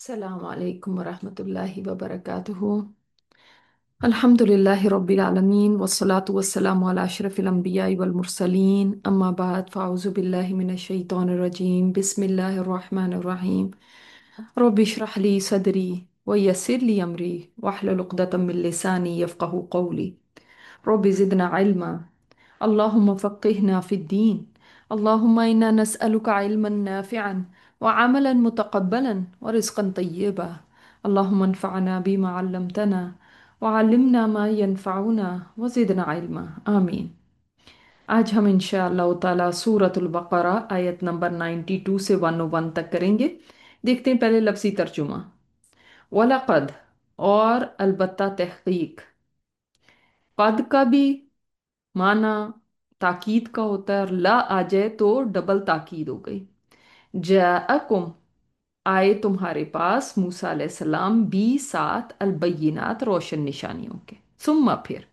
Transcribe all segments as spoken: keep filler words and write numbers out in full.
السلام عليكم ورحمة الله وبركاته. الحمد لله رب العالمين والصلاة والسلام على أشرف الأنبياء والمرسلين أما بعد فأعوذ بالله من الشيطان الرجيم بسم الله الرحمن الرحيم. رب اشرح لي صدري ويسر لي أمري واحلل عقدة من لساني يفقه قولي. رب زدنا علما. اللهم فقهنا في الدين. اللهم إنا نسألك علما نافعا وعملا متقبلا ورزقا طيبا. اللهم انفعنا بما علمتنا وعلمنا ما ينفعنا وزدنا علما آمين. आज हम इंशाअल्लाह ताला सूरतुल बकरा आयत नंबर बानवे से एक सौ एक तक करेंगे। देखते हैं पहले लफ्ज़ी तर्जुमा। वलक़द और अलबत्ता तहकीक। कद का भी माना ताकीद का होता है और ला आ जाए तो डबल ताकीद हो गई। जाअकुम आए तुम्हारे पास मूसा अलैहिस्सलाम बी सात अलबय्यिनात रोशन निशानियों के। सुम्मा फिर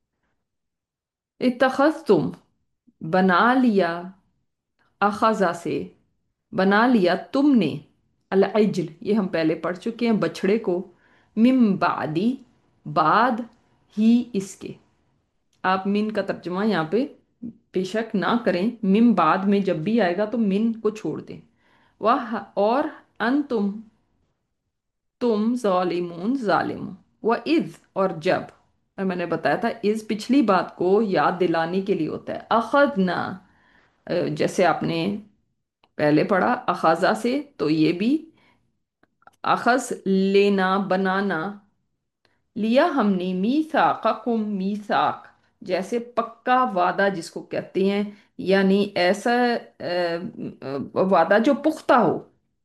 इत्तखज़्तुम बना लिया, अखज़ा से बना लिया तुमने, अल इज्ल ये हम पहले पढ़ चुके हैं बछड़े को, मिम बादी बाद ही इसके। आप मिन का तर्जुमा यहाँ पे बेशक ना करें, मिम बाद में जब भी आएगा तो मिन को छोड़ दें। वह और अन तुम तुम ज़ालिमून ज़ालिम। व इज़ और जब, और मैंने बताया था इज़ पिछली बात को याद दिलाने के लिए होता है। अखदना जैसे आपने पहले पढ़ा अखाजा से, तो ये भी अखज लेना बनाना, लिया हमने मीसाक़कुम मीसाक जैसे पक्का वादा जिसको कहते हैं, यानी ऐसा अ, वादा जो पुख्ता हो।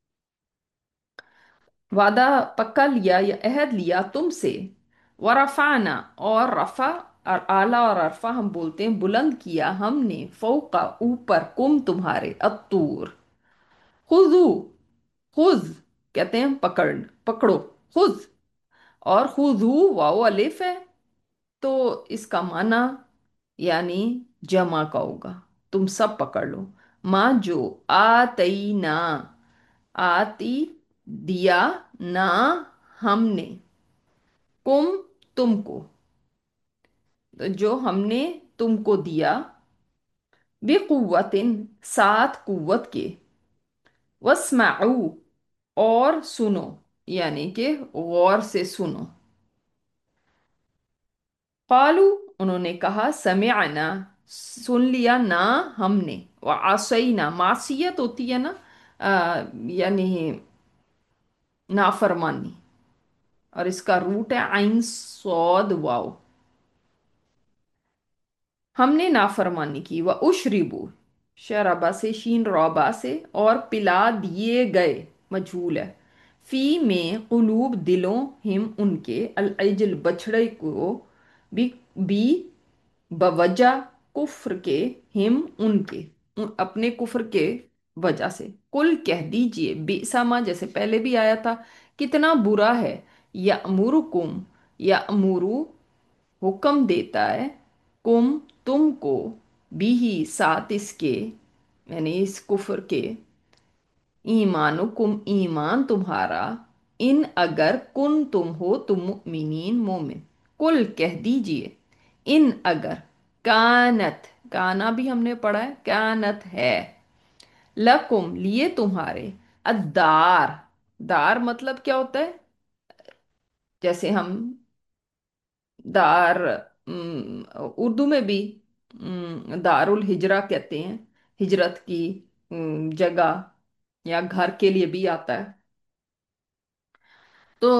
वादा पक्का लिया या अहद लिया तुमसे। वरफाना और रफा और आला और अरफा हम बोलते हैं बुलंद किया हमने, फौका ऊपर, कुम तुम्हारे, अत्तूर। खुजू खुज कहते हैं पकड़, पकड़ो, खुज। और खुजू वाओ अलिफ है तो इसका माना यानी जमा का होगा, तुम सब पकड़ लो। माँ जो आतई ना, आती दिया, ना हमने, कुम तुमको, तो जो हमने तुमको दिया, बेकुव्वतिन साथ कुव्वत के, वस्माऊ और सुनो यानी कि गौर से सुनो। कालू उन्होंने कहा समिअना सुन लिया ना हमने, व असैना मासियत होती है ना, आ, यानी नाफरमानी, और इसका रूट है आइन सौद वाओ। हमने नाफरमानी की। व उशरिबू शराबा से शीन रौबा से और पिला दिए गए, मजहूल है। फी में कुलूब दिलों, हिम उनके, अल अजल बछड़े को, भी बी बवजह कुफ्र के, हिम उनके, उन, अपने कुफ्र के वजह से। कुल कह दीजिए, बेसामा जैसे पहले भी आया था, कितना बुरा है। या अमुरुकुम या अमुरु हुक्म देता है, कुम तुमको, बीही साथ इसके यानी इस कुफ्र के, ईमानुकुम ईमान तुम्हारा, इन अगर कुन तुम हो तुम मुमिनीन मोमिन। कुल कह दीजिए, इन अगर, कानत काना भी हमने पढ़ा है, कानत है, लकुम लिए तुम्हारे, अद्दार दार मतलब क्या होता है, जैसे हम दार अम, उर्दू में भी अम, दारुल हिजरा कहते हैं, हिजरत की अम, जगह या घर के लिए भी आता है। तो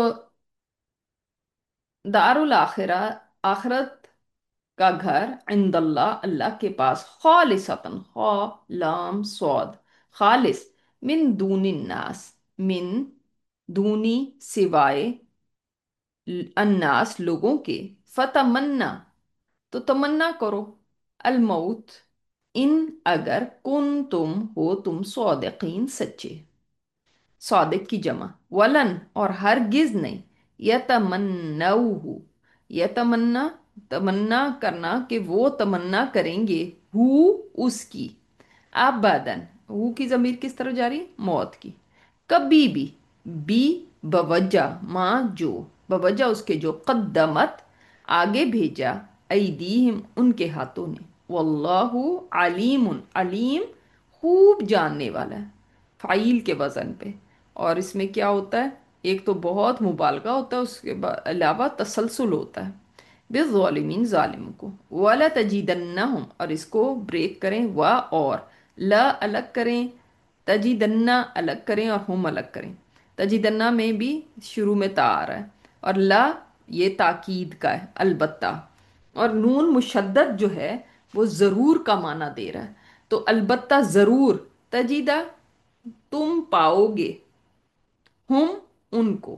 दारुल आखिरा आखिरत का घर, इंदल्ला अल्लाह के पास, खालिसतन खा लाम स्वाद, खालिस, मिन दूनी नास, मिन दूनी सिवाय, अन्नास लोगों के, फतमन्ना तो तमन्ना करो, अलमौत इन अगर कुन तुम हो तुम सौदिकीन सच्चे, सौदिक की जमा, वलन और हरगिज नहीं, यतमन्नऊहु यतमन्ना तमन्ना करना कि वो तमन्ना करेंगे, हु उसकी, अबदन हु की जमीर किस तरह जा रही है, मौत की, कभी भी, بی بوجہ ماں جو، بوجہ اس کے جو، قدمت آگے بھیجا، ایدیہم ان کے ہاتھوں نے، واللہ علیم علیم خوب جاننے والا ہے، فعیل کے وزن پہ۔ اور اس میں کیا ہوتا ہے، ایک تو بہت مبالغہ ہوتا ہے، اس کے با- علاوہ تسلسل ہوتا ہے، بالظالمین ظالم کو، وَلَا تَجِدَنَّهُمْ اور اس کو بریک کریں، و اور، لا الگ کریں، تجیدنہ الگ کریں اور ہم الگ کریں، تجیدنہ میں بھی شروع میں تا آ رہا ہے، اور لا یہ تاکید کا ہے البتہ، اور نون مشدد جو ہے وہ ضرور کا معنی دے رہا ہے، تو البتہ ضرور، تجیدہ تم پاؤ گے، ہم ان کو،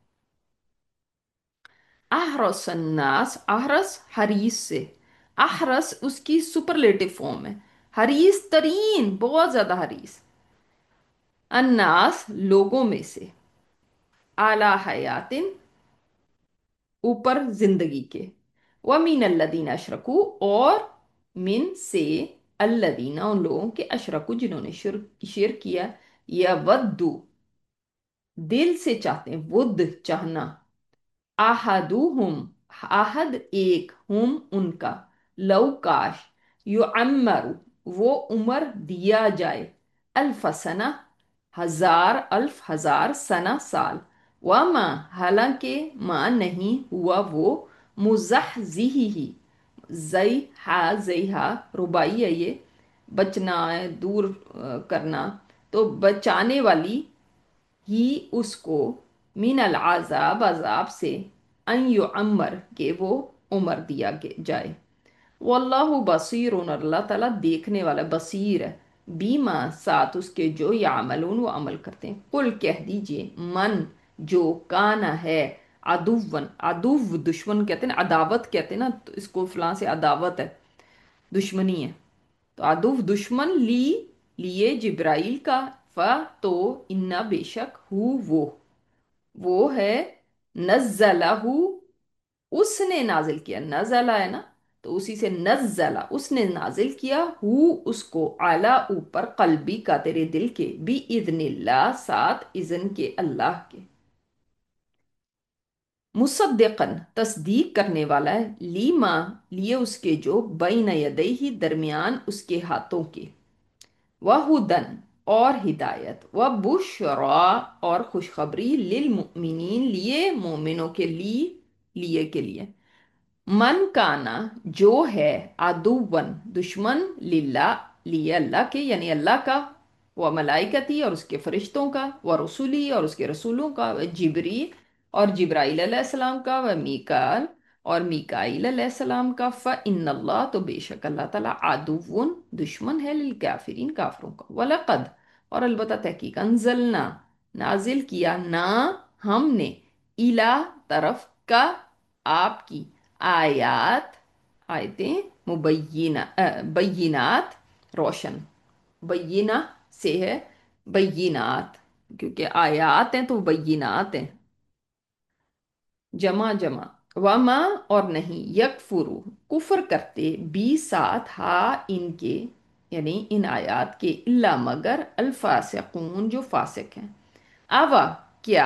احرس الناس، احرس حریص سے، احرس اس کی سپرلیٹو فارم ہے، حریص ترین، بہت زیادہ حریص، الناس لوگوں میں سے، اعلی حیاتن اوپر زندگی کے، ومین الذین اشرکو اور من سے، الذین ان لوگوں کے، اشرکو جنہوں نے شرک شرک کیا، یا ودو دل سے چاہتے ہیں، ود چاہنا، احدہم احد ایک، ہم ان کا، لو کاش، یعمر وہ عمر دیا جائے، الف سنہ ہزار، الف ہزار، سنہ سال، وما حالانکہ ما نہیں ہوا وہ، مزحزحہ زئی ہا زئی ہا ربائی ہے یہ، بچنا ہے، دور آ، کرنا، تو بچانے والی ہی اس کو، من العذاب عذاب سے، ان یعمر کہ وہ عمر دیا جائے، واللہ بصیر اور اللہ تعالیٰ دیکھنے والا، بصیر ہے، بیما ساتھ اس کے جو یعملون وہ عمل کرتے ہیں، قل کہہ دیجئے، من جو کانا ہے، عدوًا عدو دشمن کہتے ہیں نا، عداوت کہتے ہیں نا، تو اس کو فلاں سے عداوت ہے، دشمنی ہے، تو عدو دشمن لی لیے جبرائیل کا، ف تو انا بے شک ہو وہ وہ ہے، نزلہ اس نے نازل کیا، نزلہ ہے نا، تو اسی سے نزلہ اس نے نازل کیا، ہو اس کو، اعلیٰ اوپر، قلبی کا تیرے دل کے، بھی اذن اللہ ساتھ اذن کے اللہ کے، مصدقن تصدیق کرنے والا ہے، لیما لیے اس کے جو، بین یدیہ درمیان اس کے ہاتھوں کے، وہدن اور ہدایت، وبشرا اور خوشخبری، للمؤمنین لیے مومنوں کے لیے، لیے کے لیے، من کانا جو ہے، عدوً دشمن، للہ لیے اللہ کے، یعنی اللہ کا، و ملائکتی اور اس کے فرشتوں کا، و رسولی اور اس کے رسولوں کا، و جبری اور جبرائیل علیہ السلام کا، و میکال اور میکائیل علیہ السلام کا، فإن اللہ تو بے شک اللہ تعالیٰ، عدو دشمن ہے، للکافرین کافروں کا، وَلَقَدْ اور البتہ تحقیق، انزلنا نازل کیا، نا ہم نے، الہ طرف، کا آپ کی، آیات آیتیں، مبینہ آ، بینات روشن، بینہ سے ہے بینات، کیونکہ آیات ہیں تو بینات ہیں، جمع جمع، وما اور نہیں، یکفرو کفر کرتے، بی ساتھ، ہا ان کے، یعنی ان آیات کے، الا مگر، الفاسقون جو فاسق ہیں، اوا کیا،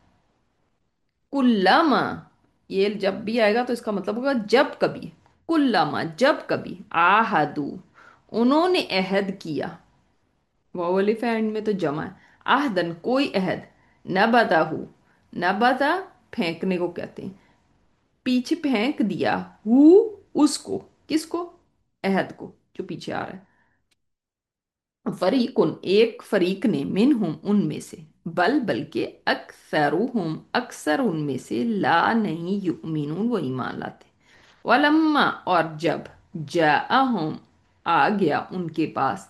کلما یہ جب بھی آئے گا تو اس کا مطلب ہوگا جب کبھی، کلما جب کبھی، آہدو انہوں نے عہد کیا، واو الف ہے اینڈ میں تو جمع ہے، آہدن کوئی عہد، نبذہ نبذہ پھینکنے کو کہتے ہیں، پیچھے پھینک دیا، ہو اس کو، کس کو، عہد کو جو پیچھے آ رہا ہے، فریقن ایک فریق نے، منہم ان میں سے، بل بلکہ اکثرہم اکثر ان میں سے، لا نہیں، یؤمنون وہ ایمان لاتے، ولما اور جب، جاءہم آ گیا ان کے پاس،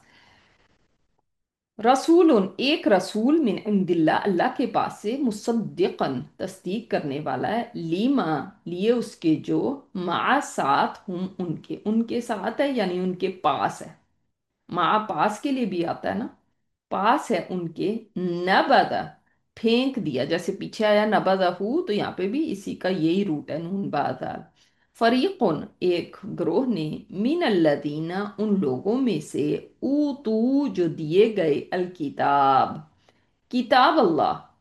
رسول ایک رسول، من عند اللہ اللہ کے پاس سے، مصدقن تصدیق کرنے والا ہے، لیما لیے اس کے جو، مع ساتھ، ہم ان کے ان کے ساتھ ہے، یعنی ان کے پاس ہے، مع پاس کے لیے بھی آتا ہے نا، پاس ہے ان کے، نبذا پھینک دیا، جیسے پیچھے آیا نبذہ تو یہاں پہ بھی اسی کا یہی روٹ ہے، نون بازار، فریقن ایک گروہ نے، من الذین ان لوگوں میں سے، اوتو جو دیے گئے، الکتاب کتاب اللہ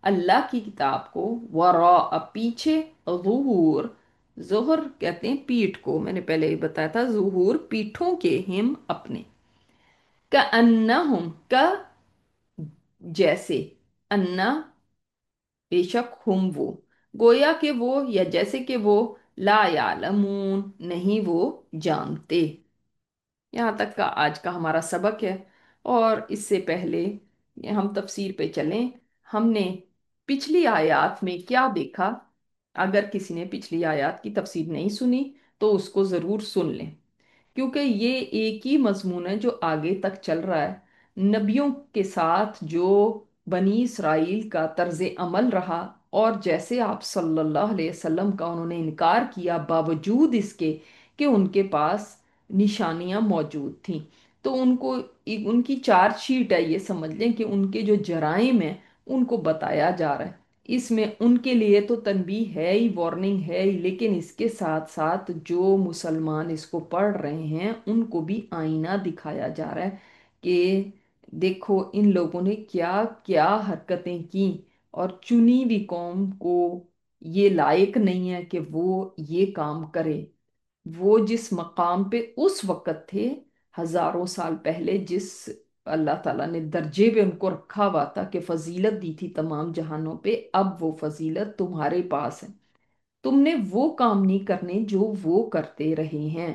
अल्लाह की किताब को, वरा पीछे, ज़ुहूर, ज़ुहर कहते हैं पीठ को, मैंने पहले ही बताया था, ज़ुहूर पीठों के, हिम अपने, का अन्नहुम का जैसे, अन्ना बेशक, हुम वो, गोया के वो, या जैसे कि वो, ला यालमून नहीं वो जानते। यहाँ तक का आज का हमारा सबक है। और इससे पहले हम तफसीर पे चलें, हमने पिछली आयत में क्या देखा? अगर किसी ने पिछली आयत की तफसीर नहीं सुनी तो उसको ज़रूर सुन लें, क्योंकि ये एक ही मजमून है जो आगे तक चल रहा है। नबियों के साथ जो बनी इसराइल का तर्ज अमल रहा, और जैसे आप सल्लल्लाहु अलैहि वसल्लम का उन्होंने इनकार किया बावजूद इसके कि उनके पास निशानियां मौजूद थीं, तो उनको एक- उनकी चार्जशीट है, ये समझ लें कि उनके जो जराइम हैं उनको बताया जा रहा है। इसमें उनके लिए तो तनबीह है ही, वार्निंग है ही, लेकिन इसके साथ साथ जो मुसलमान इसको पढ़ रहे हैं उनको भी आईना दिखाया जा रहा है कि देखो इन लोगों ने क्या क्या हरकतें की, और चुनी हुई कौम को ये लायक नहीं है कि वो ये काम करे। वो जिस मकाम पे उस वक़्त थे, हजारों साल पहले, जिस अल्लाह ताला ने दर्जे पे उनको रखा हुआ था कि फजीलत दी थी तमाम जहानों पे, अब वो फजीलत तुम्हारे पास है। तुमने वो काम नहीं करने जो वो करते रहे हैं।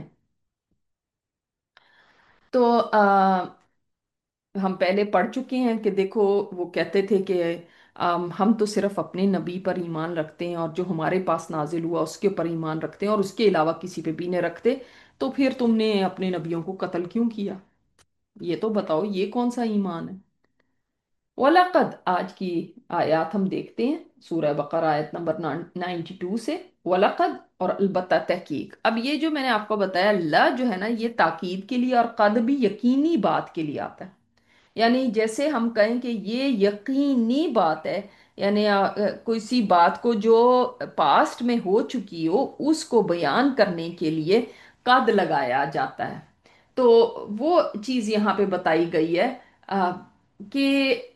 तो आ, हम पहले पढ़ चुके हैं कि देखो, वो कहते थे कि अम, हम तो सिर्फ अपने नबी पर ईमान रखते हैं, और जो हमारे पास नाजिल हुआ उसके ऊपर ईमान रखते हैं, और उसके अलावा किसी पे भी नहीं रखते। तो फिर तुमने अपने नबियों को कत्ल क्यों किया? ये तो बताओ, ये कौन सा ईमान है? वलकद, आज की आयत हम देखते हैं, सूरह बकरा आयत नंबर नाइन्टी टू से। वलकद और अलबत्ता, तहकीक। अब ये जो मैंने आपको बताया, ला जो है ना, ये ताकीद के लिए, और कद भी यकीनी बात के लिए आता है। यानी जैसे हम कहें कि ये यकीनी बात है, यानी आ, आ, कोई सी बात को जो पास्ट में हो चुकी हो उसको बयान करने के लिए कद लगाया जाता है। तो वो चीज यहाँ पे बताई गई है, आ, कि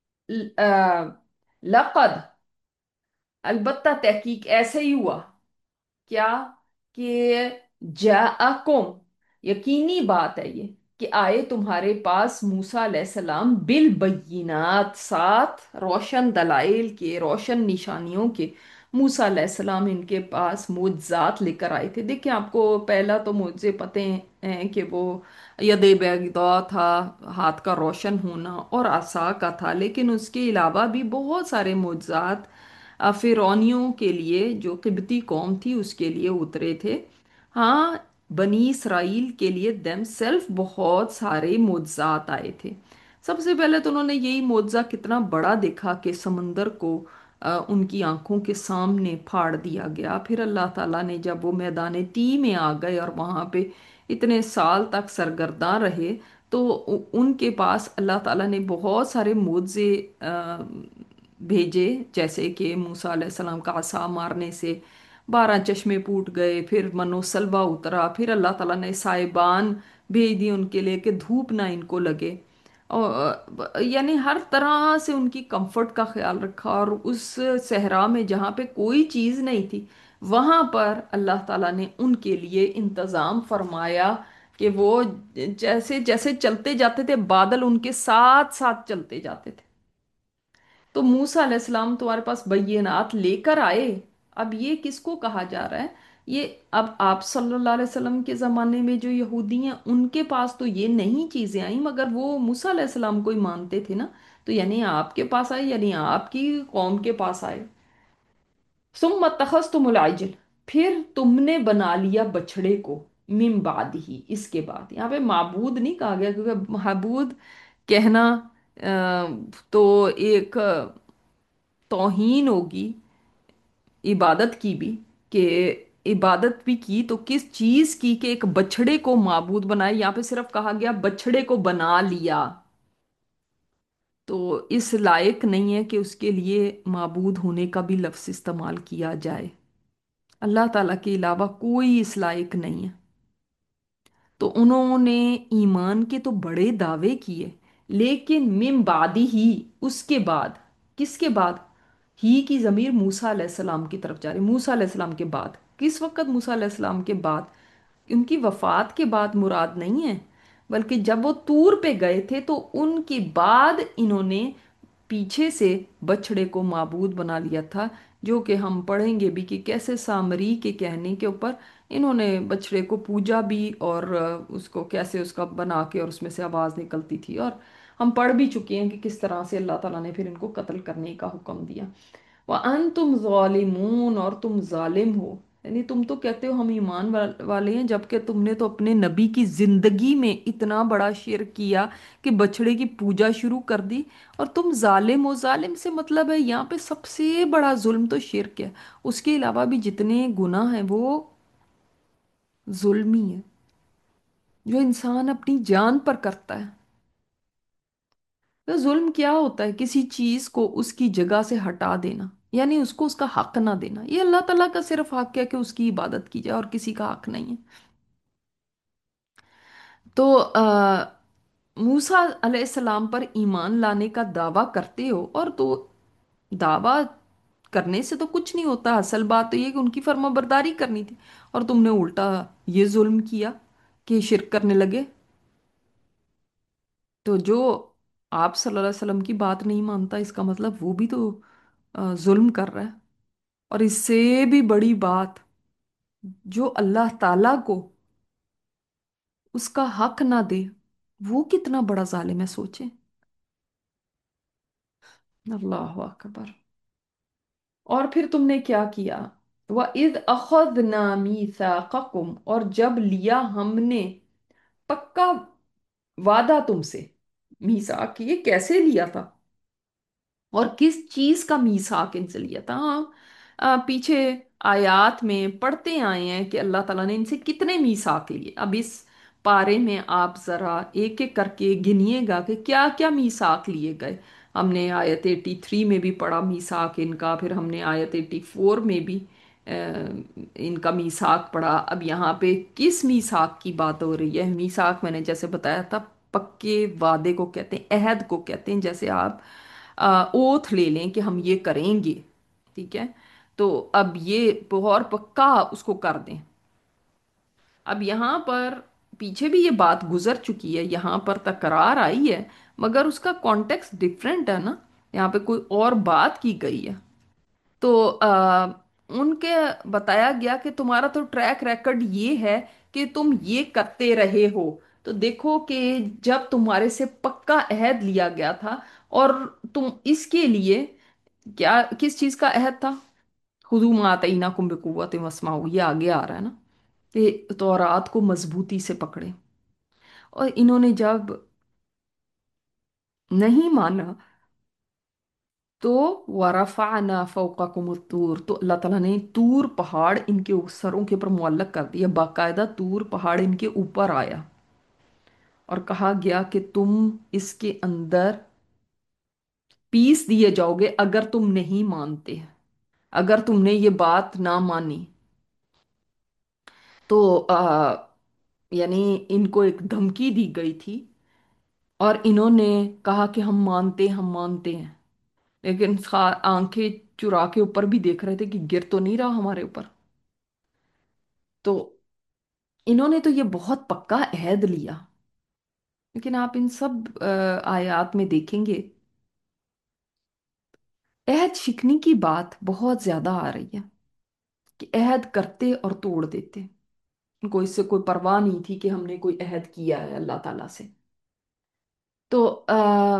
लक़द, अलबत्ता तहकीक ऐसे ही हुआ। क्या? कि जाअकुम, यकीनी बात है ये, कि आए तुम्हारे पास मूसा अलैहिस्सलाम बिल बय्यिनात, साथ रोशन दलाइल के, रोशन निशानियों के। मूसा अलैहिस्सलाम इनके पास मुअज्जात लेकर आए थे। देखिए, आपको पहला तो मुझे पते हैं कि वो यदे बैदा था, हाथ का रोशन होना, और आसा का था, लेकिन उसके अलावा भी बहुत सारे मुअज्जात अ, फिरौनियों के लिए, जो किब्ती कौम थी उसके लिए उतरे थे। हाँ, बनी इसराइल के लिए देम सेल्फ बहुत सारे मुअज्जात आए थे। सबसे पहले तो उन्होंने यही मुअज्जा कितना बड़ा देखा कि समंदर को अ, उनकी आंखों के सामने फाड़ दिया गया। फिर अल्लाह ताला ने जब वो मैदान ती में आ गए और वहाँ पे इतने साल तक सरगर्दा रहे, तो उ- उनके पास अल्लाह ताला ने बहुत सारे मुआवजे भेजे, जैसे कि मूसा अलैहिस्सलाम का आसा मारने से बारह चश्मे फूट गए, फिर मनो सलवा उतरा, फिर अल्लाह ताला ने साइबान भेज दी उनके लिए कि धूप ना इनको लगे। और अ, यानी हर तरह से उनकी कंफर्ट का ख्याल रखा, और उस सहरा में जहाँ पे कोई चीज़ नहीं थी, वहाँ पर अल्लाह ताला ने उनके लिए इंतज़ाम फरमाया कि वो जैसे जैसे चलते जाते थे, बादल उनके साथ साथ चलते जाते थे। तो मूसा अलैहिस्सलाम तुम्हारे पास बय्यनात लेकर आए। अब ये किसको कहा जा रहा है? ये अब आप सल्लल्लाहु अलैहि वसल्लम के ज़माने में जो यहूदी हैं उनके पास तो ये नई चीज़ें आई, मगर वो मूसा अलैहिस्सलाम को ही मानते थे ना। तो यानी आपके पास आए, यानी आपकी कौम के पास आए। सुम्मा तखस्तुमुल इज्ल, फिर तुमने बना लिया बछड़े को, मिन बाद ही, इसके बाद। यहाँ पे माबूद नहीं कहा गया, क्योंकि माबूद कहना अ, तो एक तौहीन होगी इबादत की भी, कि इबादत भी की तो किस चीज की, कि एक बछड़े को माबूद बनाए। यहाँ पे सिर्फ कहा गया बछड़े को बना लिया, तो इस लायक नहीं है कि उसके लिए माबूद होने का भी लफ्ज इस्तेमाल किया जाए। अल्लाह ताला के अलावा कोई इस लायक नहीं है। तो उन्होंने ईमान के तो बड़े दावे किए, लेकिन मिन बादी ही, उसके बाद। किसके बाद? ہی کی ضمیر موسیٰ علیہ السلام کی طرف جا رہی ہے، موسیٰ علیہ السلام کے بعد، کس وقت؟ موسیٰ علیہ السلام کے بعد، ان کی وفات کے بعد مراد نہیں ہے، بلکہ جب وہ طور پہ گئے تھے تو ان کے بعد انہوں نے پیچھے سے بچڑے کو معبود بنا لیا تھا، جو کہ ہم پڑھیں گے بھی کہ کیسے سامری کے کہنے کے اوپر انہوں نے بچڑے کو پوجا بھی، اور آ، اس کو کیسے اس کا بنا کے اور اس میں سے آواز نکلتی تھی، اور ہم پڑھ بھی چکے ہیں کہ کس طرح سے اللہ تعالیٰ نے پھر ان کو قتل کرنے کا حکم دیا۔ وَأَنْتُمْ ظَالِمُونَ، اور تم ظالم ہو، یعنی تم تو کہتے ہو ہم ایمان وال- والے ہیں، جبکہ تم نے تو اپنے نبی کی زندگی میں اتنا بڑا شرک کیا کہ بچڑے کی پوجا شروع کر دی، اور تم ظالم ہو۔ ظالم سے مطلب ہے یہاں پہ سب سے بڑا ظلم تو شرک ہے، اس کے علاوہ بھی جتنے گناہ ہیں وہ ظلم ہی ہے، جو انسان اپنی جان پر کرتا ہے۔ تو ظلم کیا ہوتا ہے؟ کسی چیز کو اس کی جگہ سے ہٹا دینا، یعنی اس کو اس کا حق نہ دینا، یہ اللہ تعالیٰ کا صرف حق ہے کہ اس کی عبادت کی جائے، اور کسی کا حق نہیں ہے۔ تو آ، موسیٰ علیہ السلام پر ایمان لانے کا دعویٰ کرتے ہو، اور تو دعویٰ کرنے سے تو کچھ نہیں ہوتا، اصل بات تو یہ کہ ان کی فرما برداری کرنی تھی، اور تم نے الٹا یہ ظلم کیا کہ شرک کرنے لگے۔ تو جو آپ صلی اللہ علیہ وسلم کی بات نہیں مانتا، اس کا مطلب وہ بھی تو آ، ظلم کر رہا ہے۔ اور اس سے بھی بڑی بات، جو اللہ تعالیٰ کو اس کا حق نہ دے، وہ کتنا بڑا ظالم ہے، سوچیں۔ اللہ اکبر۔ اور پھر تم نے کیا کیا؟ وَإِذْ أَخَذْنَا مِيثَاقَكُمْ، اور جب لیا ہم نے پکا وعدہ تم سے، میثاق یہ کیسے لیا تھا اور کس چیز کا میثاق ان سے لیا تھا؟ ہاں، آ، پیچھے آیات میں پڑھتے آئے ہیں کہ اللہ تعالیٰ نے ان سے کتنے میثاق لیے۔ اب اس پارے میں آپ ذرا ایک ایک کر کے گنیے گا کہ کیا کیا میثاق لیے گئے۔ ہم نے آیت ایٹی تھری میں بھی پڑھا میثاق ان کا، پھر ہم نے آیت ایٹی فور میں بھی آ، ان کا میثاق پڑھا۔ اب یہاں پہ کس میثاق کی بات ہو رہی ہے؟ میثاق میں نے جیسے بتایا تھا، پکے وعدے کو کہتے ہیں، عہد کو کہتے ہیں، جیسے آپ اوتھ لے لیں کہ ہم یہ کریں گے، ٹھیک ہے؟ تو اب یہ بہت پکا اس کو کر دیں۔ اب یہاں پر پیچھے بھی یہ بات گزر چکی ہے، یہاں پر تکرار آئی ہے، مگر اس کا کانٹیکس ڈفرینٹ ہے نا، یہاں پہ کوئی اور بات کی گئی ہے۔ تو آ، ان کے بتایا گیا کہ تمہارا تو ٹریک ریکارڈ یہ ہے کہ تم یہ کرتے رہے ہو، تو دیکھو کہ جب تمہارے سے پکا عہد لیا گیا تھا، اور تم اس کے لیے کیا، کس چیز کا عہد تھا؟ خذوا ما آتیناکم بقوۃ واسمعوا، یہ آگے آ رہا ہے نا، کہ تورات کو مضبوطی سے پکڑے، اور انہوں نے جب نہیں مانا تو ورفعنا فوقکم الطور، تو اللہ تعالیٰ نے طور پہاڑ ان کے سروں کے اوپر معلق کر دیا، باقاعدہ طور پہاڑ ان کے اوپر آیا، اور کہا گیا کہ تم اس کے اندر پیس دیے جاؤ گے اگر تم نہیں مانتے، اگر تم نے یہ بات نہ مانی تو آ، یعنی ان کو ایک دھمکی دی گئی تھی، اور انہوں نے کہا کہ ہم مانتے ہم مانتے ہیں، لیکن خا- آنکھیں چرا کے اوپر بھی دیکھ رہے تھے کہ گر تو نہیں رہا ہمارے اوپر۔ تو انہوں نے تو یہ بہت پکا عہد لیا، لیکن آپ ان سب آ، آیات میں دیکھیں گے عہد شکنی کی بات بہت زیادہ آ رہی ہے، کہ عہد کرتے اور توڑ دیتے، ان کو اس سے کوئی پرواہ نہیں تھی کہ ہم نے کوئی عہد کیا ہے اللہ تعالیٰ سے۔ تو آ،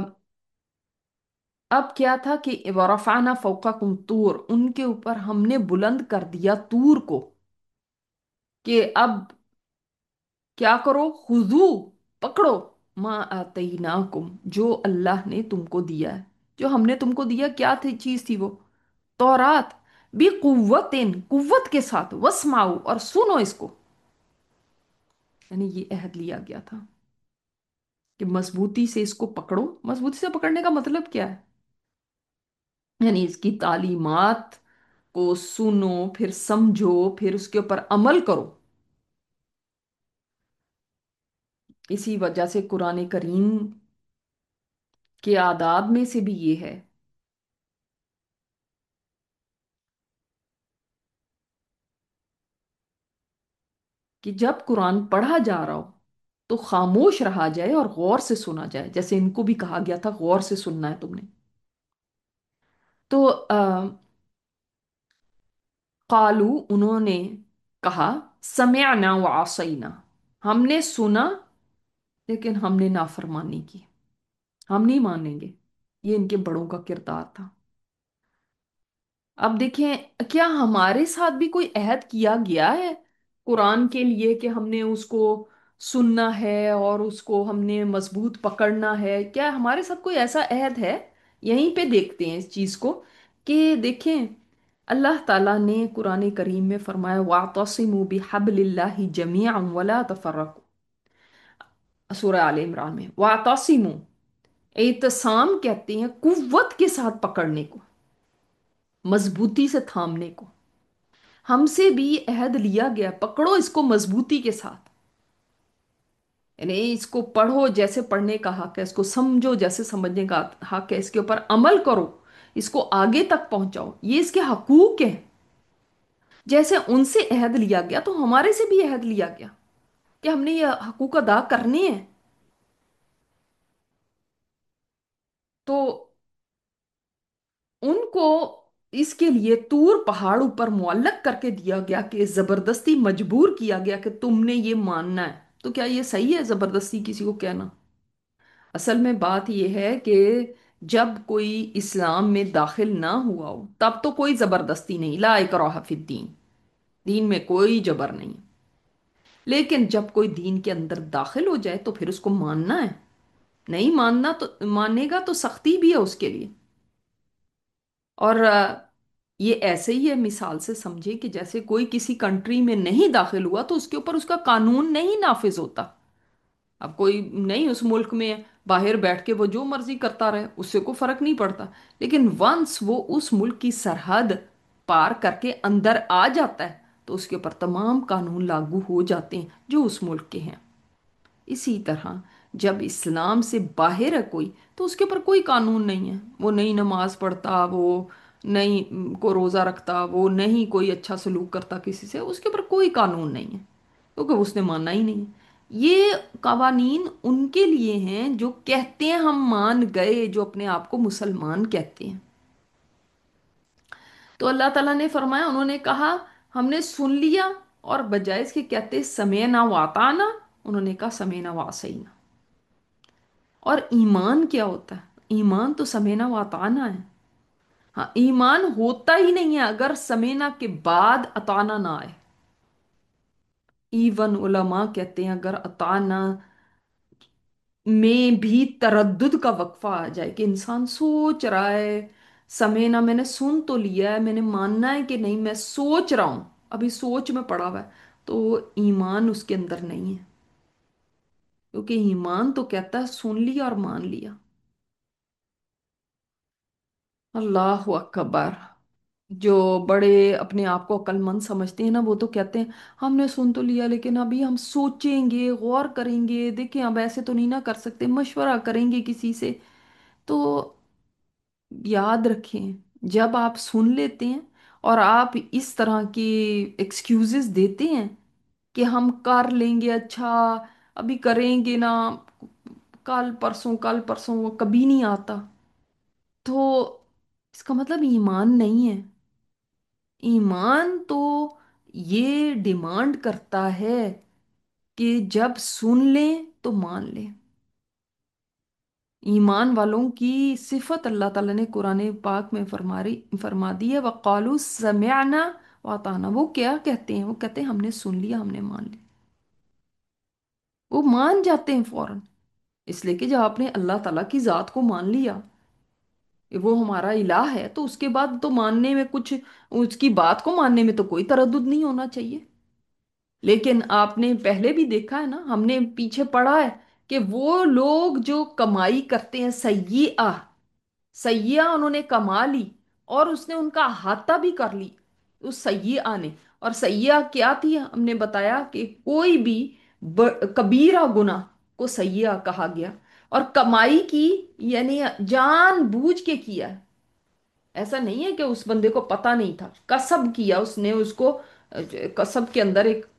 اب کیا تھا کہ ورفعنا فوقکم طور، ان کے اوپر ہم نے بلند کر دیا طور کو، کہ اب کیا کرو؟ خذو، پکڑو، ما آتیناکم، جو اللہ نے تم کو دیا ہے، جو ہم نے تم کو دیا، کیا تھی چیز تھی وہ؟ تورات، بھی قوتن، قوت کے ساتھ، وسمعوا، اور سنو اس کو، یعنی یہ عہد لیا گیا تھا کہ مضبوطی سے اس کو پکڑو۔ مضبوطی سے پکڑنے کا مطلب کیا ہے؟ یعنی اس کی تعلیمات کو سنو، پھر سمجھو، پھر اس کے اوپر عمل کرو۔ اسی وجہ سے قرآن کریم کے آداب میں سے بھی یہ ہے کہ جب قرآن پڑھا جا رہا ہو تو خاموش رہا جائے اور غور سے سنا جائے، جیسے ان کو بھی کہا گیا تھا غور سے سننا ہے تم نے۔ تو قالو، انہوں نے کہا، سمعنا وعصینا، ہم نے سنا لیکن ہم نے نافرمانی کی، ہم نہیں مانیں گے۔ یہ ان کے بڑوں کا کردار تھا۔ اب دیکھیں، کیا ہمارے ساتھ بھی کوئی عہد کیا گیا ہے قرآن کے لیے کہ ہم نے اس کو سننا ہے اور اس کو ہم نے مضبوط پکڑنا ہے؟ کیا ہمارے ساتھ کوئی ایسا عہد ہے؟ یہیں پہ دیکھتے ہیں اس چیز کو کہ دیکھیں، اللہ تعالیٰ نے قرآن کریم میں فرمایا وَاعْتَصِمُوا بِحَبْلِ اللَّهِ جَمِيعًا وَلَا تَفَرَّقُوا، سورہ آل عمران میں وَاعْتَصِمُوا، اعتصام کہتے ہیں قوت کے ساتھ پکڑنے کو، مضبوطی سے تھامنے کو۔ ہم سے بھی عہد لیا گیا، پکڑو اس کو مضبوطی کے ساتھ، یعنی اس کو پڑھو جیسے پڑھنے کا حق ہے، اس کو سمجھو جیسے سمجھنے کا حق ہے، اس کے اوپر عمل کرو، اس کو آگے تک پہنچاؤ، یہ اس کے حقوق ہیں۔ جیسے ان سے عہد لیا گیا تو ہمارے سے بھی عہد لیا گیا کہ ہم نے یہ حقوق ادا کرنے ہیں۔ تو ان کو اس کے لیے طور پہاڑ اوپر معلق کر کے دیا گیا کہ زبردستی مجبور کیا گیا کہ تم نے یہ ماننا ہے۔ تو کیا یہ صحیح ہے زبردستی کسی کو کہنا؟ اصل میں بات یہ ہے کہ جب کوئی اسلام میں داخل نہ ہوا ہو تب تو کوئی زبردستی نہیں، لا اکراہ فی الدین، دین میں کوئی جبر نہیں۔ لیکن جب کوئی دین کے اندر داخل ہو جائے تو پھر اس کو ماننا ہے، نہیں ماننا تو مانے گا تو سختی بھی ہے اس کے لیے۔ اور آ، یہ ایسے ہی ہے، مثال سے سمجھے کہ جیسے کوئی کسی کنٹری میں نہیں داخل ہوا تو اس کے اوپر اس کا قانون نہیں نافذ ہوتا۔ اب کوئی نہیں اس ملک میں، باہر بیٹھ کے وہ جو مرضی کرتا رہے، اس سے کوئی فرق نہیں پڑتا۔ لیکن ونس وہ اس ملک کی سرحد پار کر کے اندر آ جاتا ہے تو اس کے اوپر تمام قانون لاگو ہو جاتے ہیں جو اس ملک کے ہیں۔ اسی طرح جب اسلام سے باہر ہے کوئی تو اس کے اوپر کوئی قانون نہیں ہے، وہ نہیں نماز پڑھتا، وہ نہیں کو روزہ رکھتا، وہ نہیں کوئی اچھا سلوک کرتا کسی سے، اس کے اوپر کوئی قانون نہیں ہے کیونکہ اس نے ماننا ہی نہیں ہے۔ یہ قوانین ان کے لیے ہیں جو کہتے ہیں ہم مان گئے، جو اپنے آپ کو مسلمان کہتے ہیں۔ تو اللہ تعالیٰ نے فرمایا، انہوں نے کہا ہم نے سن لیا، اور بجائے اس کے کہتے سمینا واطانا، انہوں نے کہا سمینا واسینا۔ اور ایمان کیا ہوتا ہے؟ ایمان تو سمینا واطانا ہے۔ ہاں، ایمان ہوتا ہی نہیں ہے اگر سمینا کے بعد اطانا نہ آئے۔ ایون علماء کہتے ہیں اگر اطانا میں بھی تردد کا وقفہ آ جائے کہ انسان سوچ رہا ہے، سمینا میں نے سن تو لیا ہے، میں نے ماننا ہے کہ نہیں، میں سوچ رہا ہوں، ابھی سوچ میں پڑا ہوا ہے، تو ایمان اس کے اندر نہیں ہے، کیونکہ ایمان تو کہتا ہے سن لیا اور مان لیا۔ اللہ اکبر! جو بڑے اپنے آپ کو عقل مند سمجھتے ہیں نا، وہ تو کہتے ہیں ہم نے سن تو لیا لیکن ابھی ہم سوچیں گے، غور کریں گے، دیکھیں اب ایسے تو نہیں نہ کر سکتے، مشورہ کریں گے کسی سے۔ تو یاد رکھیں، جب آپ سن لیتے ہیں اور آپ اس طرح کی ایکسکیوزز دیتے ہیں کہ ہم کر لیں گے، اچھا ابھی کریں گے نا، کل پرسوں کل پرسوں، وہ کبھی نہیں آتا، تو اس کا مطلب ایمان نہیں ہے۔ ایمان تو یہ ڈیمانڈ کرتا ہے کہ جب سن لیں تو مان لیں۔ ایمان والوں کی صفت اللہ تعالیٰ نے قرآن پاک میں فرماری فرما دی ہے، وَقَالُوا سَمِعْنَا وَأَطَعْنَا۔ وہ کیا کہتے ہیں؟ وہ کہتے ہیں ہم نے سن لیا، ہم نے مان لیا۔ وہ مان جاتے ہیں فوراً، اس لیے کہ جب آپ نے اللہ تعالیٰ کی ذات کو مان لیا کہ وہ ہمارا الہ ہے، تو اس کے بعد تو ماننے میں کچھ، اس کی بات کو ماننے میں تو کوئی تردد نہیں ہونا چاہیے۔ لیکن آپ نے پہلے بھی دیکھا ہے نا، ہم نے پیچھے پڑھا ہے کہ وہ لوگ جو کمائی کرتے ہیں سیئہ، سیئہ انہوں نے کما لی اور اس نے ان کا احاطہ بھی کر لی اس سیئہ نے۔ اور سیئہ کیا تھی؟ ہم نے بتایا کہ کوئی بھی ب- کبیرہ گناہ کو سیئہ کہا گیا، اور کمائی کی یعنی جان بوجھ کے کیا ہے، ایسا نہیں ہے کہ اس بندے کو پتہ نہیں تھا، کسب کیا اس نے، اس کو کسب کے اندر ایک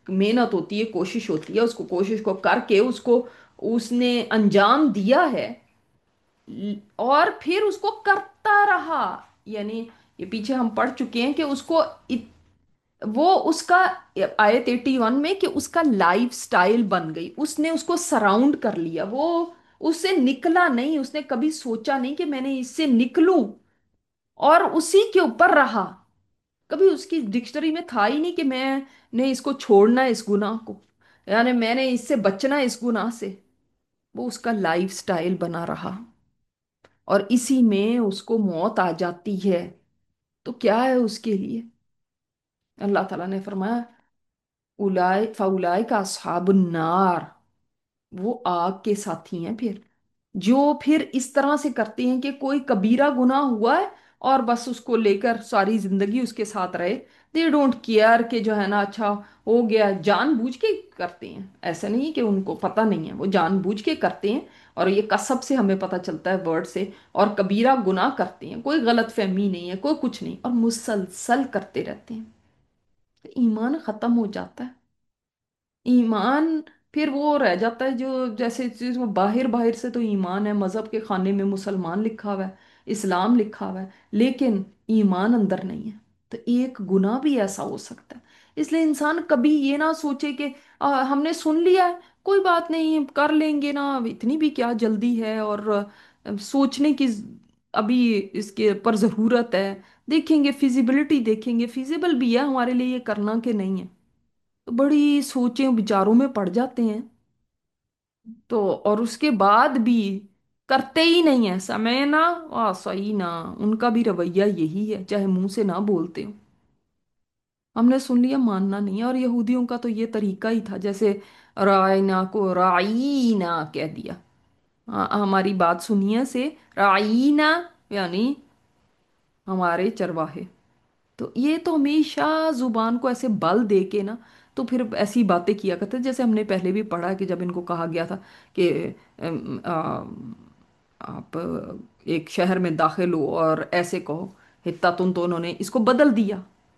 मेहनत होती है, कोशिश होती है, उसको कोशिश को करके उसको उसने अंजाम दिया है, ल- और फिर उसको करता रहा। यानी ये पीछे हम पढ़ चुके हैं कि उसको इत, वो उसका, आयत एटी वन में, कि उसका लाइफ स्टाइल बन गई, उसने उसको सराउंड कर लिया, वो उससे निकला नहीं, उसने कभी सोचा नहीं कि मैंने इससे निकलूं, और उसी के ऊपर रहा। कभी उसकी डिक्शनरी में था ही नहीं कि मैंने इसको छोड़ना है, इस गुनाह को, यानी मैंने इससे बचना है, इस गुनाह से। वो उसका लाइफ स्टाइल बना रहा, और इसी में उसको मौत आ जाती है। तो क्या है उसके लिए? अल्लाह ताला ने फरमाया, उलाय फउलाय का असहाबुन नार, वो आग के साथी हैं। फिर जो फिर इस तरह से करते हैं कि कोई कबीरा गुनाह हुआ है और बस उसको लेकर सारी जिंदगी उसके साथ रहे, दे डोंट केयर कि जो है ना, अच्छा हो गया, जानबूझ के करते हैं। ऐसा नहीं कि उनको पता नहीं है, वो जानबूझ के करते हैं। और ये कसब से हमें पता चलता है, वर्ड से। और कबीरा गुनाह करते हैं, कोई गलत फहमी नहीं है, कोई कुछ नहीं, और मुसलसल करते रहते हैं, तो ईमान खत्म हो जाता है। ईमान फिर वो रह जाता है जो, जैसे चीज वो बाहर बाहर से तो ईमान है, मजहब के खाने में मुसलमान लिखा हुआ है, इस्लाम लिखा हुआ है, लेकिन ईमान अंदर नहीं है। तो एक गुनाह भी ऐसा हो सकता है। इसलिए इंसान कभी ये ना सोचे कि आ, हमने सुन लिया है, कोई बात नहीं, कर लेंगे ना, अब इतनी भी क्या जल्दी है, और आ, सोचने की अभी इसके पर ज़रूरत है। देखेंगे, फिजिबिलिटी देखेंगे, फिजिबल भी है हमारे लिए ये करना कि नहीं है। तो बड़ी सोचें विचारों में पड़ जाते हैं। तो और उसके बाद भी करते ही नहीं है, समय ना आ सही ना। उनका भी रवैया यही है, चाहे मुंह से ना बोलते हो। हमने सुन लिया, मानना नहीं है। और यहूदियों का तो ये तरीका ही था, जैसे रायना को राईना कह दिया। हाँ, हमारी बात सुनिए से राईना, यानी हमारे चरवाहे। तो ये तो हमेशा जुबान को ऐसे बल दे के ना, तो फिर ऐसी बातें किया करते, जैसे हमने पहले भी पढ़ा कि जब इनको कहा गया था कि अम, आ, आप एक शहर में दाखिल हो और ऐसे कहो हित्तातुन, तो उन्होंने इसको बदल दिया।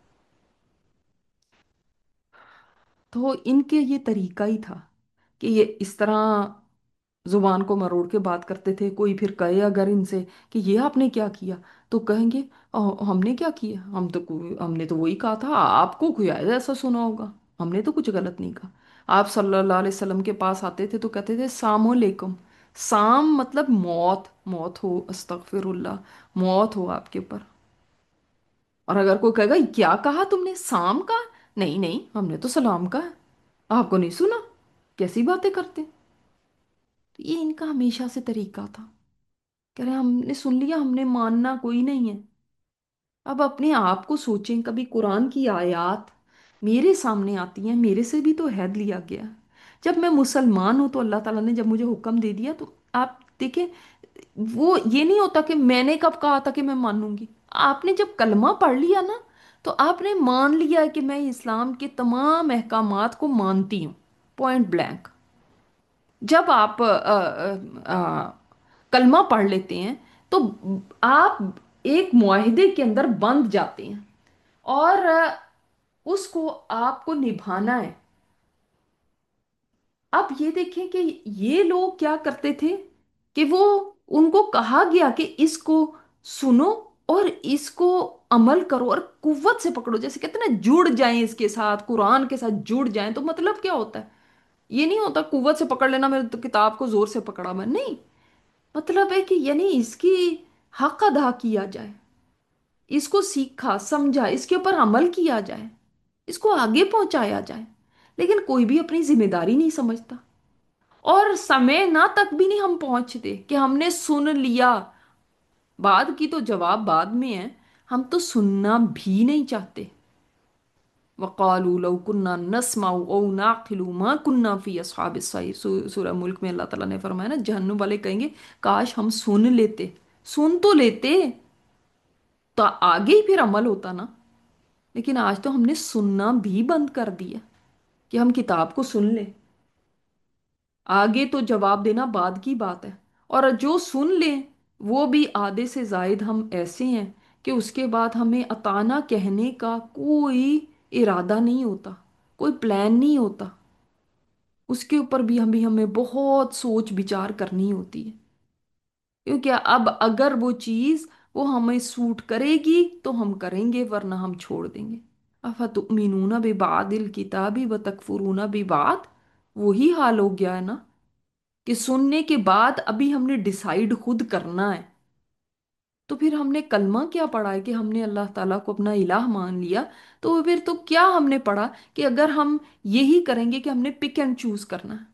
तो इनके ये तरीका ही था कि ये इस तरह जुबान को मरोड़ के बात करते थे। कोई फिर कहे अगर इनसे कि ये आपने क्या किया, तो कहेंगे, "अ, हमने क्या किया, हम तो कोई- हमने तो वही कहा था, आपको कोई आयत ऐसा सुना होगा, हमने तो कुछ गलत नहीं कहा।" आप सल्लल्लाहु अलैहि वसल्लम के पास आते थे तो कहते थे सामो अलैकुम। साम मतलब मौत, मौत हो, अस्तगफिरुल्लाह, मौत हो आपके ऊपर। और अगर कोई कहेगा क्या कहा तुमने, साम का? नहीं नहीं, हमने तो सलाम कहा, आपको नहीं सुना, कैसी बातें करते हैं। तो ये इनका हमेशा से तरीका था। कह रहे हमने सुन लिया, हमने मानना कोई नहीं है। अब अपने आप को सोचें, कभी कुरान की आयत मेरे सामने आती हैं, मेरे से भी तो हैद लिया गया। जब मैं मुसलमान हूं तो अल्लाह ताला ने जब मुझे हुक्म दे दिया, तो आप देखें, वो ये नहीं होता कि मैंने कब कहा था कि मैं मानूंगी। आपने जब कलमा पढ़ लिया ना, तो आपने मान लिया है कि मैं इस्लाम के तमाम अहकामात को मानती हूँ, पॉइंट ब्लैंक। जब आप अ, अ, अ, कलमा पढ़ लेते हैं, तो आप एक मुआहिदे के अंदर बंध जाते हैं, और अ, उसको आपको निभाना है। अब ये देखें कि ये लोग क्या करते थे कि वो, उनको कहा गया कि इसको सुनो और इसको अमल करो और कुव्वत से पकड़ो, जैसे कहते हैं ना, जुड़ जाएं इसके साथ, कुरान के साथ जुड़ जाएं। तो मतलब क्या होता है? ये नहीं होता कुव्वत से पकड़ लेना, मेरे तो किताब को जोर से पकड़ा मैं, नहीं। मतलब है कि यानी इसकी हक अदा किया जाए, इसको सीखा समझा, इसके ऊपर अमल किया जाए, इसको आगे पहुंचाया जाए। लेकिन कोई भी अपनी जिम्मेदारी नहीं समझता, और समय ना तक भी नहीं हम पहुंचते कि हमने सुन लिया। बाद की तो जवाब बाद में है, हम तो सुनना भी नहीं चाहते। वक़ालू लौ कुन्ना नस्माउ औ नाक़िलु मा कुन्ना फ़ी अस्हाबिस सईर। सू- सूरह मुल्क में अल्लाह ताला ने फरमाया ना, जहन्नुम वाले कहेंगे काश हम सुन लेते, सुन तो लेते, तो आगे ही फिर अमल होता ना। लेकिन आज तो हमने सुनना भी बंद कर दिया कि हम किताब को सुन लें, आगे तो जवाब देना बाद की बात है। और जो सुन लें, वो भी आधे से जायद हम ऐसे हैं कि उसके बाद हमें अताना कहने का कोई इरादा नहीं होता। कोई प्लान नहीं होता, उसके ऊपर भी हमें हमें बहुत सोच विचार करनी होती है। क्योंकि अब अगर वो चीज वो हमें सूट करेगी तो हम करेंगे, वरना हम छोड़ देंगे। अफतुमिनूना बिबादिल किताबी व तकफुरूना बिबाद, वही हाल हो गया है ना, कि सुनने के बाद अभी हमने डिसाइड खुद करना है। तो फिर हमने कलमा क्या पढ़ा है कि हमने अल्लाह ताला को अपना इलाह मान लिया। तो फिर तो क्या हमने पढ़ा कि अगर हम यही करेंगे कि हमने पिक एंड चूज करना है।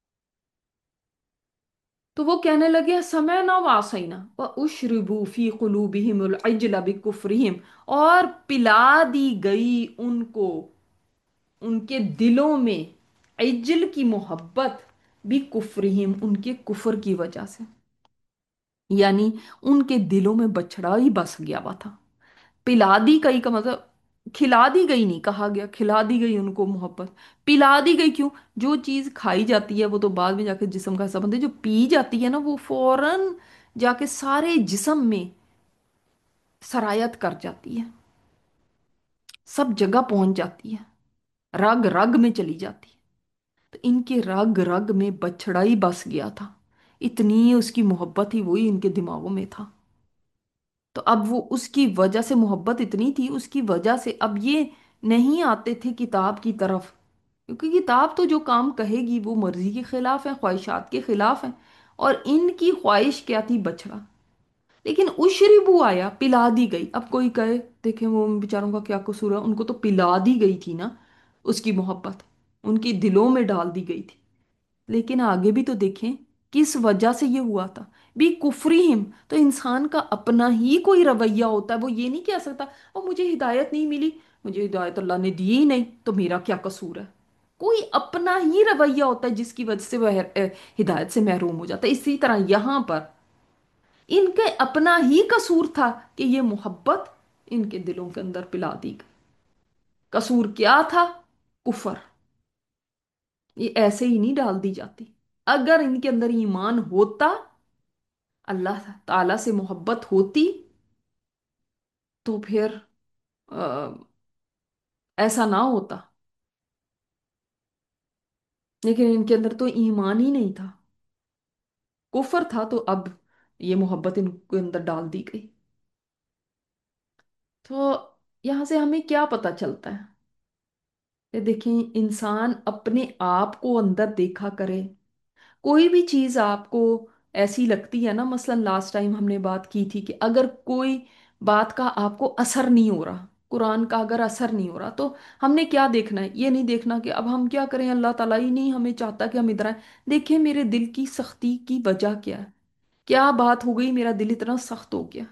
तो वो कहने लगे समय ना वासैना व उशरिबू फी कुलूबिहिमुल इज्ला बिकुफ्रिहिम, और पिला दी गई उनको उनके दिलों में इज्ल की मोहब्बत भी कुफ्रिहिम, उनके कुफर की वजह से। यानी उनके दिलों में बछड़ा ही बस गया हुआ था। पिला दी गई का मतलब खिला दी गई नहीं कहा गया, खिला दी गई उनको मोहब्बत। पिला दी गई क्यों? जो चीज खाई जाती है वो तो बाद में जाके जिस्म का हिस्सा बनती है, जो पी जाती है ना वो फौरन जाके सारे जिस्म में सरायत कर जाती है, सब जगह पहुंच जाती है, रग रग में चली जाती है। तो इनके रग रग में बछड़ा ही बस गया था, इतनी उसकी मोहब्बत ही वही इनके दिमागों में था। तो अब वो उसकी वजह से मोहब्बत इतनी थी, उसकी वजह से अब ये नहीं आते थे किताब की तरफ, क्योंकि किताब तो जो काम कहेगी वो मर्जी के खिलाफ है, ख्वाहिशात के खिलाफ है। और इनकी ख्वाहिश क्या थी? बछड़ा। लेकिन उशरीबू आया, पिला दी गई। अब कोई कहे देखे वो बेचारों का क्या कसूर है, उनको तो पिला दी गई थी ना, उसकी मोहब्बत उनकी दिलों में डाल दी गई थी। लेकिन आगे भी तो देखें किस वजह से ये हुआ था। भी कुफरीहिम, तो इंसान का अपना ही कोई रवैया होता है, वो ये नहीं कह सकता और मुझे हिदायत नहीं मिली, मुझे हिदायत अल्लाह ने दी ही नहीं तो मेरा क्या कसूर है। कोई अपना ही रवैया होता है जिसकी वजह से वह अ, हिदायत से महरूम हो जाता है। इसी तरह यहां पर इनके अपना ही कसूर था कि ये मोहब्बत इनके दिलों के अंदर पिला दी गई। कसूर क्या था? कुफर। ये ऐसे ही नहीं डाल दी जाती। अगर इनके अंदर ईमान होता, अल्लाह ताला से मोहब्बत होती, तो फिर अ, ऐसा ना होता। लेकिन इनके अंदर तो ईमान ही नहीं था, कुफर था। तो अब ये मोहब्बत इनके अंदर डाल दी गई। तो यहां से हमें क्या पता चलता है? ये देखें, इंसान अपने आप को अंदर देखा करे। कोई भी चीज आपको ऐसी लगती है ना, मसलन लास्ट टाइम हमने बात की थी कि अगर कोई बात का आपको असर नहीं हो रहा, कुरान का अगर असर नहीं हो रहा, तो हमने क्या देखना है? ये नहीं देखना कि अब हम क्या करें, अल्लाह ताला ही नहीं हमें चाहता कि हम इधर आए। देखें मेरे दिल की सख्ती की वजह क्या है, क्या बात हो गई मेरा दिल इतना सख्त हो गया,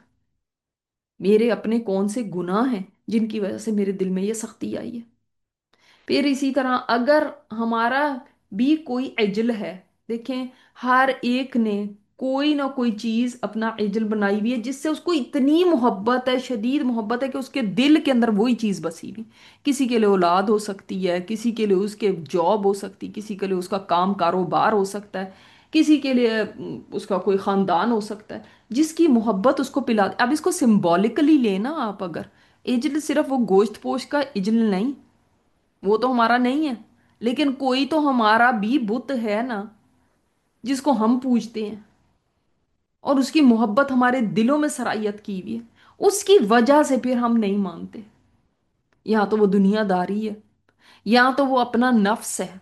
मेरे अपने कौन से गुनाह हैं जिनकी वजह से मेरे दिल में ये सख्ती आई है। फिर इसी तरह अगर हमारा भी कोई इजल है, देखें हर एक ने कोई ना कोई चीज अपना इजल बनाई हुई है जिससे उसको इतनी मोहब्बत है, शदीद मोहब्बत है कि उसके दिल के अंदर वही चीज बसी हुई। किसी के लिए औलाद हो सकती है, किसी के लिए उसके जॉब हो सकती है, किसी के लिए उसका काम कारोबार हो सकता है, किसी के लिए उम, उसका कोई खानदान हो सकता है जिसकी मोहब्बत उसको पिला। अब इसको सिंबॉलिकली लेना आप, अगर इजल सिर्फ वो गोश्त पोश का इजल नहीं, वो तो हमारा नहीं है, लेकिन कोई तो हमारा भी बुत है ना जिसको हम पूजते हैं, और उसकी मोहब्बत हमारे दिलों में सरायत की हुई है। उसकी वजह से फिर हम नहीं मानते। या तो वो दुनियादारी है, या तो वो अपना नफ्स है।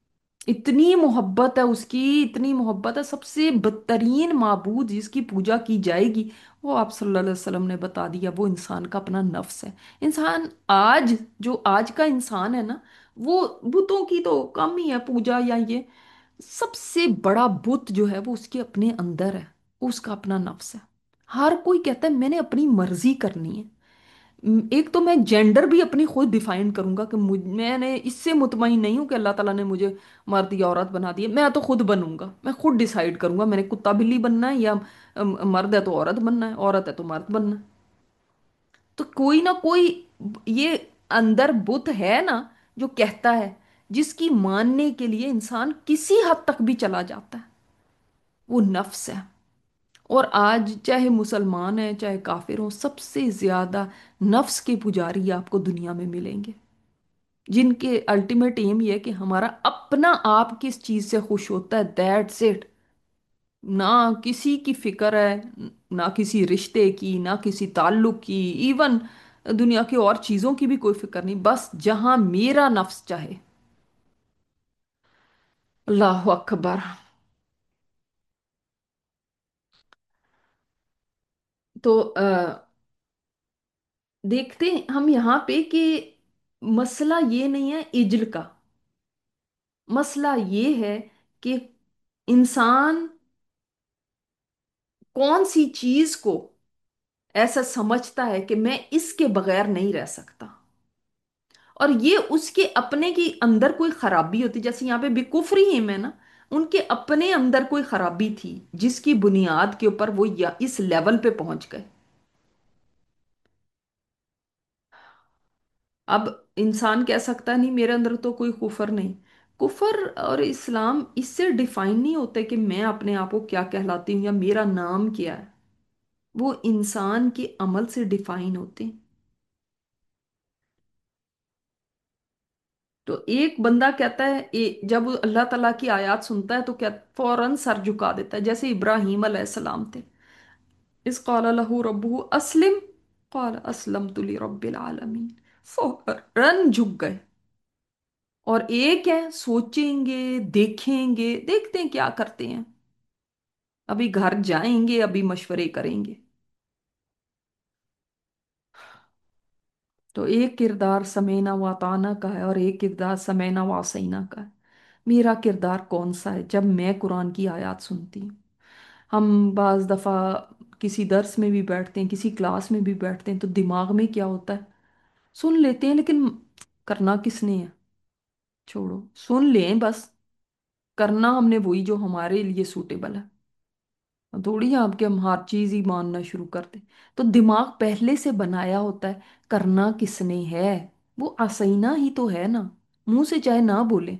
इतनी मोहब्बत है उसकी, इतनी मोहब्बत है। सबसे बदतरीन माबूद जिसकी पूजा की जाएगी वो आप सल्लल्लाहु अलैहि वसल्लम ने बता दिया, वो इंसान का अपना नफ्स है। इंसान आज, जो आज का इंसान है ना, वो बुतों की तो कम ही है पूजा या ये, सबसे बड़ा बुत जो है वो उसके अपने अंदर है, वो उसका अपना नफ्स है। हर कोई कहता है मैंने अपनी मर्जी करनी है। म, एक तो मैं जेंडर भी अपनी खुद डिफाइन करूंगा कि मुझ मैंने इससे मुतमईन नहीं हूं कि अल्लाह ताला ने मुझे मर्द या औरत बना दिया। मैं तो खुद बनूंगा, मैं खुद डिसाइड करूंगा मैंने कुत्ता बिल्ली बनना है, या अम, मर्द है तो औरत बनना है, औरत है तो मर्द बनना है। तो कोई ना कोई ये अंदर बुत है ना जो कहता है, जिसकी मानने के लिए इंसान किसी हद तक भी चला जाता है, वो नफ्स है। और आज चाहे मुसलमान है चाहे काफिर हो, सबसे ज्यादा नफ्स के पुजारी आपको दुनिया में मिलेंगे। जिनके अल्टीमेट एम ये है कि हमारा अपना आप किस चीज से खुश होता है, दैट्स इट। ना किसी की फिक्र है, ना किसी रिश्ते की, ना किसी ताल्लुक की, इवन दुनिया की और चीजों की भी कोई फिक्र नहीं, बस जहां मेरा नफ्स चाहे। अल्लाह अकबर। तो अ, देखते हैं हम यहाँ पे कि मसला ये नहीं है इज्ल का। मसला ये है कि इंसान कौन सी चीज को ऐसा समझता है कि मैं इसके बगैर नहीं रह सकता, और ये उसके अपने की अंदर कोई खराबी होती, जैसे यहाँ पे बेकुफरी है मैं ना, उनके अपने अंदर कोई खराबी थी जिसकी बुनियाद के ऊपर वो या इस लेवल पे पहुंच गए। अब इंसान कह सकता नहीं मेरे अंदर तो कोई कुफर नहीं। कुफर और इस्लाम इससे डिफाइन नहीं होते कि मैं अपने आप को क्या कहलाती हूँ या मेरा नाम क्या है। वो इंसान के अमल से डिफाइन होते हैं। तो एक बंदा कहता है ए, जब वो अल्लाह ताला की आयत सुनता है तो क्या फौरन सर झुका देता है, जैसे इब्राहिम अलैहिस्सलाम थे। इस क़ाल लहू रब्बुहु अस्लिम क़ाल अस्लमतु लिरब्बिल आलमीन, फौरन झुक गए। और एक है सोचेंगे, देखेंगे, देखते हैं क्या करते हैं, अभी घर जाएंगे, अभी मशवरे करेंगे। तो एक किरदार समेना वाताना का है और एक किरदार समेना वासैना का है। मेरा किरदार कौन सा है जब मैं कुरान की आयत सुनती हूँ? हम बाज दफ़ा किसी दर्स में भी बैठते हैं, किसी क्लास में भी बैठते हैं, तो दिमाग में क्या होता है, सुन लेते हैं लेकिन करना किसने है? छोड़ो, सुन लें बस, करना हमने वही जो हमारे लिए सूटेबल है। थोड़ी आपके हम हर चीज ही मानना शुरू कर दें। तो दिमाग पहले से बनाया होता है, करना किसने है, वो आसैना ही तो है ना, मुंह से चाहे ना बोले।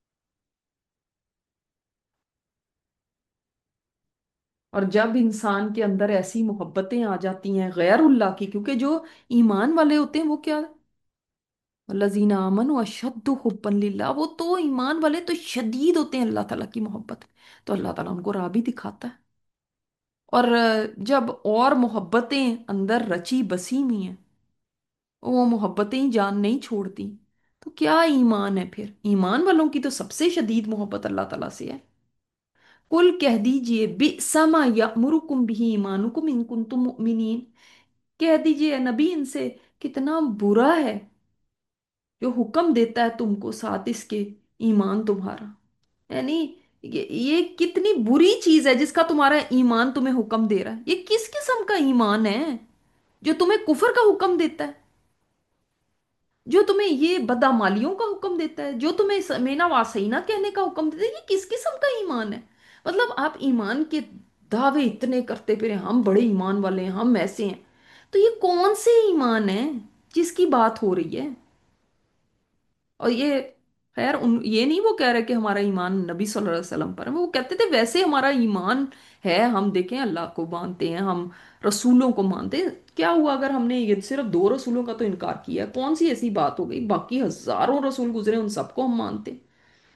और जब इंसान के अंदर ऐसी मोहब्बतें आ जाती हैं गैरुल्लाह की, क्योंकि जो ईमान वाले होते हैं वो क्या, लजीना अमन व अशद्दु हुब्बन लिल्लाह, वो तो ईमान वाले तो शदीद होते हैं अल्लाह ताला की मोहब्बत में। तो अल्लाह ताला उनको राह भी दिखाता है। और जब और मोहब्बतें अंदर रची बसी हुई हैं, वो मोहब्बतें ही जान नहीं छोड़ती, तो क्या ईमान है फिर? ईमान वालों की तो सबसे शदीद मोहब्बत अल्लाह ताला से है। कुल कह दीजिए बिसमा यअमुरुकुम बिही ईमानुकुम इन कुंतुम मुमिनीन, कह दीजिए नबी इनसे, कितना बुरा है जो हुक्म देता है तुमको साथ इसके ईमान तुम्हारा। यानी ये, ये कितनी बुरी चीज है जिसका तुम्हारा ईमान तुम्हें हुक्म दे रहा है। ये किस किस्म का ईमान है जो तुम्हें कुफर का हुक्म देता है, जो तुम्हें ये बदामालियों का हुक्म देता है, जो तुम्हें समेना वासैना कहने का हुक्म देता है? ये किस किस्म का ईमान है? मतलब आप ईमान के दावे इतने करते फिरे, हम बड़े ईमान वाले हैं, हम ऐसे हैं। तो ये कौन से ईमान है जिसकी बात हो रही है? और ये, खैर उन ये नहीं वो कह रहे कि हमारा ईमान नबी सल्लल्लाहु अलैहि वसल्लम पर है, वो कहते थे वैसे हमारा ईमान है, हम देखें अल्लाह को मानते हैं, हम रसूलों को मानते हैं। क्या हुआ अगर हमने ये सिर्फ दो रसूलों का तो इनकार किया, कौन सी ऐसी बात हो गई, बाकी हजारों रसूल गुजरे उन सबको हम मानते हैं।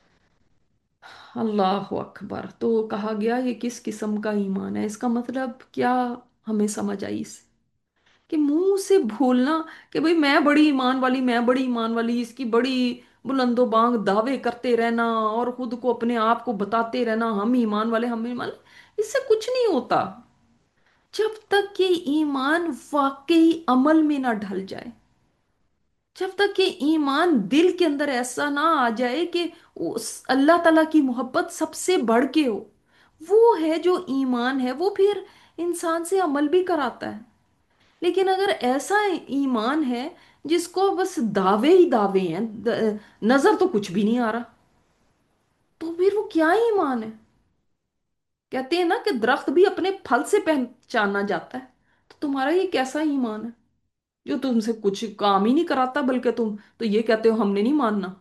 अल्लाह अकबर। तो कहा गया ये किस किस्म का ईमान है, इसका मतलब क्या हमें समझ आई इससे? कि मुंह से बोलना कि भाई मैं बड़ी ईमान वाली, मैं बड़ी ईमान वाली, इसकी बड़ी बुलंदो बांग दावे करते रहना और खुद को अपने आप को बताते रहना हम ईमान वाले, हम ईमान, इससे कुछ नहीं होता जब तक ये ईमान वाकई अमल में ना ढल जाए। जब तक ये ईमान दिल के अंदर ऐसा ना आ जाए कि उस अल्लाह ताला की मोहब्बत सबसे बढ़ के हो, वो है जो ईमान है, वो फिर इंसान से अमल भी कराता है। लेकिन अगर ऐसा ईमान है जिसको बस दावे ही दावे हैं, द- नजर तो कुछ भी नहीं आ रहा, तो फिर वो क्या ईमान है? कहते हैं ना कि दरख्त भी अपने फल से पहचाना जाता है। तो तुम्हारा ये कैसा ईमान है जो तुमसे कुछ काम ही नहीं कराता, बल्कि तुम तो ये कहते हो हमने नहीं मानना?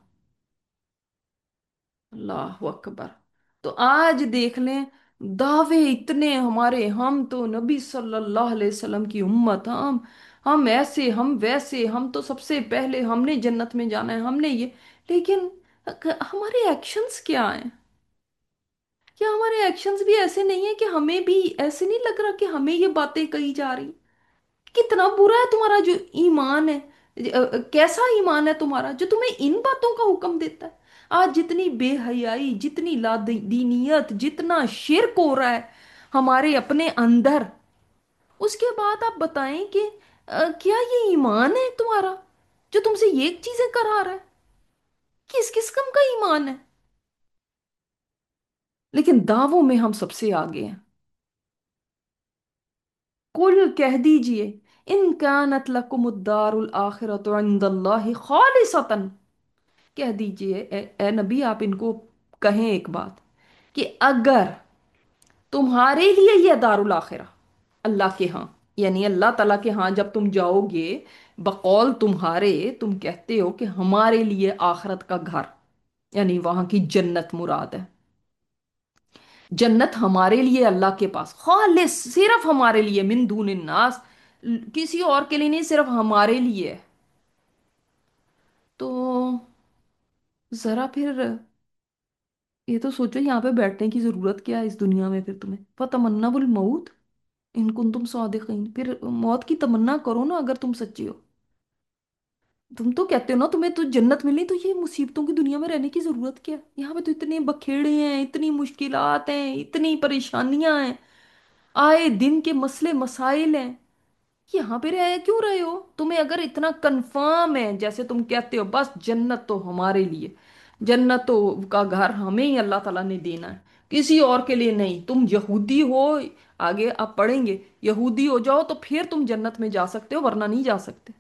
अल्लाह अकबर। तो आज देख लें, दावे इतने हमारे, हम तो नबी सल्लल्लाहु अलैहि वसल्लम की उम्मत, हम हम ऐसे हम वैसे, हम तो सबसे पहले हमने जन्नत में जाना है, हमने ये। लेकिन अ- हमारे एक्शंस क्या हैं? क्या हमारे एक्शंस भी ऐसे नहीं है कि हमें भी ऐसे नहीं लग रहा कि हमें ये बातें कही जा रही? कितना बुरा है तुम्हारा जो ईमान है। अ, अ, कैसा ईमान है तुम्हारा जो तुम्हें इन बातों का हुक्म देता है? आज जितनी बेहयाई, जितनी लादीनियत, जितना शिर्क हो रहा है हमारे अपने अंदर, उसके बाद आप बताएं कि अ, क्या ये ईमान है तुम्हारा जो तुमसे ये चीजें करा रहा है? किस किस्म का ईमान है? लेकिन दावों में हम सबसे आगे हैं। कुल कह दीजिए, इन कानत लकुमुद्दारुल आखिरतु इंदल्लाहि खालिसतन। कह दीजिए ए, ए नबी, आप इनको कहें एक बात, कि अगर तुम्हारे लिए यह दारुल आखिरा अल्लाह के यहाँ, यानी अल्लाह ताला के यहाँ जब तुम जाओगे, बकौल तुम्हारे, तुम कहते हो कि हमारे लिए आखिरत का घर, यानी वहां की जन्नत मुराद है। जन्नत हमारे लिए अल्लाह के पास खालिस, सिर्फ हमारे लिए, मिन दूनिन नास, किसी और के लिए नहीं, सिर्फ हमारे लिए है। तो जरा फिर ये तो सोचो, यहाँ पे बैठने की जरूरत क्या है इस दुनिया में फिर तुम्हें? फतमन्नाउल मौत इन कुंतुम सादिकीन, फिर मौत की तमन्ना करो ना अगर तुम सच्चे हो। तुम तो कहते हो ना तुम्हें तो जन्नत मिलनी, तो ये मुसीबतों की दुनिया में रहने की जरूरत क्या है? यहाँ पे तो इतने बखेड़े हैं, इतनी मुश्किलात हैं, इतनी परेशानियां हैं, आए दिन के मसले मसाइल हैं। यहाँ पे रह क्यों रहे हो? तुम्हें अगर इतना कंफर्म है, जैसे तुम कहते हो बस जन्नत तो हमारे लिए, जन्नत तो का घर हमें ही अल्लाह ताला ने देना है, किसी और के लिए नहीं। तुम यहूदी हो, आगे आप पढ़ेंगे, यहूदी हो जाओ तो फिर तुम जन्नत में जा सकते हो, वरना नहीं जा सकते।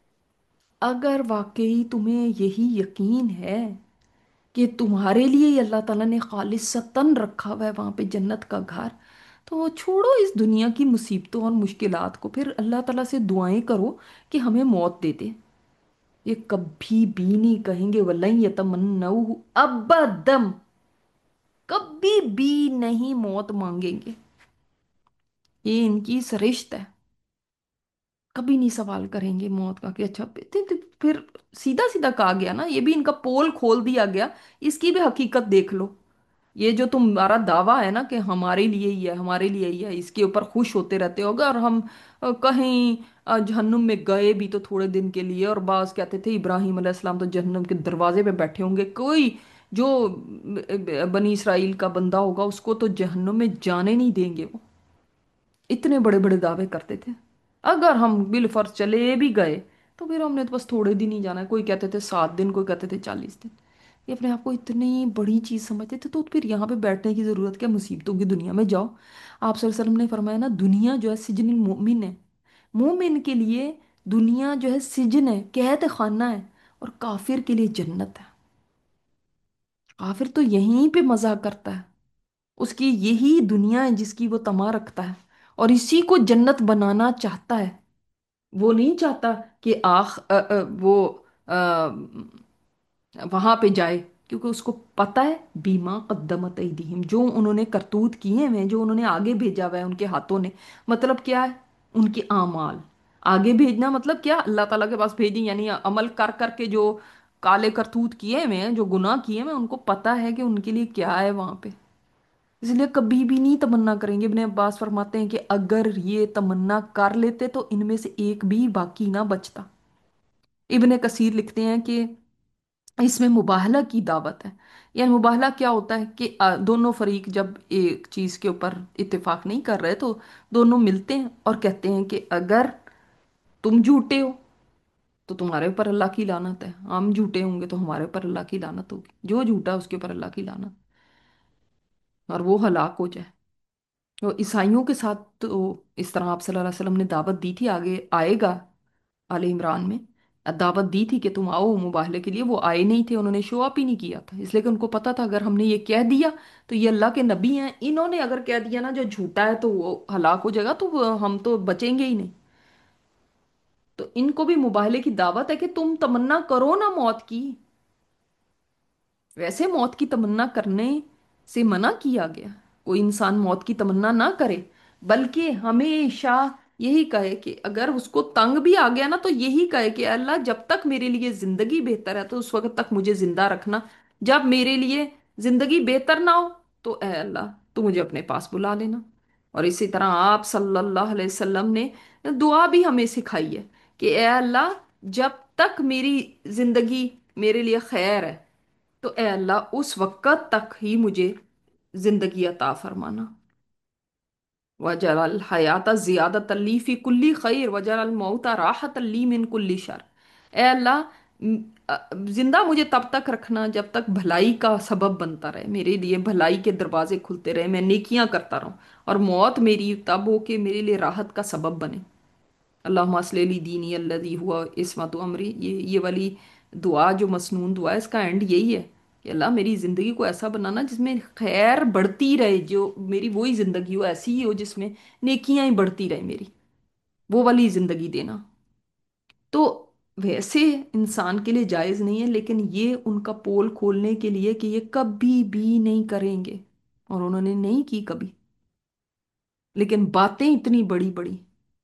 अगर वाकई तुम्हें यही यकीन है कि तुम्हारे लिए ही अल्लाह ताला ने खालिसतन रखा हुआ है वहां पे जन्नत का घर, तो छोड़ो इस दुनिया की मुसीबतों और मुश्किलात को, फिर अल्लाह ताला से दुआएं करो कि हमें मौत दे दे। ये कभी भी नहीं कहेंगे वलन यतमन्नऊ अबदम, कभी भी नहीं मौत मांगेंगे। ये इनकी सरिश्त है। कभी नहीं सवाल करेंगे मौत का कि अच्छा फिर फिर फिर सीधा सीधा कहा गया ना, ये भी इनका पोल खोल दिया गया। इसकी भी हकीकत देख लो। ये जो तुम्हारा दावा है ना कि हमारे लिए ही है, हमारे लिए ही है, इसके ऊपर खुश होते रहते होगे। और हम अ, कहीं अ, जहन्नुम में गए भी तो थोड़े दिन के लिए, और बाज कहते थे इब्राहिम अलैहिस्सलाम तो जहन्नुम के दरवाजे पे बैठे होंगे, कोई जो अ, बनी इसराइल का बंदा होगा उसको तो जहन्नुम में जाने नहीं देंगे वो। इतने बड़े बड़े दावे करते थे। अगर हम बिलफर्ज चले भी गए तो फिर हमने तो बस थोड़े दिन ही जाना है। कोई कहते थे सात दिन, कोई कहते थे चालीस दिन। ये अपने आप को इतनी बड़ी चीज समझते थे, तो फिर यहाँ पे बैठने की जरूरत क्या? मुसीबतों की दुनिया में जाओ। आप सल्लल्लाहु अलैहि वसल्लम ने फरमाया ना, दुनिया जो है सिजनुल मोमिन है। मोमिन के लिए दुनिया जो है सिजन है, कैद खाना है, और काफिर के लिए जन्नत है। काफिर तो यहीं पे मजा करता है, उसकी यही दुनिया है जिसकी वो तमा रखता है, और इसी को जन्नत बनाना चाहता है। वो नहीं चाहता कि आख अ, अ, वो वहां पे जाए, क्योंकि उसको पता है बीमा कद्दमत अयदीहिम, जो उन्होंने करतूत किए हैं, जो उन्होंने आगे भेजा हुआ है उनके हाथों ने। मतलब क्या है? उनके आमाल आगे भेजना, मतलब क्या? अल्लाह ताला के पास भेजी, यानी अमल कर करके जो काले करतूत किए हुए हैं, जो गुनाह किए हुए हैं, उनको पता है कि उनके लिए क्या है वहां पे। इसलिए कभी भी नहीं तमन्ना करेंगे। इब्ने अब्बास फरमाते हैं कि अगर ये तमन्ना कर लेते तो इनमें से एक भी बाकी ना बचता। इब्ने कसीर लिखते हैं कि इसमें मुबाहला की दावत है। यानी मुबाहला क्या होता है कि अ, दोनों फरीक जब एक चीज के ऊपर इत्तेफाक नहीं कर रहे, तो दोनों मिलते हैं और कहते हैं कि अगर तुम झूठे हो तो तुम्हारे ऊपर अल्लाह की लानत है, हम झूठे होंगे तो हमारे ऊपर अल्लाह की लानत होगी, जो झूठा है उसके ऊपर अल्लाह की लानत, और वो हलाक हो जाए। तो ईसाइयों के साथ तो इस तरह आप सल्लल्लाहु अलैहि वसल्लम ने दावत दी थी, आगे आएगा आले इमरान में। दावत दी थी कि तुम आओ मुबाहले के लिए, वो आए नहीं थे, उन्होंने शो अप ही नहीं किया था, इसलिए कि उनको पता था अगर हमने ये कह दिया तो ये अल्लाह के नबी हैं, इन्होंने अगर कह दिया ना जो झूठा है तो वो हलाक हो जाएगा, तो वो- हम तो बचेंगे ही नहीं। तो इनको भी मुबाहले की दावत है कि तुम तमन्ना करो ना मौत की। वैसे मौत की तमन्ना करने से मना किया गया, कोई इंसान मौत की तमन्ना ना करे, बल्कि हमेशा یہی کہے کہ اگر اس کو تنگ بھی آ گیا نا تو یہی کہے کہ اے اللہ جب تک میرے لیے زندگی بہتر ہے تو اس وقت تک مجھے زندہ رکھنا، جب میرے لیے زندگی بہتر نہ ہو تو اے اللہ تو مجھے اپنے پاس بلا لینا۔ اور اسی طرح آپ صلی اللہ علیہ وسلم نے دعا بھی ہمیں سکھائی ہے کہ اے اللہ جب تک میری زندگی میرے لیے خیر ہے تو اے اللہ اس وقت تک ہی مجھے زندگی عطا فرمانا۔ وجعل الحیات زیادۃ لی فی کلی خیر وجعل الموت راحۃ لی من کلی شر۔ اے اللہ م- ا- زندہ مجھے تب تک رکھنا جب تک بھلائی کا سبب بنتا رہے، میرے لیے بھلائی کے دروازے کھلتے رہے، میں نیکیاں کرتا رہوں، اور موت میری تب ہو کہ میرے لیے راحت کا سبب بنے۔ اللہم اصلح لی دینی الذی ہوا عصمت امری، یہ یہ والی دعا جو مسنون دعا ہے اس کا اینڈ یہی ہے کہ اللہ میری زندگی کو ایسا بنانا جس میں خیر بڑھتی رہے، جو میری وہی زندگی ہو ایسی ہی ہو جس میں نیکیاں ہی بڑھتی رہے میری، وہ والی زندگی دینا۔ تو ویسے انسان کے لیے جائز نہیں ہے، لیکن یہ ان کا پول کھولنے کے لیے کہ یہ کبھی بھی نہیں کریں گے، اور انہوں نے نہیں کی کبھی، لیکن باتیں اتنی بڑی بڑی۔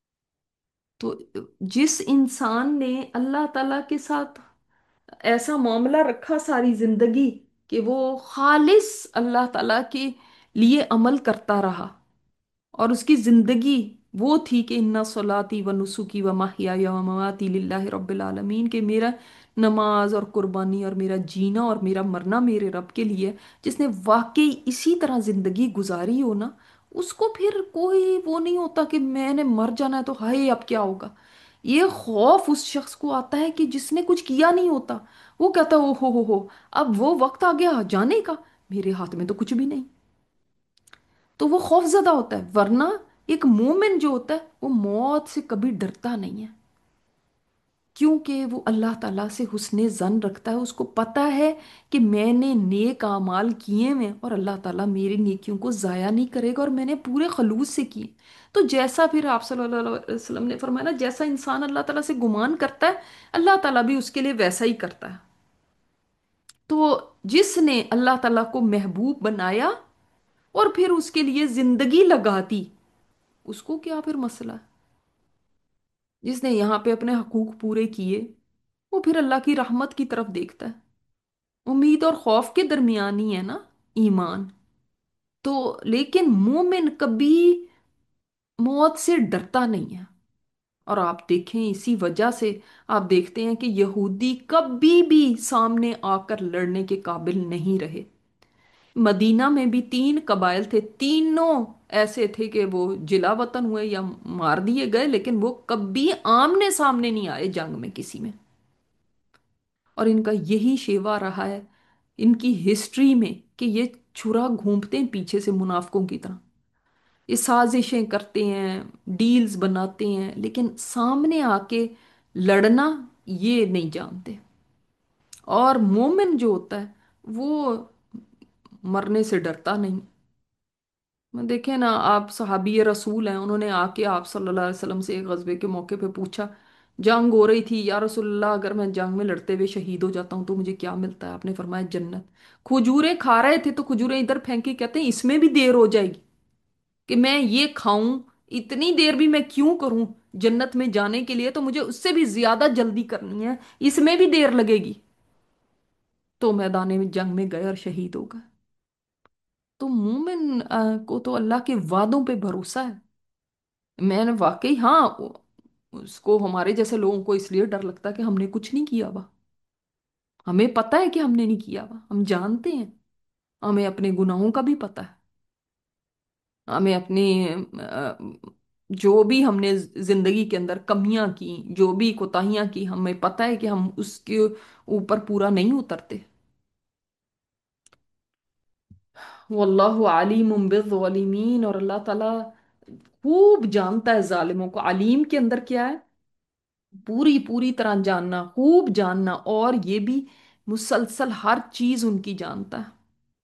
تو جس انسان نے اللہ تعالی کے ساتھ ایسا معاملہ رکھا ساری زندگی کہ وہ خالص اللہ تعالی کے لیے عمل کرتا رہا، اور اس کی زندگی وہ تھی کہ انا صلاتی و نسکی و محیای و مماتی للہ رب العالمین، کہ میرا نماز اور قربانی اور میرا جینا اور میرا مرنا میرے رب کے لیے، جس نے واقعی اسی طرح زندگی گزاری ہو نا، اس کو پھر کوئی وہ نہیں ہوتا کہ میں نے مر جانا ہے تو ہائے اب کیا ہوگا۔ یہ خوف اس شخص کو آتا ہے کہ جس نے کچھ کیا نہیں ہوتا، وہ کہتا ہے او ہو ہو ہو اب وہ وقت آ گیا جانے کا، میرے ہاتھ میں تو کچھ بھی نہیں، تو وہ خوف زدہ ہوتا ہے۔ ورنہ ایک مومن جو ہوتا ہے وہ موت سے کبھی ڈرتا نہیں ہے، کیونکہ وہ اللہ تعالیٰ سے حسن ظن رکھتا ہے، اس کو پتا ہے کہ میں نے نیک اعمال کیے ہیں اور اللہ تعالیٰ میری نیکیوں کو ضائع نہیں کرے گا، اور میں نے پورے خلوص سے کیے۔ تو جیسا پھر آپ صلی اللہ علیہ وسلم نے فرمایا نا، جیسا انسان اللہ تعالیٰ سے گمان کرتا ہے اللہ تعالیٰ بھی اس کے لیے ویسا ہی کرتا ہے۔ تو جس نے اللہ تعالیٰ کو محبوب بنایا اور پھر اس کے لیے زندگی لگا دی، اس کو کیا پھر مسئلہ ہے؟ جس نے یہاں پہ اپنے حقوق پورے کیے وہ پھر اللہ کی رحمت کی طرف دیکھتا ہے۔ امید اور خوف کے درمیان ہی ہے نا ایمان۔ تو لیکن مومن کبھی موت سے ڈرتا نہیں ہے، اور آپ دیکھیں اسی وجہ سے آپ دیکھتے ہیں کہ یہودی کبھی بھی سامنے آ کر لڑنے کے قابل نہیں رہے۔ مدینہ میں بھی تین قبائل تھے، تینوں ایسے تھے کہ وہ جلا وطن ہوئے یا مار دیے گئے، لیکن وہ کبھی آمنے سامنے نہیں آئے جنگ میں کسی میں۔ اور ان کا یہی شیوا رہا ہے ان کی ہسٹری میں کہ یہ چھرا گھونپتے ہیں پیچھے سے منافقوں کی طرح، یہ سازشیں کرتے ہیں، ڈیلز بناتے ہیں، لیکن سامنے آ کے لڑنا یہ نہیں جانتے۔ اور مومن جو ہوتا ہے وہ مرنے سے ڈرتا نہیں۔ دیکھیں نا، آپ صحابی رسول ہیں، انہوں نے آ کے آپ صلی اللہ علیہ وسلم سے ایک غزوے کے موقع پہ پوچھا، جنگ ہو رہی تھی، یا رسول اللہ اگر میں جنگ میں لڑتے ہوئے شہید ہو جاتا ہوں تو مجھے کیا ملتا ہے؟ آپ نے فرمایا جنت۔ کھجوریں کھا رہے تھے تو کھجوریں ادھر پھینکی، کہتے ہیں اس میں بھی دیر ہو جائے گی کہ میں یہ کھاؤں، اتنی دیر بھی میں کیوں کروں جنت میں جانے کے لیے، تو مجھے اس سے بھی زیادہ جلدی کرنی ہے، اس میں بھی دیر لگے گی۔ تو میدان میں جنگ میں گئے اور شہید ہو گئے۔ تو مومن آ، کو تو اللہ کے وعدوں پہ بھروسہ ہے۔ میں نے واقعی ہاں، اس کو ہمارے جیسے لوگوں کو اس لیے ڈر لگتا ہے کہ ہم نے کچھ نہیں کیا ہوا، ہمیں پتہ ہے کہ ہم نے نہیں کیا ہوا، ہم جانتے ہیں، ہمیں اپنے گناہوں کا بھی پتہ ہے، ہمیں اپنی آ، جو بھی ہم نے زندگی کے اندر کمیاں کی، جو بھی کوتاہیاں کی، ہمیں پتہ ہے کہ ہم اس کے اوپر پورا نہیں اترتے۔ واللہ علیم بالظالمین، اور اللہ تعالیٰ خوب جانتا ہے ظالموں کو۔ علیم کے اندر کیا ہے؟ پوری پوری طرح جاننا، خوب جاننا، اور یہ بھی مسلسل ہر چیز ان کی جانتا ہے۔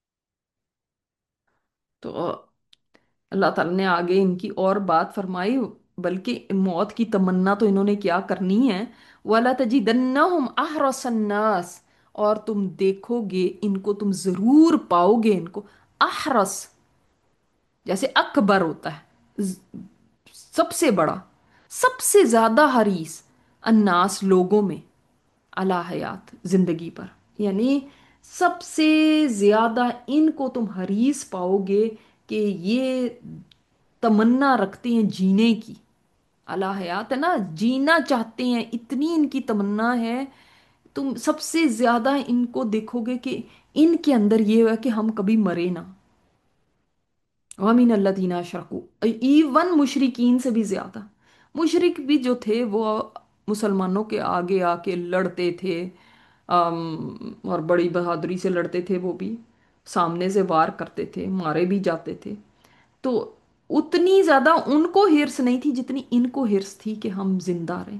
تو اللہ تعالیٰ نے آگے ان کی اور بات فرمائی، بلکہ موت کی تمنا تو انہوں نے کیا کرنی ہے، وَلَا تَجِدَنَّهُمْ أَحْرَصَ النَّاسِ، اور تم دیکھو گے ان کو، تم ضرور پاؤ گے ان کو، احرس جیسے اکبر ہوتا ہے، ز- سب سے بڑا، سب سے زیادہ حریص الناس لوگوں میں علی حیات زندگی پر، یعنی سب سے زیادہ ان کو تم حریص پاؤ گے کہ یہ تمنا رکھتے ہیں جینے کی، علی حیات ہے نا، جینا چاہتے ہیں، اتنی ان کی تمنا ہے، تم سب سے زیادہ ان کو دیکھو گے کہ ان کے اندر یہ ہے کہ ہم کبھی مرے نہ، وَمِنَ الَّذِينَ اشرکوا، ایون مشرکین سے بھی زیادہ، مشرک بھی جو تھے وہ مسلمانوں کے آگے آ کے لڑتے تھے، آم، اور بڑی بہادری سے لڑتے تھے، وہ بھی سامنے سے وار کرتے تھے، مارے بھی جاتے تھے، تو اتنی زیادہ ان کو ہرس نہیں تھی جتنی ان کو ہرس تھی کہ ہم زندہ رہیں۔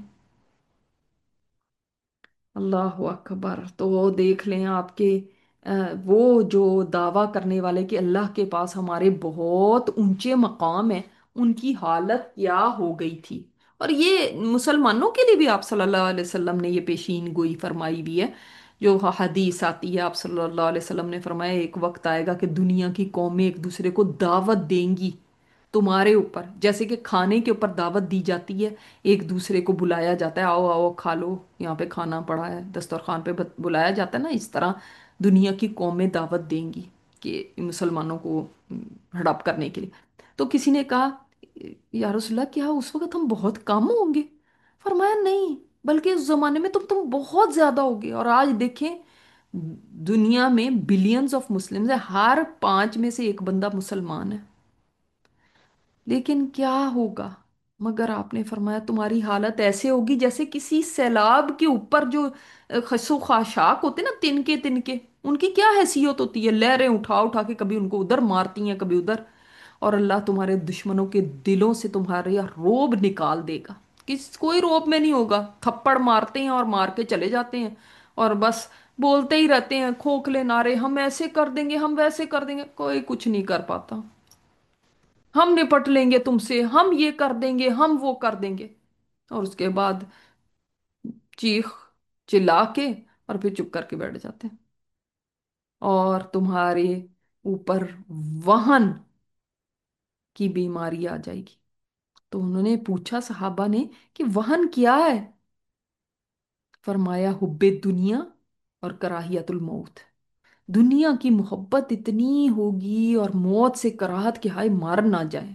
اللہ اکبر! تو دیکھ لیں آپ کے آ، وہ جو دعویٰ کرنے والے کہ اللہ کے پاس ہمارے بہت اونچے مقام ہیں، ان کی حالت کیا ہو گئی تھی۔ اور یہ مسلمانوں کے لیے بھی آپ صلی اللہ علیہ وسلم نے یہ پیشین گوئی فرمائی بھی ہے، جو حدیث آتی ہے، آپ صلی اللہ علیہ وسلم نے فرمایا ایک وقت آئے گا کہ دنیا کی قومیں ایک دوسرے کو دعوت دیں گی تمہارے اوپر، جیسے کہ کھانے کے اوپر دعوت دی جاتی ہے، ایک دوسرے کو بلایا جاتا ہے، آؤ آؤ کھا لو، یہاں پہ کھانا پڑا ہے، دسترخوان پہ بت- بلایا جاتا ہے نا، اس طرح دنیا کی قومیں دعوت دیں گی کہ مسلمانوں کو م، ہڑپ کرنے کے لیے۔ تو کسی نے کہا یا رسول اللہ کیا اس وقت ہم بہت کم ہوں گے؟ فرمایا نہیں، بلکہ اس زمانے میں تم تم بہت زیادہ ہوگے، اور آج دیکھیں دنیا میں بلینز آف مسلمز ہیں، ہر پانچ میں سے ایک بندہ مسلمان ہے، لیکن کیا ہوگا؟ مگر آپ نے فرمایا تمہاری حالت ایسے ہوگی جیسے کسی سیلاب کے اوپر جو خسو خاشاک ہوتے نا، تنکے تنکے، ان کی کیا حیثیت ہوتی ہے، لہریں اٹھا اٹھا کے کبھی ان کو ادھر مارتی ہیں کبھی ادھر، اور اللہ تمہارے دشمنوں کے دلوں سے تمہارے روب نکال دے گا، کس کوئی روب میں نہیں ہوگا، تھپڑ مارتے ہیں اور مار کے چلے جاتے ہیں، اور بس بولتے ہی رہتے ہیں کھوکھلے نعرے، ہم ایسے کر دیں گے، ہم ویسے کر دیں گے، کوئی کچھ نہیں کر پاتا، ہم نپٹ لیں گے تم سے، ہم یہ کر دیں گے، ہم وہ کر دیں گے، اور اس کے بعد چیخ چلا کے اور پھر چپ کر کے بیٹھ جاتے ہیں، اور تمہارے اوپر وہن کی بیماری آ جائے گی۔ تو انہوں نے پوچھا صحابہ نے کہ وہن کیا ہے؟ فرمایا حب دنیا اور کراہیت الموت، دنیا کی محبت اتنی ہوگی اور موت سے کراہت کہ ہائے مار نہ جائے۔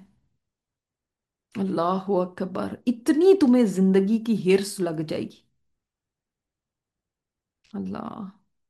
اللہ اکبر! اتنی تمہیں زندگی کی ہرس لگ جائے گی، اللہ!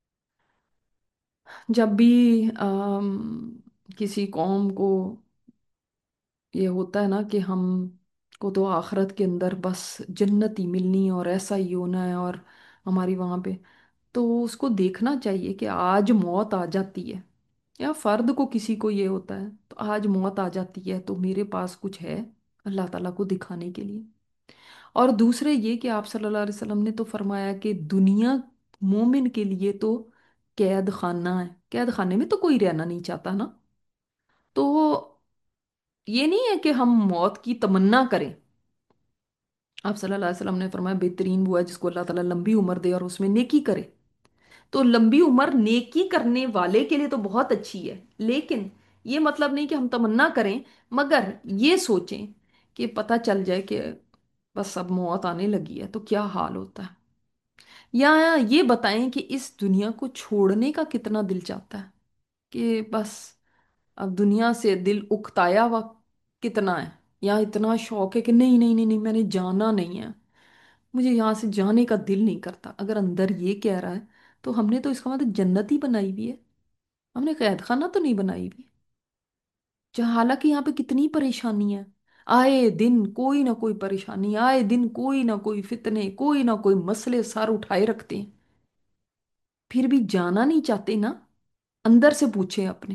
جب بھی آم، کسی قوم کو یہ ہوتا ہے نا کہ ہم کو تو آخرت کے اندر بس جنت ہی ملنی ہے اور ایسا ہی ہونا ہے اور ہماری وہاں پہ، تو اس کو دیکھنا چاہیے کہ آج موت آ جاتی ہے، یا فرد کو کسی کو یہ ہوتا ہے تو آج موت آ جاتی ہے تو میرے پاس کچھ ہے اللہ تعالیٰ کو دکھانے کے لیے۔ اور دوسرے یہ کہ آپ صلی اللہ علیہ وسلم نے تو فرمایا کہ دنیا مومن کے لیے تو قید خانہ ہے، قید خانے میں تو کوئی رہنا نہیں چاہتا نا، تو یہ نہیں ہے کہ ہم موت کی تمنا کریں، آپ صلی اللہ علیہ وسلم نے فرمایا بہترین وہ ہے جس کو اللہ تعالیٰ لمبی عمر دے اور اس میں نیکی کرے، تو لمبی عمر نیکی کرنے والے کے لیے تو بہت اچھی ہے، لیکن یہ مطلب نہیں کہ ہم تمنا کریں، مگر یہ سوچیں کہ پتہ چل جائے کہ بس اب موت آنے لگی ہے تو کیا حال ہوتا ہے، یا یہ بتائیں کہ اس دنیا کو چھوڑنے کا کتنا دل چاہتا ہے، کہ بس اب دنیا سے دل اکتایا ہوا کتنا ہے، یا اتنا شوق ہے کہ نہیں نہیں نہیں نہیں میں نے جانا نہیں ہے، مجھے یہاں سے جانے کا دل نہیں کرتا، اگر اندر یہ کہہ رہا ہے تو ہم نے تو اس کا مطلب جنت ہی بنائی ہوئی ہے، ہم نے قید خانہ تو نہیں بنائی ہوئی، جہاں حالانکہ یہاں پہ کتنی پریشانی ہے، آئے دن کوئی نہ کوئی پریشانی، آئے دن کوئی نہ کوئی فتنے، کوئی نہ کوئی مسئلے سر اٹھائے رکھتے ہیں، پھر بھی جانا نہیں چاہتے نا، اندر سے پوچھیں اپنے،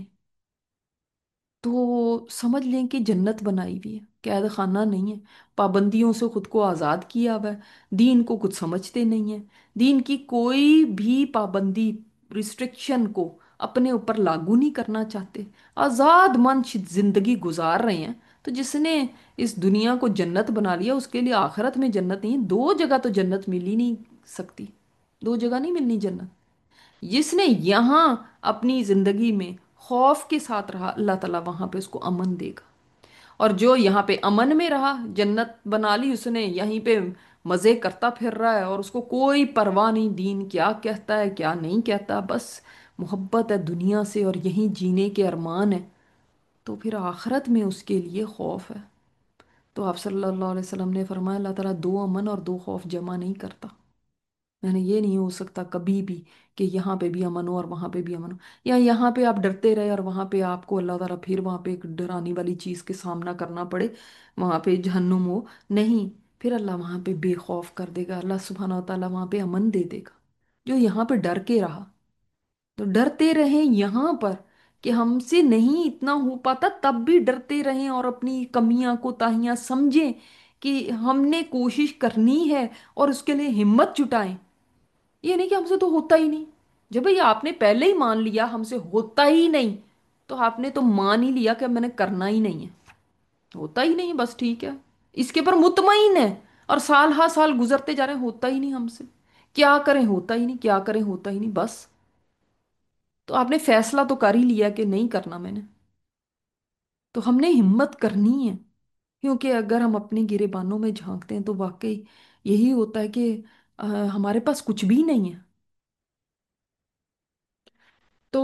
تو سمجھ لیں کہ جنت بنائی ہوئی ہے، قید خانہ نہیں ہے، پابندیوں سے خود کو آزاد کیا ہوا ہے، دین کو کچھ سمجھتے نہیں ہیں، دین کی کوئی بھی پابندی ریسٹرکشن کو اپنے اوپر لاگو نہیں کرنا چاہتے، آزاد من زندگی گزار رہے ہیں، تو جس نے اس دنیا کو جنت بنا لیا اس کے لیے آخرت میں جنت نہیں، دو جگہ تو جنت مل ہی نہیں سکتی، دو جگہ نہیں ملنی جنت، جس نے یہاں اپنی زندگی میں خوف کے ساتھ رہا اللہ تعالیٰ وہاں پہ اس کو امن دے گا، اور جو یہاں پہ امن میں رہا، جنت بنا لی اس نے، یہیں پہ مزے کرتا پھر رہا ہے اور اس کو کوئی پرواہ نہیں دین کیا کہتا ہے کیا نہیں کہتا، بس محبت ہے دنیا سے اور یہیں جینے کے ارمان ہے، تو پھر آخرت میں اس کے لیے خوف ہے۔ تو آپ صلی اللہ علیہ وسلم نے فرمایا اللہ تعالیٰ دو امن اور دو خوف جمع نہیں کرتا، یعنی یہ نہیں ہو سکتا کبھی بھی کہ یہاں پہ بھی امن ہو اور وہاں پہ بھی امن ہو، یا یہاں پہ آپ ڈرتے رہے اور وہاں پہ آپ کو اللہ تعالیٰ پھر وہاں پہ ایک ڈرانی والی چیز کے سامنا کرنا پڑے، وہاں پہ جہنم ہو۔ نہیں، پھر اللہ وہاں پہ بے خوف کر دے گا، اللہ سبحانہ و تعالیٰ وہاں پہ امن دے دے گا۔ جو یہاں پہ ڈر کے رہا، تو ڈرتے رہیں یہاں پر کہ ہم سے نہیں اتنا ہو پاتا، تب بھی ڈرتے رہیں اور اپنی کمیاں کوتاہیاں سمجھیں کہ ہم نے کوشش کرنی ہے اور اس کے لیے ہمت جٹائیں۔ یہ نہیں کہ ہم سے تو ہوتا ہی نہیں، جب بھئی آپ نے پہلے ہی مان لیا ہم سے ہوتا ہی نہیں، تو آپ نے تو مان ہی لیا کہ میں نے کرنا ہی نہیں ہے، ہوتا ہی نہیں بس ٹھیک ہے، اس کے پر مطمئن ہے، اور سال ہا سال گزرتے جا رہے ہیں ہوتا ہی نہیں ہم سے، کیا کریں ہوتا ہی نہیں، کیا کریں ہوتا ہی نہیں بس۔ تو آپ نے فیصلہ تو کر ہی لیا کہ نہیں کرنا میں نے، تو ہم نے ہمت کرنی ہے، کیونکہ اگر ہم اپنے گریبانوں میں جھانکتے ہیں تو واقعی یہی ہوتا ہے کہ آ، ہمارے پاس کچھ بھی نہیں ہے۔ تو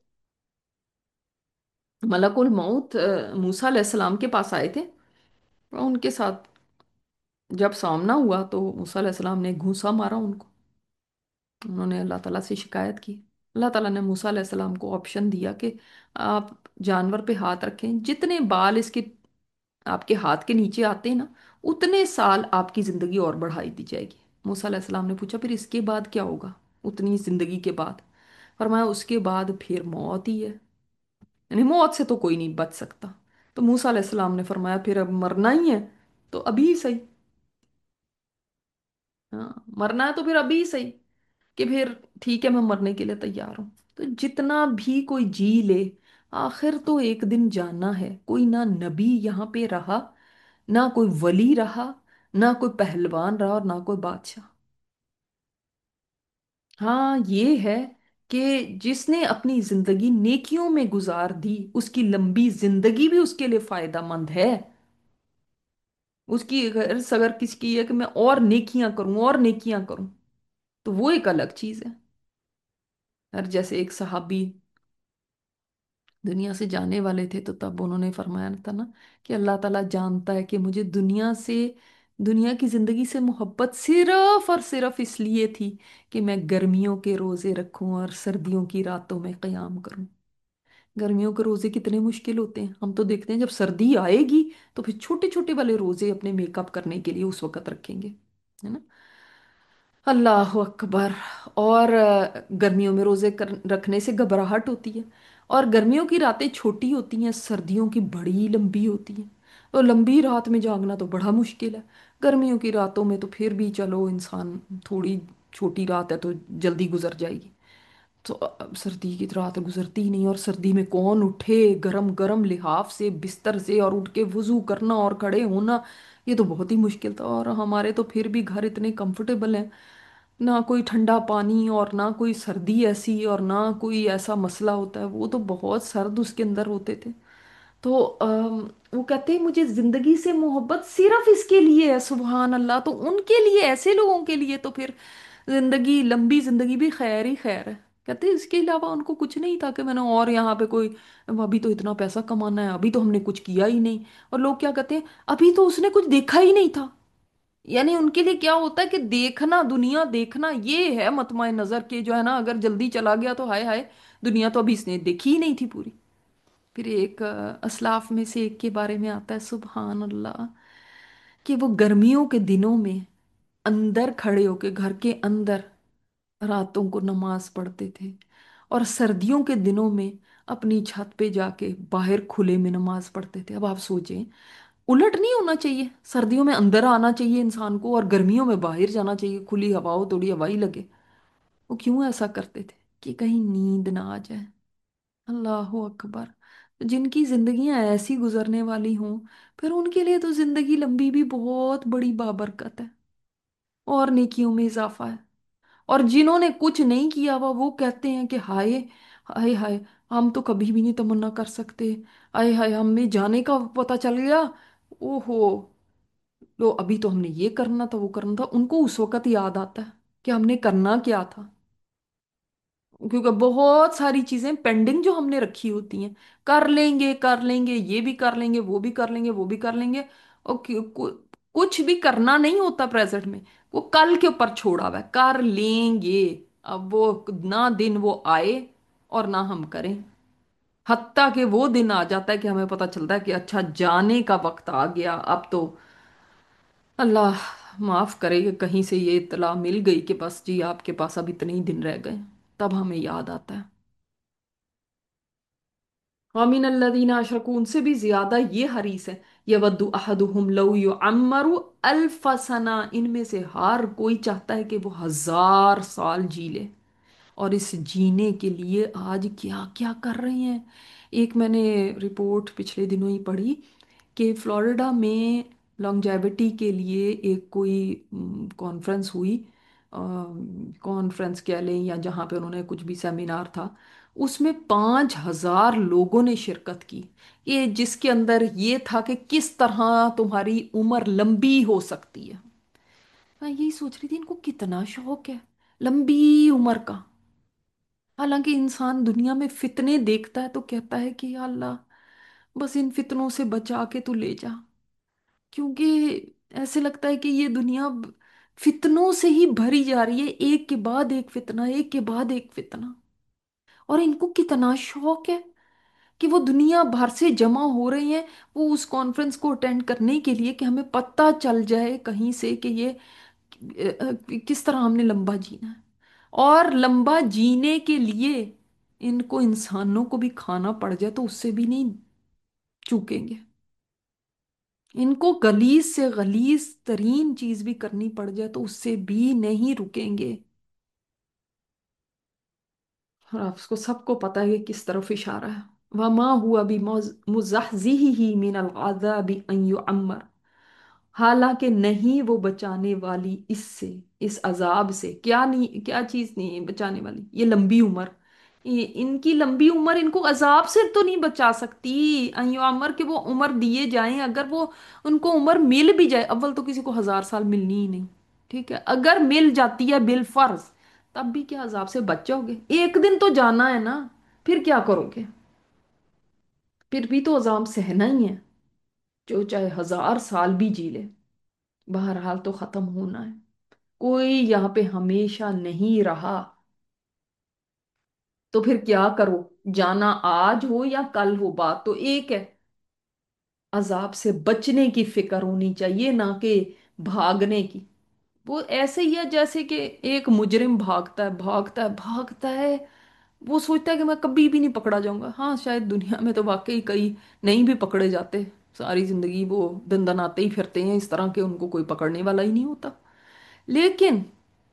ملک الموت آ، موسیٰ علیہ السلام کے پاس آئے تھے، اور ان کے ساتھ جب سامنا ہوا تو موسیٰ علیہ السلام نے گھونسا مارا ان کو، انہوں نے اللہ تعالیٰ سے شکایت کی، اللہ تعالیٰ نے موسیٰ علیہ السلام کو آپشن دیا کہ آپ جانور پہ ہاتھ رکھیں، جتنے بال اس کے آپ کے ہاتھ کے نیچے آتے ہیں نا، اتنے سال آپ کی زندگی اور بڑھائی دی جائے گی۔ موسیٰ علیہ السلام نے پوچھا پھر اس کے بعد کیا ہوگا، اتنی زندگی کے بعد؟ فرمایا اس کے بعد پھر موت ہی ہے، یعنی موت سے تو کوئی نہیں بچ سکتا۔ تو موسیٰ علیہ السلام نے فرمایا پھر اب مرنا ہی ہے تو ابھی ہی صحیح، ہاں مرنا ہے تو پھر ابھی ہی صحیح، کہ پھر ٹھیک ہے میں مرنے کے لیے تیار ہوں۔ تو جتنا بھی کوئی جی لے، آخر تو ایک دن جانا ہے، کوئی نہ نبی یہاں پہ رہا، نہ کوئی ولی رہا، نہ کوئی پہلوان رہا، اور نہ کوئی بادشاہ۔ ہاں یہ ہے کہ جس نے اپنی زندگی نیکیوں میں گزار دی، اس کی لمبی زندگی بھی اس کے لیے فائدہ مند ہے، اس کی غرض اگر کسی کی ہے کہ میں اور نیکیاں کروں اور نیکیاں کروں، تو وہ ایک الگ چیز ہے۔ اور جیسے ایک صحابی دنیا سے جانے والے تھے، تو تب انہوں نے فرمایا تھا نا کہ اللہ تعالیٰ جانتا ہے کہ مجھے دنیا سے، دنیا کی زندگی سے محبت صرف اور صرف اس لیے تھی کہ میں گرمیوں کے روزے رکھوں اور سردیوں کی راتوں میں قیام کروں۔ گرمیوں کے روزے کتنے مشکل ہوتے ہیں، ہم تو دیکھتے ہیں جب سردی آئے گی تو پھر چھوٹے چھوٹے والے روزے اپنے میک اپ کرنے کے لیے اس وقت رکھیں گے، ہے نا؟ اللہ اکبر۔ اور آ، گرمیوں میں روزے کر رکھنے سے گھبراہٹ ہوتی ہے، اور گرمیوں کی راتیں چھوٹی ہوتی ہیں، سردیوں کی بڑی لمبی ہوتی ہیں، تو لمبی رات میں جاگنا تو بڑا مشکل ہے۔ گرمیوں کی راتوں میں تو پھر بھی چلو انسان، تھوڑی چھوٹی رات ہے تو جلدی گزر جائے گی، تو اب سردی کی تو رات گزرتی ہی نہیں، اور سردی میں کون اٹھے گرم گرم لحاف سے بستر سے اور اٹھ کے وضو کرنا اور کھڑے ہونا، یہ تو بہت ہی مشکل تھا۔ اور ہمارے تو پھر بھی گھر اتنے کمفرٹیبل ہیں، نہ کوئی ٹھنڈا پانی اور نہ کوئی سردی ایسی اور نہ کوئی ایسا مسئلہ ہوتا ہے، وہ تو بہت سرد اس کے اندر ہوتے تھے۔ تو ام، وہ کہتے ہیں مجھے زندگی سے محبت صرف اس کے لیے ہے، سبحان اللہ، تو ان کے لیے، ایسے لوگوں کے لیے تو پھر زندگی، لمبی زندگی بھی خیر ہی خیر ہے۔ کہتے ہیں اس کے علاوہ ان کو کچھ نہیں تھا کہ میں نے اور یہاں پہ کوئی، ابھی تو اتنا پیسہ کمانا ہے، ابھی تو ہم نے کچھ کیا ہی نہیں، اور لوگ کیا کہتے ہیں ابھی تو اس نے کچھ دیکھا ہی نہیں تھا، یعنی ان کے لیے کیا ہوتا ہے کہ دیکھنا، دنیا دیکھنا یہ ہے مطمع نظر کے، جو ہے نا اگر جلدی چلا گیا تو ہائے ہائے، دنیا تو ابھی اس نے دیکھی ہی نہیں تھی پوری۔ پھر ایک آ، اسلاف میں سے ایک کے بارے میں آتا ہے سبحان اللہ، کہ وہ گرمیوں کے دنوں میں اندر کھڑے ہو کے گھر کے اندر راتوں کو نماز پڑھتے تھے، اور سردیوں کے دنوں میں اپنی چھت پہ جا کے باہر کھلے میں نماز پڑھتے تھے۔ اب آپ سوچیں، الٹ نہیں ہونا چاہیے، سردیوں میں اندر آنا چاہیے انسان کو اور گرمیوں میں باہر جانا چاہیے، کھلی ہوا ہو، تھوڑی ہوا ہی لگے؟ وہ کیوں ایسا کرتے تھے؟ کہ کہیں نیند نہ آ جائے۔ اللہ اکبر۔ جن کی زندگیاں ایسی گزرنے والی ہوں، پھر ان کے لیے تو زندگی لمبی بھی بہت بڑی بابرکت ہے، اور نیکیوں میں اضافہ ہے۔ اور جنہوں نے کچھ نہیں کیا ہوا، وہ کہتے ہیں کہ ہائے ہائے ہائے، हम तो कभी भी नहीं तमन्ना कर सकते। आए हाय, हमें जाने का पता चल गया, ओहो, लो अभी तो हमने ये करना था वो करना था, उनको उस वक्त याद आता है कि हमने करना क्या था। क्योंकि बहुत सारी चीजें पेंडिंग जो हमने रखी होती हैं, कर लेंगे कर लेंगे, ये भी कर लेंगे, वो भी कर लेंगे, वो भी कर लेंगे, और क्यों- कु- कुछ भी करना नहीं होता प्रेजेंट में। वो कल के ऊपर छोड़ा हुआ है, कर लेंगे। अब वो ना दिन वो आए और ना हम करें। हत्ता कि वो दिन आ जाता है कि हमें पता चलता है कि अच्छा जाने का वक्त आ गया अब तो। अल्लाह माफ करे कि कहीं से ये इत्तला मिल गई कि बस जी आपके पास अब इतने ही दिन रह गए, तब हमें याद आता है। वमिन अल्लज़ीना अशरकू, उनसे भी ज्यादा ये हरीस है। यवद्दु अहदुहुम लौ युअम्मरु अल्फ सना, इनमें से हर कोई चाहता है कि वो हजार साल जी ले। और इस जीने के लिए आज क्या क्या कर रहे हैं। एक मैंने रिपोर्ट पिछले दिनों ही पढ़ी कि फ्लोरिडा में लॉन्जेविटी के लिए एक कोई कॉन्फ्रेंस हुई। कॉन्फ्रेंस कह लें या जहाँ पे उन्होंने कुछ भी सेमिनार था, उसमें पाँच हजार लोगों ने शिरकत की। ये जिसके अंदर ये था कि किस तरह तुम्हारी उम्र लंबी हो सकती है। मैं यही सोच रही थी इनको कितना शौक है लंबी उम्र का। हालांकि इंसान दुनिया में फितने देखता है तो कहता है कि या अल्लाह, बस इन फितनों से बचा के तू ले जा। क्योंकि ऐसे लगता है कि ये दुनिया ब- फितनों से ही भरी जा रही है, एक के बाद एक फितना, एक के बाद एक फितना। और इनको कितना शौक है कि वो दुनिया भर से जमा हो रहे हैं वो उस कॉन्फ्रेंस को अटेंड करने के लिए, कि हमें पता चल जाए कहीं से कि ये अ, अ, किस तरह हमने लंबा जीना है। और लंबा जीने के लिए इनको इंसानों को भी खाना पड़ जाए तो उससे भी नहीं चूकेंगे। इनको गलीज से गलीज तरीन चीज भी करनी पड़ जाए तो उससे भी नहीं रुकेंगे। और आपको सबको पता है कि किस तरफ इशारा है। वमा हुआ भी मुज़हज़िही मिनल अज़ाबि अन युअम्मर, हालांकि नहीं वो बचाने वाली इससे, इस अजाब से। क्या नहीं, क्या चीज नहीं है बचाने वाली? ये लंबी उम्र। ये इनकी लंबी उम्र इनको अजाब से तो नहीं बचा सकती। अयो अमर के वो उम्र दिए जाएं, अगर वो उनको उम्र मिल भी जाए, अव्वल तो किसी को हजार साल मिलनी ही नहीं, ठीक है, अगर मिल जाती है बिल फर्ज, तब भी क्या अजाब से बच जाओगे? एक दिन तो जाना है ना, फिर क्या करोगे? फिर भी तो अजाब सहना ही है, जो चाहे हजार साल भी जी ले। बहरहाल तो खत्म होना है, कोई यहाँ पे हमेशा नहीं रहा। तो फिर क्या करो? जाना आज हो या कल हो, बात तो एक है। अजाब से बचने की फिक्र होनी चाहिए, ना कि भागने की। वो ऐसे ही है जैसे कि एक मुजरिम भागता है भागता है भागता है, वो सोचता है कि मैं कभी भी नहीं पकड़ा जाऊंगा। हाँ, शायद दुनिया में तो वाकई कई नहीं भी पकड़े जाते, सारी जिंदगी वो दंदनाते ही फिरते हैं इस तरह के, उनको कोई पकड़ने वाला ही नहीं होता। लेकिन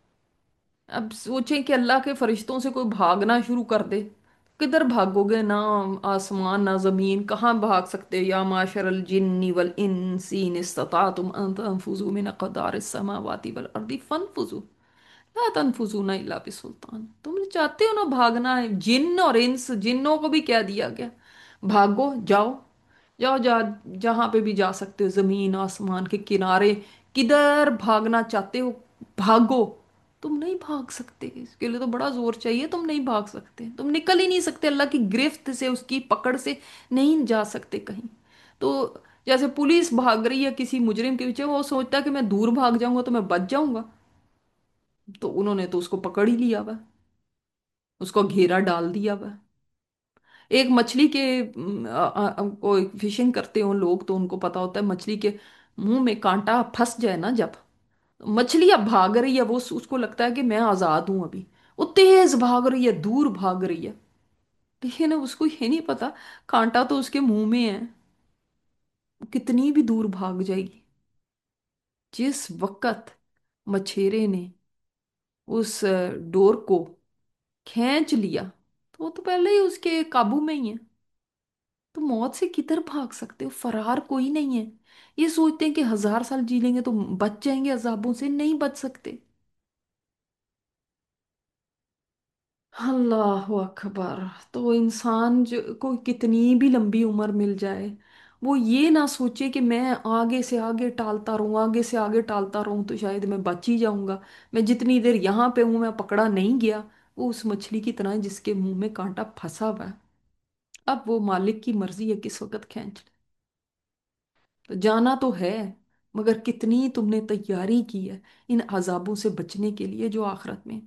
अब सोचें कि अल्लाह के फरिश्तों से कोई भागना शुरू कर दे, किधर भागोगे? ना आसमान ना जमीन, कहाँ भाग सकते? या माशरल जिन्नि वल इंसी इन इस्तताअतुम अन तनफुजू मिन अक़दारिस समावाति वल अर्दि फनफुजू ला तनफुजूना इल्ला बिसुल्तान। तुम चाहते हो ना भागना है, जिन्न और इंस, जिन्नों को भी कह दिया गया भागो, जाओ जाओ, जा जहां पे भी जा सकते हो, जमीन आसमान के किनारे, किधर भागना चाहते हो भागो। तुम नहीं भाग सकते, इसके लिए तो बड़ा जोर चाहिए, तुम नहीं भाग सकते, तुम निकल ही नहीं सकते, अल्लाह की गिरफ्त से, उसकी पकड़ से नहीं जा सकते कहीं। तो जैसे पुलिस भाग रही है किसी मुजरिम के पीछे, वो सोचता है कि मैं दूर भाग जाऊंगा तो मैं बच जाऊंगा, तो उन्होंने तो उसको पकड़ ही लिया हुआ, उसको घेरा डाल दिया हुआ। एक मछली के अम, अ, अ, अ, कोई फिशिंग करते हो लोग तो उनको पता होता है, मछली के मुंह में कांटा फंस जाए ना जब, मछली अब भाग रही है, वो उसको लगता है कि मैं आजाद हूं अभी, वो तेज भाग रही है, दूर भाग रही है। लेकिन अब उसको ये नहीं पता कांटा तो उसके मुंह में है, वो कितनी भी दूर भाग जाएगी। जिस वक्त मछेरे ने उस अ, डोर को खींच लिया, तो वो तो पहले ही उसके काबू में ही है। तो मौत से किधर भाग सकते हो? फरार कोई नहीं है। ये सोचते हैं कि हजार साल जी लेंगे तो बच जाएंगे अजाबों से, नहीं बच सकते। अल्लाह अकबर। तो इंसान जो को कितनी भी लंबी उम्र मिल जाए, वो ये ना सोचे कि मैं आगे से आगे टालता रहूं, आगे से आगे टालता रहूं तो शायद मैं बच ही जाऊंगा। मैं जितनी देर यहाँ पे हूं मैं पकड़ा नहीं गया, वो उस मछली की तरह है जिसके मुंह में कांटा फंसा हुआ है। अब वो मालिक की मर्जी है किस वक्त खींच ले। तो जाना तो है, मगर कितनी तुमने तैयारी की है इन अजाबों से बचने के लिए जो आखिरत में।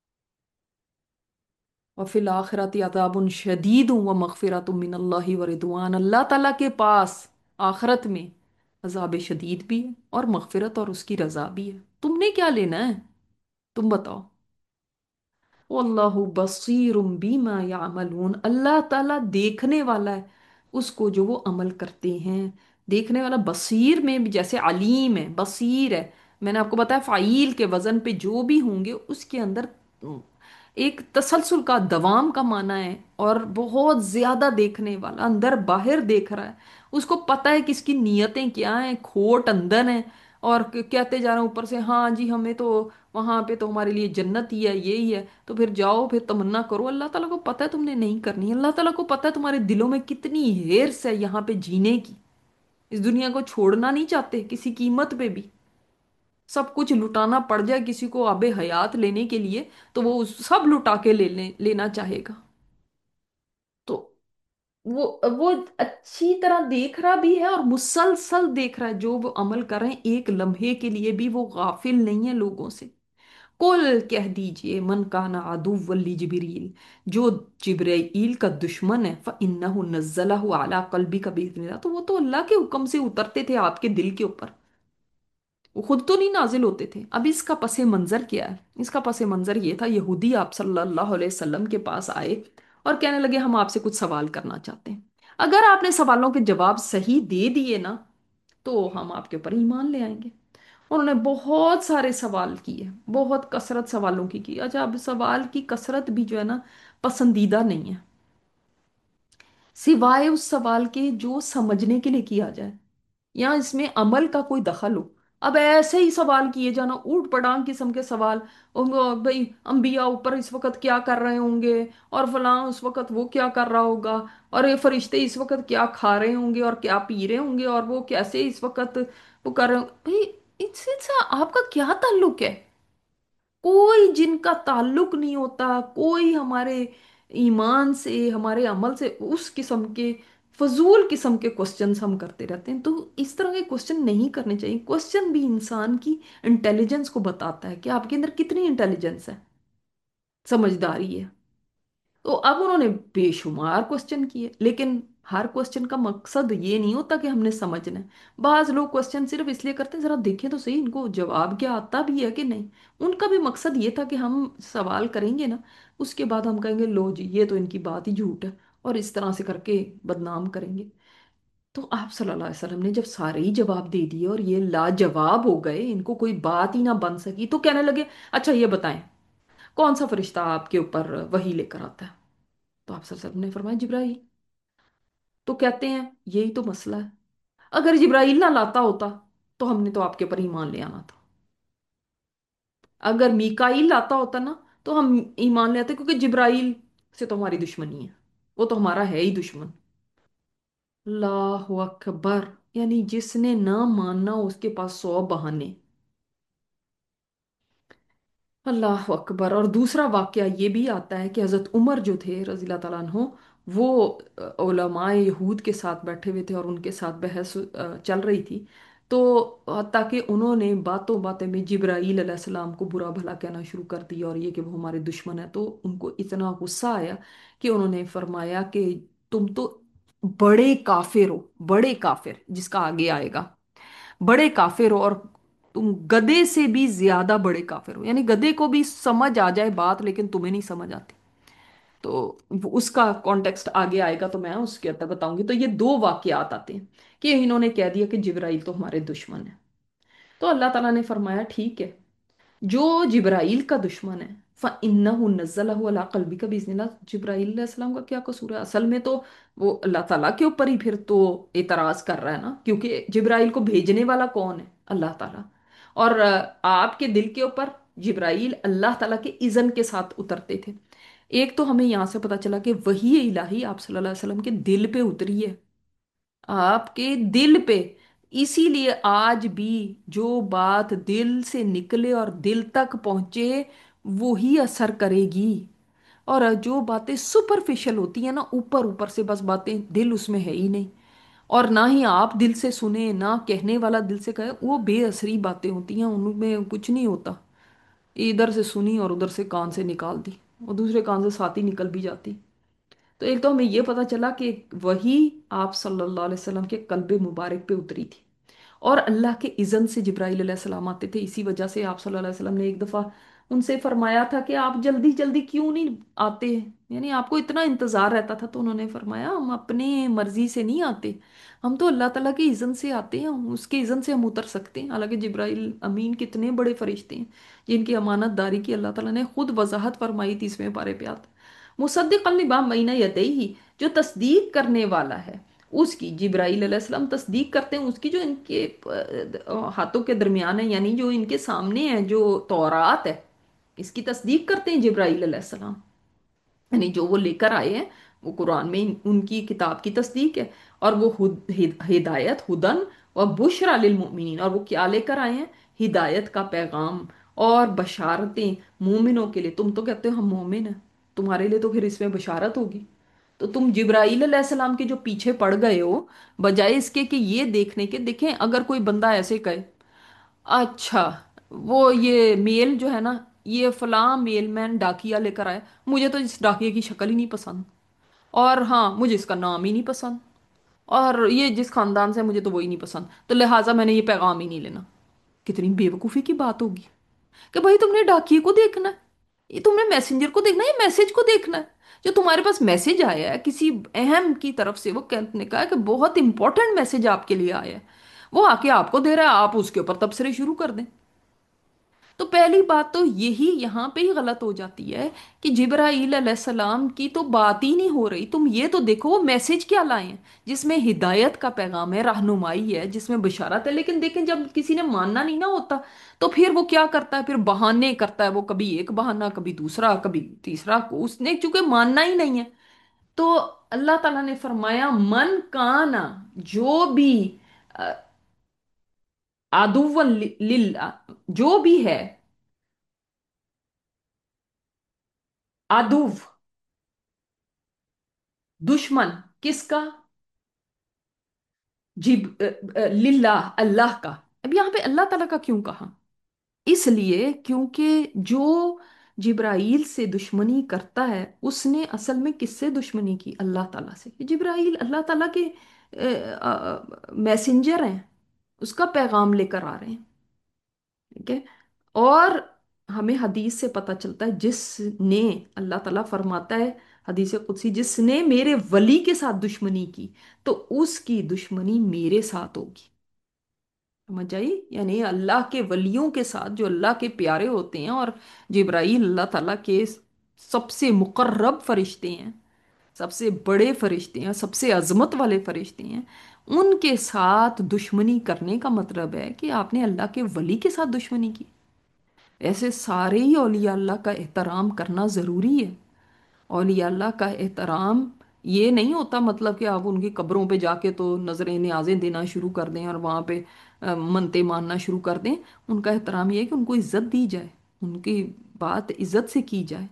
और फिल आखिरती अजाबुन शदीद व मगफिरतुम मिनल्लाहि व रिदवान, अल्लाह ताला के पास आखिरत में अजाब शदीद भी है और मगफिरत और उसकी रजा भी है। तुमने क्या लेना है? तुम बताओ। वल्लाहु बसीरुम बीमा यामलून, अल्लाह ताला देखने वाला है उसको जो वो अमल करते हैं। देखने वाला, बसीर में भी जैसे अलीम है, बसीर है। मैंने आपको बताया फाइल के वजन पे जो भी होंगे उसके अंदर एक तसलसल का, दवाम का माना है। और बहुत ज्यादा देखने वाला, अंदर बाहर देख रहा है। उसको पता है कि इसकी नीयतें क्या हैं, खोट अंदर है। और क- कहते जा रहे हैं ऊपर से, हाँ जी हमें तो वहां पे तो हमारे लिए जन्नत ही है, यही है, तो फिर जाओ फिर तमन्ना करो। अल्लाह ताला को पता है तुमने नहीं करनी। अल्लाह ताला को पता है तुम्हारे दिलों में कितनी हेर्स है यहाँ पे जीने की। इस दुनिया को छोड़ना नहीं चाहते किसी कीमत पे भी। सब कुछ लुटाना पड़ जाए किसी को आबे हयात लेने के लिए, तो वो उस- सब लुटा के ले ले, लेना चाहेगा। तो वो वो अच्छी तरह देख रहा भी है और मुसलसल देख रहा है जो वो अमल कर रहे हैं। एक लम्हे के लिए भी वो गाफिल नहीं है लोगों से। कुल कह दीजिए मन काना अदुव्वल जिबरील, जो जिब्राइल का दुश्मन है, फ इन्नहु नज़्ज़लहु अला क़ल्बिका बिइज़्निल्लाह, तो वो तो अल्लाह के हुक्म से उतरते थे आपके दिल के ऊपर। वो खुद तो नहीं नाजिल होते थे। अब इसका पसे मंजर क्या है? इसका पसे मंजर ये था, यहूदी आप सल्लल्लाहु अलैहि वसल्लम के पास आए और कहने लगे हम आपसे कुछ सवाल करना चाहते हैं। अगर आपने सवालों के जवाब सही दे दिए ना, तो हम आपके ऊपर ईमान ले आएंगे। उन्होंने बहुत सारे सवाल किए, बहुत कसरत सवालों की की। अच्छा, अब सवाल की कसरत भी जो है ना, पसंदीदा नहीं है, सिवाय उस सवाल के जो समझने के लिए किया जाए या इसमें अमल का कोई दखल हो। अब ऐसे ही सवाल किए जाना, ऊट पटांग किस्म के सवाल, उनको भाई अंबिया ऊपर इस वक्त क्या कर रहे होंगे, और फलां उस वक्त वो क्या कर रहा होगा, और ये फरिश्ते इस वक्त क्या खा रहे होंगे और क्या पी रहे होंगे, और वो कैसे इस वक्त वो कर रहे होंगे। भाई इससे इससे आपका क्या ताल्लुक है? कोई जिनका ताल्लुक नहीं होता, कोई हमारे ईमान से, हमारे अमल से, उस किस्म के फजूल किस्म के क्वेश्चंस हम करते रहते हैं। तो इस तरह के क्वेश्चन नहीं करने चाहिए। क्वेश्चन भी इंसान की इंटेलिजेंस को बताता है कि आपके अंदर कितनी इंटेलिजेंस है, समझदारी है। तो अब उन्होंने बेशुमार क्वेश्चन किए, लेकिन हर क्वेश्चन का मकसद ये नहीं होता कि हमने समझना है। बाज लोग क्वेश्चन सिर्फ इसलिए करते हैं जरा देखें तो सही इनको जवाब क्या आता भी है कि नहीं। उनका भी मकसद ये था कि हम सवाल करेंगे ना, उसके बाद हम कहेंगे लो जी ये तो इनकी बात ही झूठ है, और इस तरह से करके बदनाम करेंगे। तो आप सल्लल्लाहु अलैहि वसल्लम ने जब सारे ही जवाब दे दिए और ये लाजवाब हो गए, इनको कोई बात ही ना बन सकी, तो कहने लगे अच्छा ये बताएं कौन सा फरिश्ता आपके ऊपर वही लेकर आता है? तो आप सल्लल्लाहु ने फरमाया जिब्राइल। तो कहते हैं यही तो मसला है, अगर जिब्राइल ना लाता होता तो हमने तो आपके ऊपर ईमान ले आना था। अगर मीकाईल लाता होता ना तो हम ईमान ले आते, क्योंकि जिब्राइल से तो हमारी दुश्मनी है, वो तो हमारा है ही दुश्मन। अल्लाह अकबर। यानी जिसने ना मानना उसके पास सौ बहाने। अल्लाह अकबर। और दूसरा वाकया ये भी आता है कि हज़रत उमर जो थे रज़ी अल्लाह तआला अन्हो, वो अ, उलमाए यहूद के साथ बैठे हुए थे और उनके साथ बहस अ, चल रही थी। तो अ, ताकि उन्होंने बातों बातें में जिब्राईल अलैहिस्सलाम को बुरा भला कहना शुरू कर दिया और ये कि वो हमारे दुश्मन है। तो उनको इतना गुस्सा आया कि उन्होंने फरमाया कि तुम तो बड़े काफिर हो, बड़े काफिर जिसका आगे आएगा, बड़े काफिर हो, और तुम गधे से भी ज्यादा बड़े काफिर हो। यानी गधे को भी समझ आ जाए बात लेकिन तुम्हें नहीं समझ आती। तो वो- उसका कॉन्टेक्स्ट आगे आएगा तो मैं उसके अंदर बताऊंगी। तो ये दो वाकयात आते हैं कि इन्होंने कह दिया कि जिब्राइल तो हमारे दुश्मन है। तो अल्लाह ताला ने फरमाया ठीक है, जो जिब्राइल का दुश्मन है फ़इन्नहु नज़्ज़लहु अला क़ल्बिका बिइज़्निल्लाह, जिब्राइल अलैहिस्सलाम का क्या कसूर है? असल में तो वो अल्लाह ताला के ऊपर ही फिर तो एतराज कर रहा है ना, क्योंकि जिब्राइल को भेजने वाला कौन है? अल्लाह ताला। और अ, आपके दिल के ऊपर जिब्राइल अल्लाह ताला के इज़न के साथ उतरते थे। एक तो हमें यहाँ से पता चला कि वही इलाही आप सल्लल्लाहु अलैहि वसल्लम के दिल पे उतरी है, आपके दिल पे। इसीलिए आज भी जो बात दिल से निकले और दिल तक पहुंचे वो ही असर करेगी। और जो बातें सुपरफिशियल होती हैं ना, ऊपर ऊपर से बस बातें, दिल उसमें है ही नहीं, और ना ही आप दिल से सुने ना कहने वाला दिल से कहे, वो बेअसरी बातें होती हैं, उनमें कुछ नहीं होता। इधर से सुनी और उधर से कान से निकाल दी, और दूसरे कान से साथ ही निकल भी जाती। तो एक तो हमें ये पता चला कि वही आप सल्लल्लाहु अलैहि वसल्लम के कल्बे मुबारक पे उतरी थी, और अल्लाह के इज़न से जिब्राइल अलैहिस्सलाम आते थे। इसी वजह से आप सल्लल्लाहु अलैहि वसल्लम ने एक दफ़ा उनसे फरमाया था कि आप जल्दी जल्दी क्यों नहीं आते, यानी आपको इतना इंतज़ार रहता था। तो उन्होंने फरमाया हम अपने मर्जी से नहीं आते, हम तो अल्लाह ताला के इज़न से आते हैं, उसके इज़न से हम उतर सकते हैं। हालांकि जिब्राइल अमीन कितने बड़े फरिश्ते हैं जिनकी अमानतदारी की अल्लाह ताला ने खुद वजाहत फरमाई तीसवें पारे पे आत मुसद्दिक़न लिमा बैन यदैहि, जो तस्दीक करने वाला है उसकी, जिब्राईल अलैहिस्सलाम तस्दीक करते हैं उसकी, जो इनके अ, हाथों के दरमियान है, यानी जो इनके सामने है, जो तौरात है, इसकी तस्दीक करते हैं जिब्राईल अलैहिस्सलाम। यानी जो वो लेकर आए हैं, वो कुरान में इन- उनकी किताब की तस्दीक है। और वो हुद, हिद, हिदायत हुदन व बुशरा लिल मोमिनीन, और वो क्या लेकर आए हैं? हिदायत का पैगाम और बशारतें मोमिनों के लिए। तुम तो कहते हो हम मोमिन हैं, तुम्हारे लिए तो फिर इसमें बशारत होगी। तो तुम जिब्राईल अलैहिस्सलाम के जो पीछे पड़ गए हो, बजाय इसके कि ये देखने के, देखें अगर कोई बंदा ऐसे कहे, अच्छा वो ये मेल जो है ना, ये फलां मेलमैन डाकिया लेकर आया, मुझे तो इस डाकिया की शक्ल ही नहीं पसंद, और हाँ मुझे इसका नाम ही नहीं पसंद, और ये जिस खानदान से है, मुझे तो वही नहीं पसंद, तो लिहाजा मैंने ये पैगाम ही नहीं लेना। कितनी बेवकूफ़ी की बात होगी कि भाई तुमने डाकिए को देखना है, ये तुमने मैसेंजर को देखना है, ये मैसेज को देखना है। जो तुम्हारे पास मैसेज आया है किसी अहम की तरफ से, वो कहने का है कि बहुत इंपॉर्टेंट मैसेज आपके लिए आया है, वो आके आपको दे रहा है, आप उसके ऊपर तबसरे शुरू कर दें। तो पहली बात तो यही यहाँ पे ही गलत हो जाती है कि जिब्राईल अलैहिस्सलाम की तो बात ही नहीं हो रही। तुम ये तो देखो वो मैसेज क्या लाए हैं, जिसमें हिदायत का पैगाम है, रहनुमाई है, जिसमें बशारत है। लेकिन देखें जब किसी ने मानना नहीं ना होता, तो फिर वो क्या करता है? फिर बहाने करता है, वो कभी एक बहाना, कभी दूसरा, कभी तीसरा, को उसने चूंकि मानना ही नहीं है। तो अल्लाह ताला ने फरमाया मन काना, जो भी आदुवन लिल्ला, जो भी है आदुव, दुश्मन, किसका? जिब अ, अ, लिल्लाह, अल्लाह का। अब यहाँ पे अल्लाह ताला का क्यों कहा? इसलिए क्योंकि जो जिब्राइल से दुश्मनी करता है, उसने असल में किससे दुश्मनी की? अल्लाह ताला से। जिब्राइल अल्लाह ताला के मैसेंजर हैं, उसका पैगाम लेकर आ रहे हैं। ठीक है। और हमें हदीस से पता चलता है, जिसने, अल्लाह ताला फरमाता है हदीस कुदसी, जिसने मेरे वली के साथ दुश्मनी की तो उसकी दुश्मनी मेरे साथ होगी। समझ आई? यानी अल्लाह के वलियों के साथ, जो अल्लाह के प्यारे होते हैं, और जिब्राईल अल्लाह ताला के सबसे मुकर्रब फरिश्ते हैं, सबसे बड़े फरिश्ते हैं, सबसे अजमत वाले फरिश्ते हैं, उनके साथ दुश्मनी करने का मतलब है कि आपने अल्लाह के वली के साथ दुश्मनी की। ऐसे सारे ही औलिया अल्लाह का एहतराम करना ज़रूरी है। औलिया अल्लाह का एहतराम ये नहीं होता मतलब कि आप उनकी कब्रों पे जाके तो नजरें न्याज़ें देना शुरू कर दें और वहाँ पे अ, मन्नतें मानना शुरू कर दें। उनका एहतराम ये है कि उनको इज्जत दी जाए, उनकी बात इज्जत से की जाए।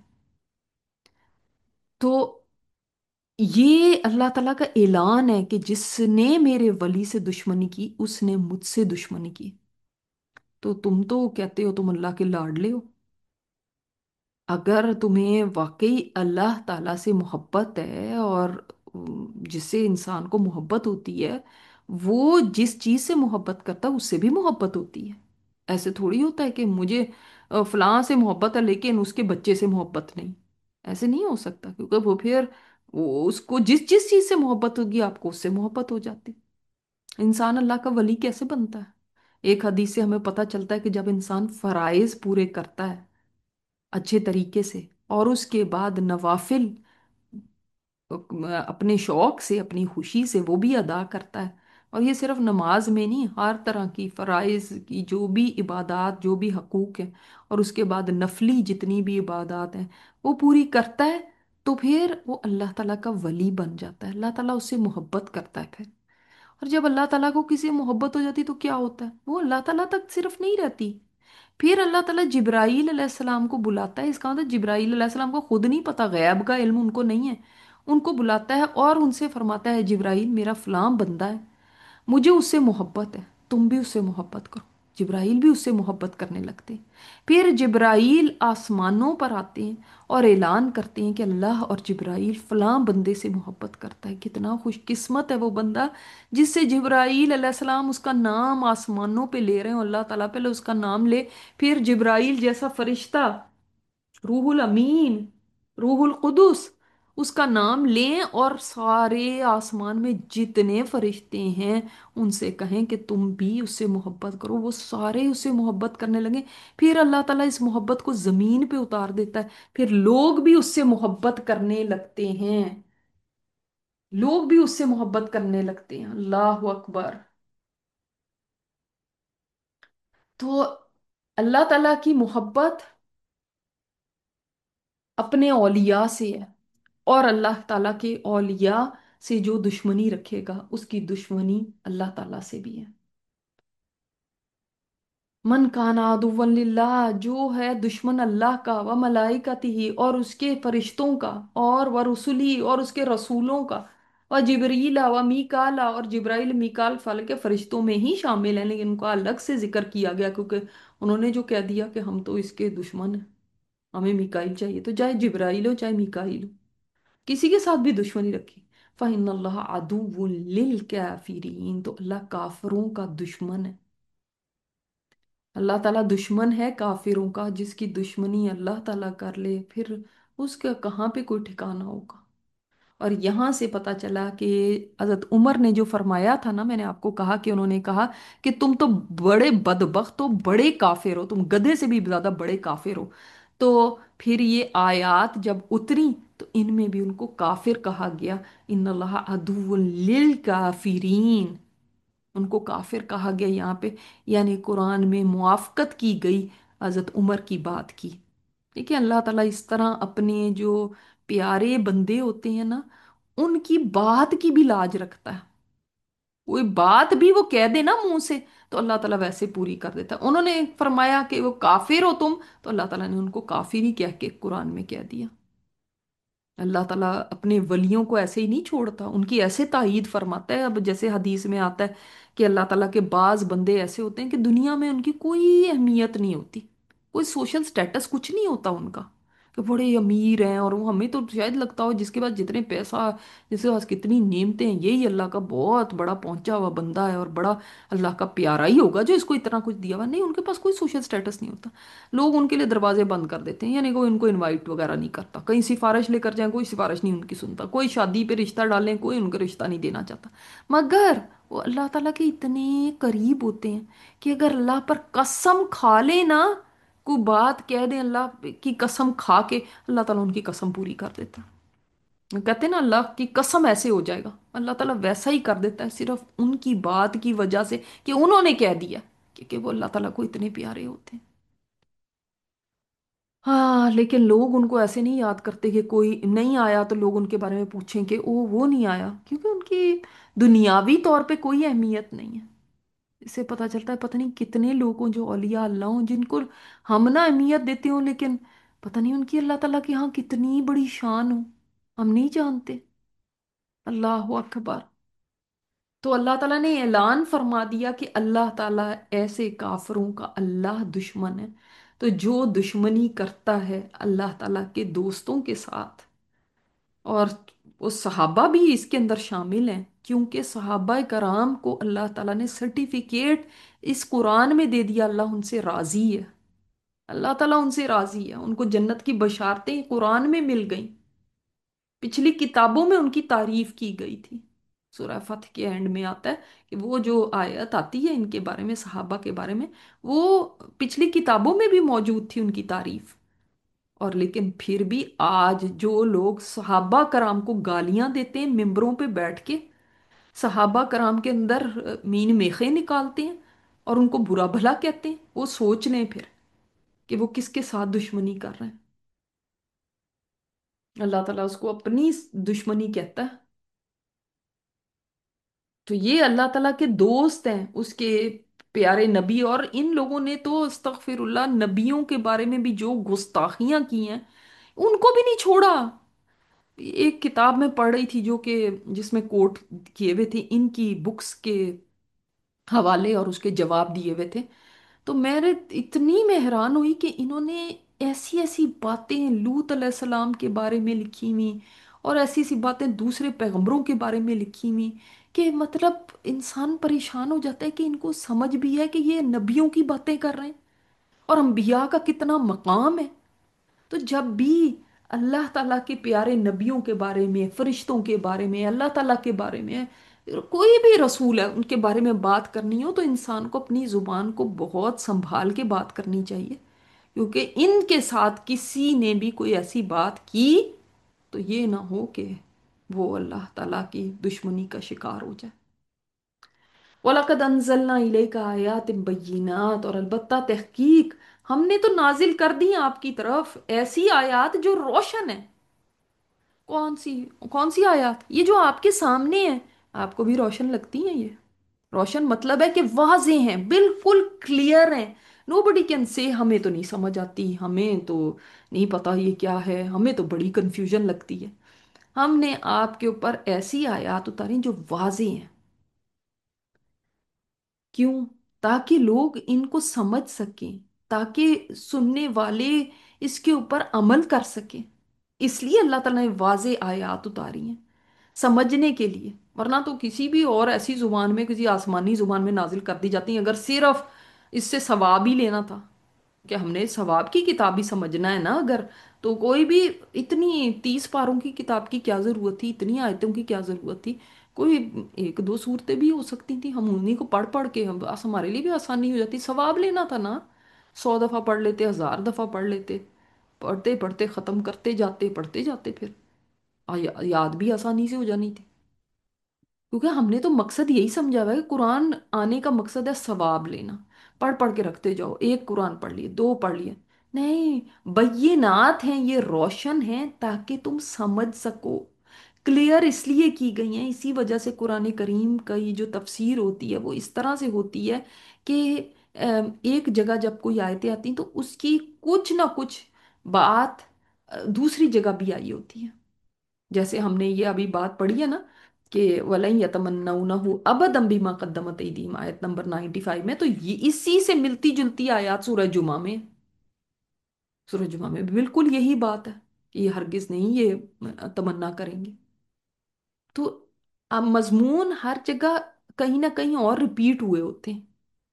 तो ये अल्लाह ताला का ऐलान है कि जिसने मेरे वली से दुश्मनी की उसने मुझसे दुश्मनी की। तो तुम तो कहते हो तुम अल्लाह के लाडले हो। अगर तुम्हें वाकई अल्लाह ताला से मोहब्बत है, और उम, जिससे इंसान को मोहब्बत होती है, वो जिस चीज़ से मोहब्बत करता है उससे भी मोहब्बत होती है। ऐसे थोड़ी होता है कि मुझे अ, फलां से मोहब्बत है लेकिन उसके बच्चे से मोहब्बत नहीं। ऐसे नहीं हो सकता, क्योंकि वो फिर वो उसको जिस जिस चीज़ से मोहब्बत होगी आपको उससे मोहब्बत हो जाती। इंसान अल्लाह का वली कैसे बनता है? एक हदीस से हमें पता चलता है कि जब इंसान फराइज पूरे करता है अच्छे तरीके से, और उसके बाद नवाफिल अपने शौक से, अपनी खुशी से वो भी अदा करता है, और ये सिर्फ नमाज में नहीं, हर तरह की फराइज की जो भी इबादत, जो भी हकूक है, और उसके बाद नफली जितनी भी इबादत हैं वो पूरी करता है, तो फिर वो अल्लाह ताला का वली बन जाता है, अल्लाह ताला उससे मोहब्बत करता है फिर। और जब अल्लाह ताला को किसी से मोहब्बत हो जाती तो क्या होता है, वो अल्लाह ताला तक सिर्फ नहीं रहती, फिर अल्लाह ताला जिब्राईल अलैहिस्सलाम को बुलाता है। इसका मतलब जिब्राईल अलैहिस्सलाम को खुद नहीं पता, गैब का इल्म उनको नहीं है, उनको बुलाता है और उनसे फरमाता है, जिब्राईल मेरा फलां बंदा है, मुझे उससे मोहब्बत है, तुम भी उससे मोहब्बत करो। जिब्राईल भी उससे मोहब्बत करने लगते। फिर जिब्राईल आसमानों पर आते हैं और ऐलान करते हैं कि अल्लाह और जिब्राईल फलां बंदे से मोहब्बत करता है। कितना खुशकिस्मत है वो बंदा जिससे जिब्राईल अलैहिस्सलाम उसका नाम आसमानों पे ले रहे हो। अल्लाह ताला पहले उसका नाम ले, फिर जिब्राईल जैसा फरिश्ता, रूहुल अमीन, रूहुल कुदुस, उसका नाम लें और सारे आसमान में जितने फरिश्ते हैं उनसे कहें कि तुम भी उससे मोहब्बत करो, वो सारे उससे मोहब्बत करने लगे। फिर अल्लाह ताला इस मोहब्बत को जमीन पे उतार देता है, फिर लोग भी उससे मोहब्बत करने लगते हैं, लोग भी उससे मोहब्बत करने लगते हैं। अल्लाह अकबर। तो अल्लाह ताला की मोहब्बत अपने औलिया से है, और अल्लाह ताला के औलिया से जो दुश्मनी रखेगा उसकी दुश्मनी अल्लाह ताला से भी है। मन काना अदुव्वन लिल्लाह, जो है दुश्मन अल्लाह का, व मलाइकतिही और उसके फरिश्तों का, और व रुसुली और उसके रसूलों का, व जिब्रीला व मीकाला, और जिब्राइल मीकाल फल के फरिश्तों में ही शामिल हैं, लेकिन उनका अलग से जिक्र किया गया क्योंकि उन्होंने जो कह दिया कि हम तो इसके दुश्मन हैं, हमें मीकाइल चाहिए, तो चाहे जिब्राइल हो चाहे मीकाइल हो, किसी के साथ भी दुश्मनी रखी। फ़इन्नल्लाह अदुव्वुल लिल काफिरीन, तो अल्लाह काफिरों का दुश्मन है। अल्लाह ताला दुश्मन है काफिरों का, जिसकी दुश्मनी अल्लाह ताला कर ले फिर उसका कहाँ पे कोई ठिकाना होगा। और यहाँ से पता चला कि हजरत उमर ने जो फरमाया था ना, मैंने आपको कहा कि उन्होंने कहा कि तुम तो बड़े बदबख्त हो, बड़े काफिर हो, तुम गधे से भी ज्यादा बड़े काफिर हो। तो फिर ये आयत जब उतरी तो इनमें भी उनको काफिर कहा गया। इन्नल्लाह अदुव्वुल लिल काफिरीन, उनको काफिर कहा गया यहाँ पे, यानी कुरान में मुआफकत की गई हजरत उमर की बात की। देखिए अल्लाह ताला इस तरह अपने जो प्यारे बंदे होते हैं ना, उनकी बात की भी लाज रखता है। कोई बात भी वो कह दे ना मुंह से, तो अल्लाह ताला वैसे पूरी कर देता है। उन्होंने फरमाया कि वो काफिर हो तुम, तो अल्लाह ताला ने उनको काफिर ही कह के कुरान में कह दिया। अल्लाह ताला अपने वलियों को ऐसे ही नहीं छोड़ता, उनकी ऐसे तायीद फरमाता है। अब जैसे हदीस में आता है कि अल्लाह ताला के बाज बंदे ऐसे होते हैं कि दुनिया में उनकी कोई अहमियत नहीं होती, कोई सोशल स्टेटस कुछ नहीं होता उनका, कि बड़े अमीर हैं, और वो हमें तो शायद लगता हो जिसके पास जितने पैसा, जिसके पास कितनी नेमतें हैं, यही अल्लाह का बहुत बड़ा पहुंचा हुआ बंदा है और बड़ा अल्लाह का प्यारा ही होगा जो इसको इतना कुछ दिया हुआ। नहीं, उनके पास कोई सोशल स्टेटस नहीं होता, लोग उनके लिए दरवाजे बंद कर देते हैं, यानी कोई उनको इनवाइट वगैरह नहीं करता, कहीं सिफारिश लेकर जाए कोई सिफारिश नहीं उनकी सुनता, कोई शादी पे रिश्ता डालें कोई उनका रिश्ता नहीं देना चाहता। मगर वो अल्लाह ताला के इतने करीब होते हैं कि अगर अल्लाह पर कसम खा ले ना, कोई बात कह दे अल्लाह की कसम खा के, अल्लाह ताला उनकी कसम पूरी कर देता है। कहते हैं ना अल्लाह की कसम ऐसे हो जाएगा, अल्लाह ताला वैसा ही कर देता है, सिर्फ उनकी बात की वजह से कि उन्होंने कह दिया, क्योंकि वो अल्लाह ताला को इतने प्यारे होते हैं। हाँ, लेकिन लोग उनको ऐसे नहीं याद करते कि कोई नहीं आया तो लोग उनके बारे में पूछें कि ओ वो नहीं आया, क्योंकि उनकी दुनियावी तौर पे कोई अहमियत नहीं है। इससे पता चलता है पता नहीं कितने लोग हों जो औलिया अल्लाह हों, जिनको हम ना अहमियत देते हो, लेकिन पता नहीं उनकी अल्लाह ताला के यहाँ कितनी बड़ी शान हो, हम नहीं जानते। अल्लाह अकबर। तो अल्लाह ताला ने ऐलान फरमा दिया कि अल्लाह ताला ऐसे काफिरों का अल्लाह दुश्मन है। तो जो दुश्मनी करता है अल्लाह ताला के दोस्तों के साथ, और वो सहाबा भी इसके अंदर शामिल हैं, क्योंकि सहाबा कराम को अल्लाह ताला ने सर्टिफिकेट इस कुरान में दे दिया, अल्लाह उनसे राजी है, अल्लाह ताला उनसे राजी है, उनको जन्नत की बशारतें कुरान में मिल गई, पिछली किताबों में उनकी तारीफ की गई थी। सूरह फतह के एंड में आता है कि वो जो आयत आती है इनके बारे में, सहाबा के बारे में, वो पिछली किताबों में भी मौजूद थी उनकी तारीफ। और लेकिन फिर भी आज जो लोग सहाबा कराम को गालियां देते हैं मिंबरों पे बैठ के, صحابہ کرام کے اندر مین میخیں نکالتے ہیں اور ان کو برا بھلا کہتے ہیں، وہ سوچ لیں پھر کہ وہ کس کے ساتھ دشمنی کر رہے ہیں۔ اللہ تعالیٰ اس کو اپنی دشمنی کہتا ہے۔ تو یہ اللہ تعالیٰ کے دوست ہیں، اس کے پیارے نبی، اور ان لوگوں نے تو استغفر اللہ نبیوں کے بارے میں بھی جو گستاخیاں کی ہیں ان کو بھی نہیں چھوڑا۔ ایک کتاب میں پڑھ رہی تھی جو کہ جس میں کوٹ کیے ہوئے تھے ان کی بکس کے حوالے اور اس کے جواب دیے ہوئے تھے، تو میں نے اتنی میں حیران ہوئی کہ انہوں نے ایسی ایسی باتیں لوط علیہ السلام کے بارے میں لکھی ہوئی اور ایسی ایسی باتیں دوسرے پیغمبروں کے بارے میں لکھی ہوئی کہ مطلب انسان پریشان ہو جاتا ہے کہ ان کو سمجھ بھی ہے کہ یہ نبیوں کی باتیں کر رہے ہیں اور انبیاء کا کتنا مقام ہے۔ تو جب بھی اللہ تعالیٰ کے پیارے نبیوں کے بارے میں، فرشتوں کے بارے میں، اللہ تعالیٰ کے بارے میں، کوئی بھی رسول ہے ان کے بارے میں بات کرنی ہو تو انسان کو اپنی زبان کو بہت سنبھال کے بات کرنی چاہیے، کیونکہ ان کے ساتھ کسی نے بھی کوئی ایسی بات کی تو یہ نہ ہو کہ وہ اللہ تعالیٰ کی دشمنی کا شکار ہو جائے۔ وَلَقَدْ أَنزَلْنَا إِلَيْكَ آيَاتٍ بَيِّنَاتٍ، اور البتہ تحقیق ہم نے تو نازل کر دی ہیں آپ کی طرف ایسی آیات جو روشن ہیں۔ کون سی؟ کون سی آیات؟ یہ جو آپ کے سامنے ہیں، آپ کو بھی روشن لگتی ہیں یہ؟ روشن مطلب ہے کہ واضح ہیں، بالکل کلیئر ہیں۔ نو بڈی کین سے ہمیں تو نہیں سمجھ آتی، ہمیں تو نہیں پتا یہ کیا ہے، ہمیں تو بڑی کنفیوژن لگتی ہے۔ ہم نے آپ کے اوپر ایسی آیات اتاری جو واضح ہیں۔ کیوں؟ تاکہ لوگ ان کو سمجھ سکیں، تاکہ سننے والے اس کے اوپر عمل کر سکیں۔ اس لیے اللہ تعالیٰ نے واضح آیات اتاری ہیں سمجھنے کے لیے، ورنہ تو کسی بھی اور ایسی زبان میں، کسی آسمانی زبان میں نازل کر دی جاتی ہیں اگر صرف اس سے ثواب ہی لینا تھا کہ ہم نے ثواب کی کتاب ہی سمجھنا ہے نا اگر، تو کوئی بھی اتنی تیس پاروں کی کتاب کی کیا ضرورت تھی، اتنی آیتوں کی کیا ضرورت تھی؟ کوئی ایک دو صورتیں بھی ہو سکتی تھیں، ہم انہیں کو پڑھ پڑھ کے ہم بس ہمارے لیے بھی آسانی ہو جاتی، ثواب لینا تھا نا۔ سو دفعہ پڑھ لیتے، ہزار دفعہ پڑھ لیتے، پڑھتے پڑھتے ختم کرتے جاتے، پڑھتے جاتے، پھر آیا- یاد بھی آسانی سے ہو جانی تھی۔ کیونکہ ہم نے تو مقصد یہی سمجھا ہوا ہے کہ قرآن آنے کا مقصد ہے ثواب لینا۔ پڑھ پڑھ کے رکھتے جاؤ، ایک قرآن پڑھ لیے، دو پڑھ لیے، نہیں، بینات ہیں، یہ روشن ہیں تاکہ تم سمجھ سکو۔ کلیئر اس لیے کی گئی ہیں، اسی وجہ سے قرآن کریم کا یہ جو تفسیر ہوتی ہے وہ اس طرح سے ہوتی ہے کہ ام، ایک جگہ جب کوئی آیتیں آتی ہیں تو اس کی کچھ نہ کچھ بات اہ، دوسری جگہ بھی آئی ہوتی ہے۔ جیسے ہم نے یہ ابھی بات پڑھی ہے نا کہ وَلَن يَتَمَنَّوْنَهُ أَبَدًا بِمَا قَدَّمَتْ أَيْدِيهِمْ، آیت نمبر پچانوے میں، تو یہ اسی سے ملتی جلتی آیات سورہ جمعہ میں، سورہ جمعہ میں بھی بالکل یہی بات ہے کہ یہ ہرگز نہیں یہ تمنا کریں گے۔ تو اب مضمون ہر جگہ کہیں نہ کہیں اور ریپیٹ ہوئے ہوتے ہیں،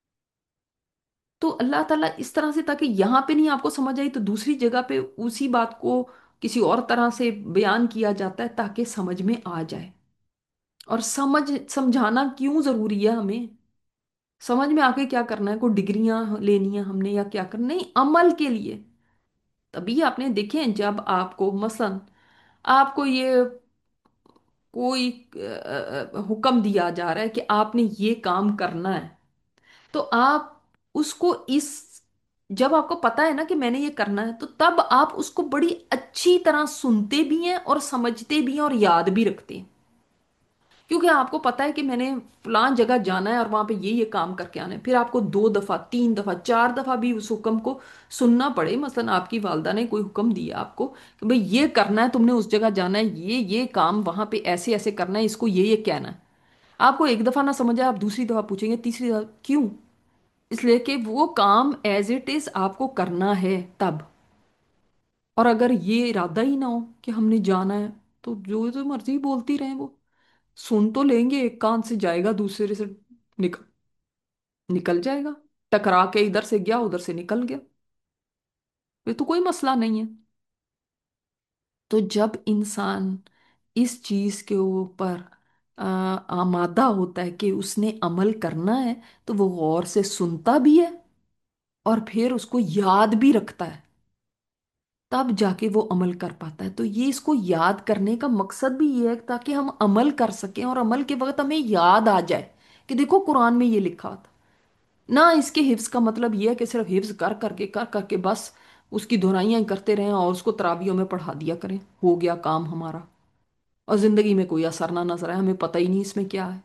تو اللہ تعالیٰ اس طرح سے تاکہ یہاں پہ نہیں آپ کو سمجھ آئی تو دوسری جگہ پہ اسی بات کو کسی اور طرح سے بیان کیا جاتا ہے تاکہ سمجھ میں آ جائے۔ اور سمجھ سمجھانا کیوں ضروری ہے ہمیں؟ سمجھ میں آ کے کیا کرنا ہے؟ کوئی ڈگریاں لینی ہیں ہم نے یا کیا کرنا؟ نہیں، عمل کے لیے۔ تبھی آپ نے دیکھیں جب آپ کو مثلا آپ کو یہ کوئی اہ، اہ، حکم دیا جا رہا ہے کہ آپ نے یہ کام کرنا ہے، تو آپ اس کو اس جب آپ کو پتا ہے نا کہ میں نے یہ کرنا ہے تو تب آپ اس کو بڑی اچھی طرح سنتے بھی ہیں اور سمجھتے بھی ہیں اور یاد بھی رکھتے ہیں، کیونکہ آپ کو پتا ہے کہ میں نے فلان جگہ جانا ہے اور وہاں پہ یہ یہ کام کر کے آنا ہے۔ پھر آپ کو دو دفعہ، تین دفعہ، چار دفعہ بھی اس حکم کو سننا پڑے، مثلا آپ کی والدہ نے کوئی حکم دیا آپ کو کہ بھئی یہ کرنا ہے، تم نے اس جگہ جانا ہے، یہ یہ کام وہاں پہ ایسے ایسے کرنا ہے، اس کو یہ یہ کہنا ہے۔ آپ کو ایک دفعہ نہ سمجھ آئے، آپ دوسری دفعہ پوچھیں گے، تیسری دفعہ کیوں؟ اس لیے کہ وہ کام ایز اٹ از آپ کو کرنا ہے تب۔ اور اگر یہ ارادہ ہی نہ ہو کہ ہم نے جانا ہے تو جو جو مرضی بولتی رہیں، وہ سن تو لیں گے، ایک کان سے جائے گا دوسرے سے نکل نکل جائے گا، ٹکرا کے ادھر سے گیا ادھر سے نکل گیا، یہ تو کوئی مسئلہ نہیں ہے۔ تو جب انسان اس چیز کے اوپر آ، آمادہ ہوتا ہے کہ اس نے عمل کرنا ہے تو وہ غور سے سنتا بھی ہے اور پھر اس کو یاد بھی رکھتا ہے۔ تب जाके वो अमल कर पाता है। तो ये इसको याद करने का मकसद भी ये है ताकि हम अमल कर सकें, और अमल के वक्त हमें याद आ जाए कि देखो कुरान में ये लिखा था। ना इसके हिफ्स का मतलब ये है कि सिर्फ हिफ्स कर करके कर करके बस उसकी दोहराइयाँ करते रहें और उसको तराबियों में पढ़ा दिया करें, हो गया काम हमारा, और जिंदगी में कोई असर ना नजर आए, हमें पता ही नहीं इसमें क्या है।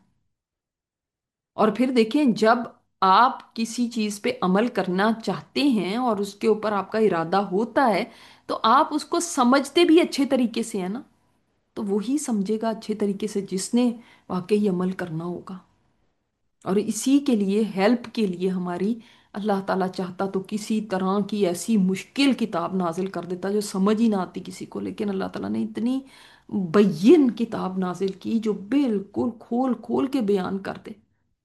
और फिर देखें, जब आप किसी चीज पे अमल करना चाहते हैं और उसके ऊपर आपका इरादा होता है, तो आप उसको समझते भी अच्छे तरीके से है ना। तो वही समझेगा अच्छे तरीके से जिसने वाकई अमल करना होगा। और इसी के लिए, हेल्प के लिए हमारी, अल्लाह ताला चाहता तो किसी तरह की ऐसी मुश्किल किताब नाजिल कर देता जो समझ ही ना आती किसी को, लेकिन अल्लाह ताला ने इतनी बय्यन किताब नाजिल की जो बिल्कुल खोल खोल के बयान कर दे,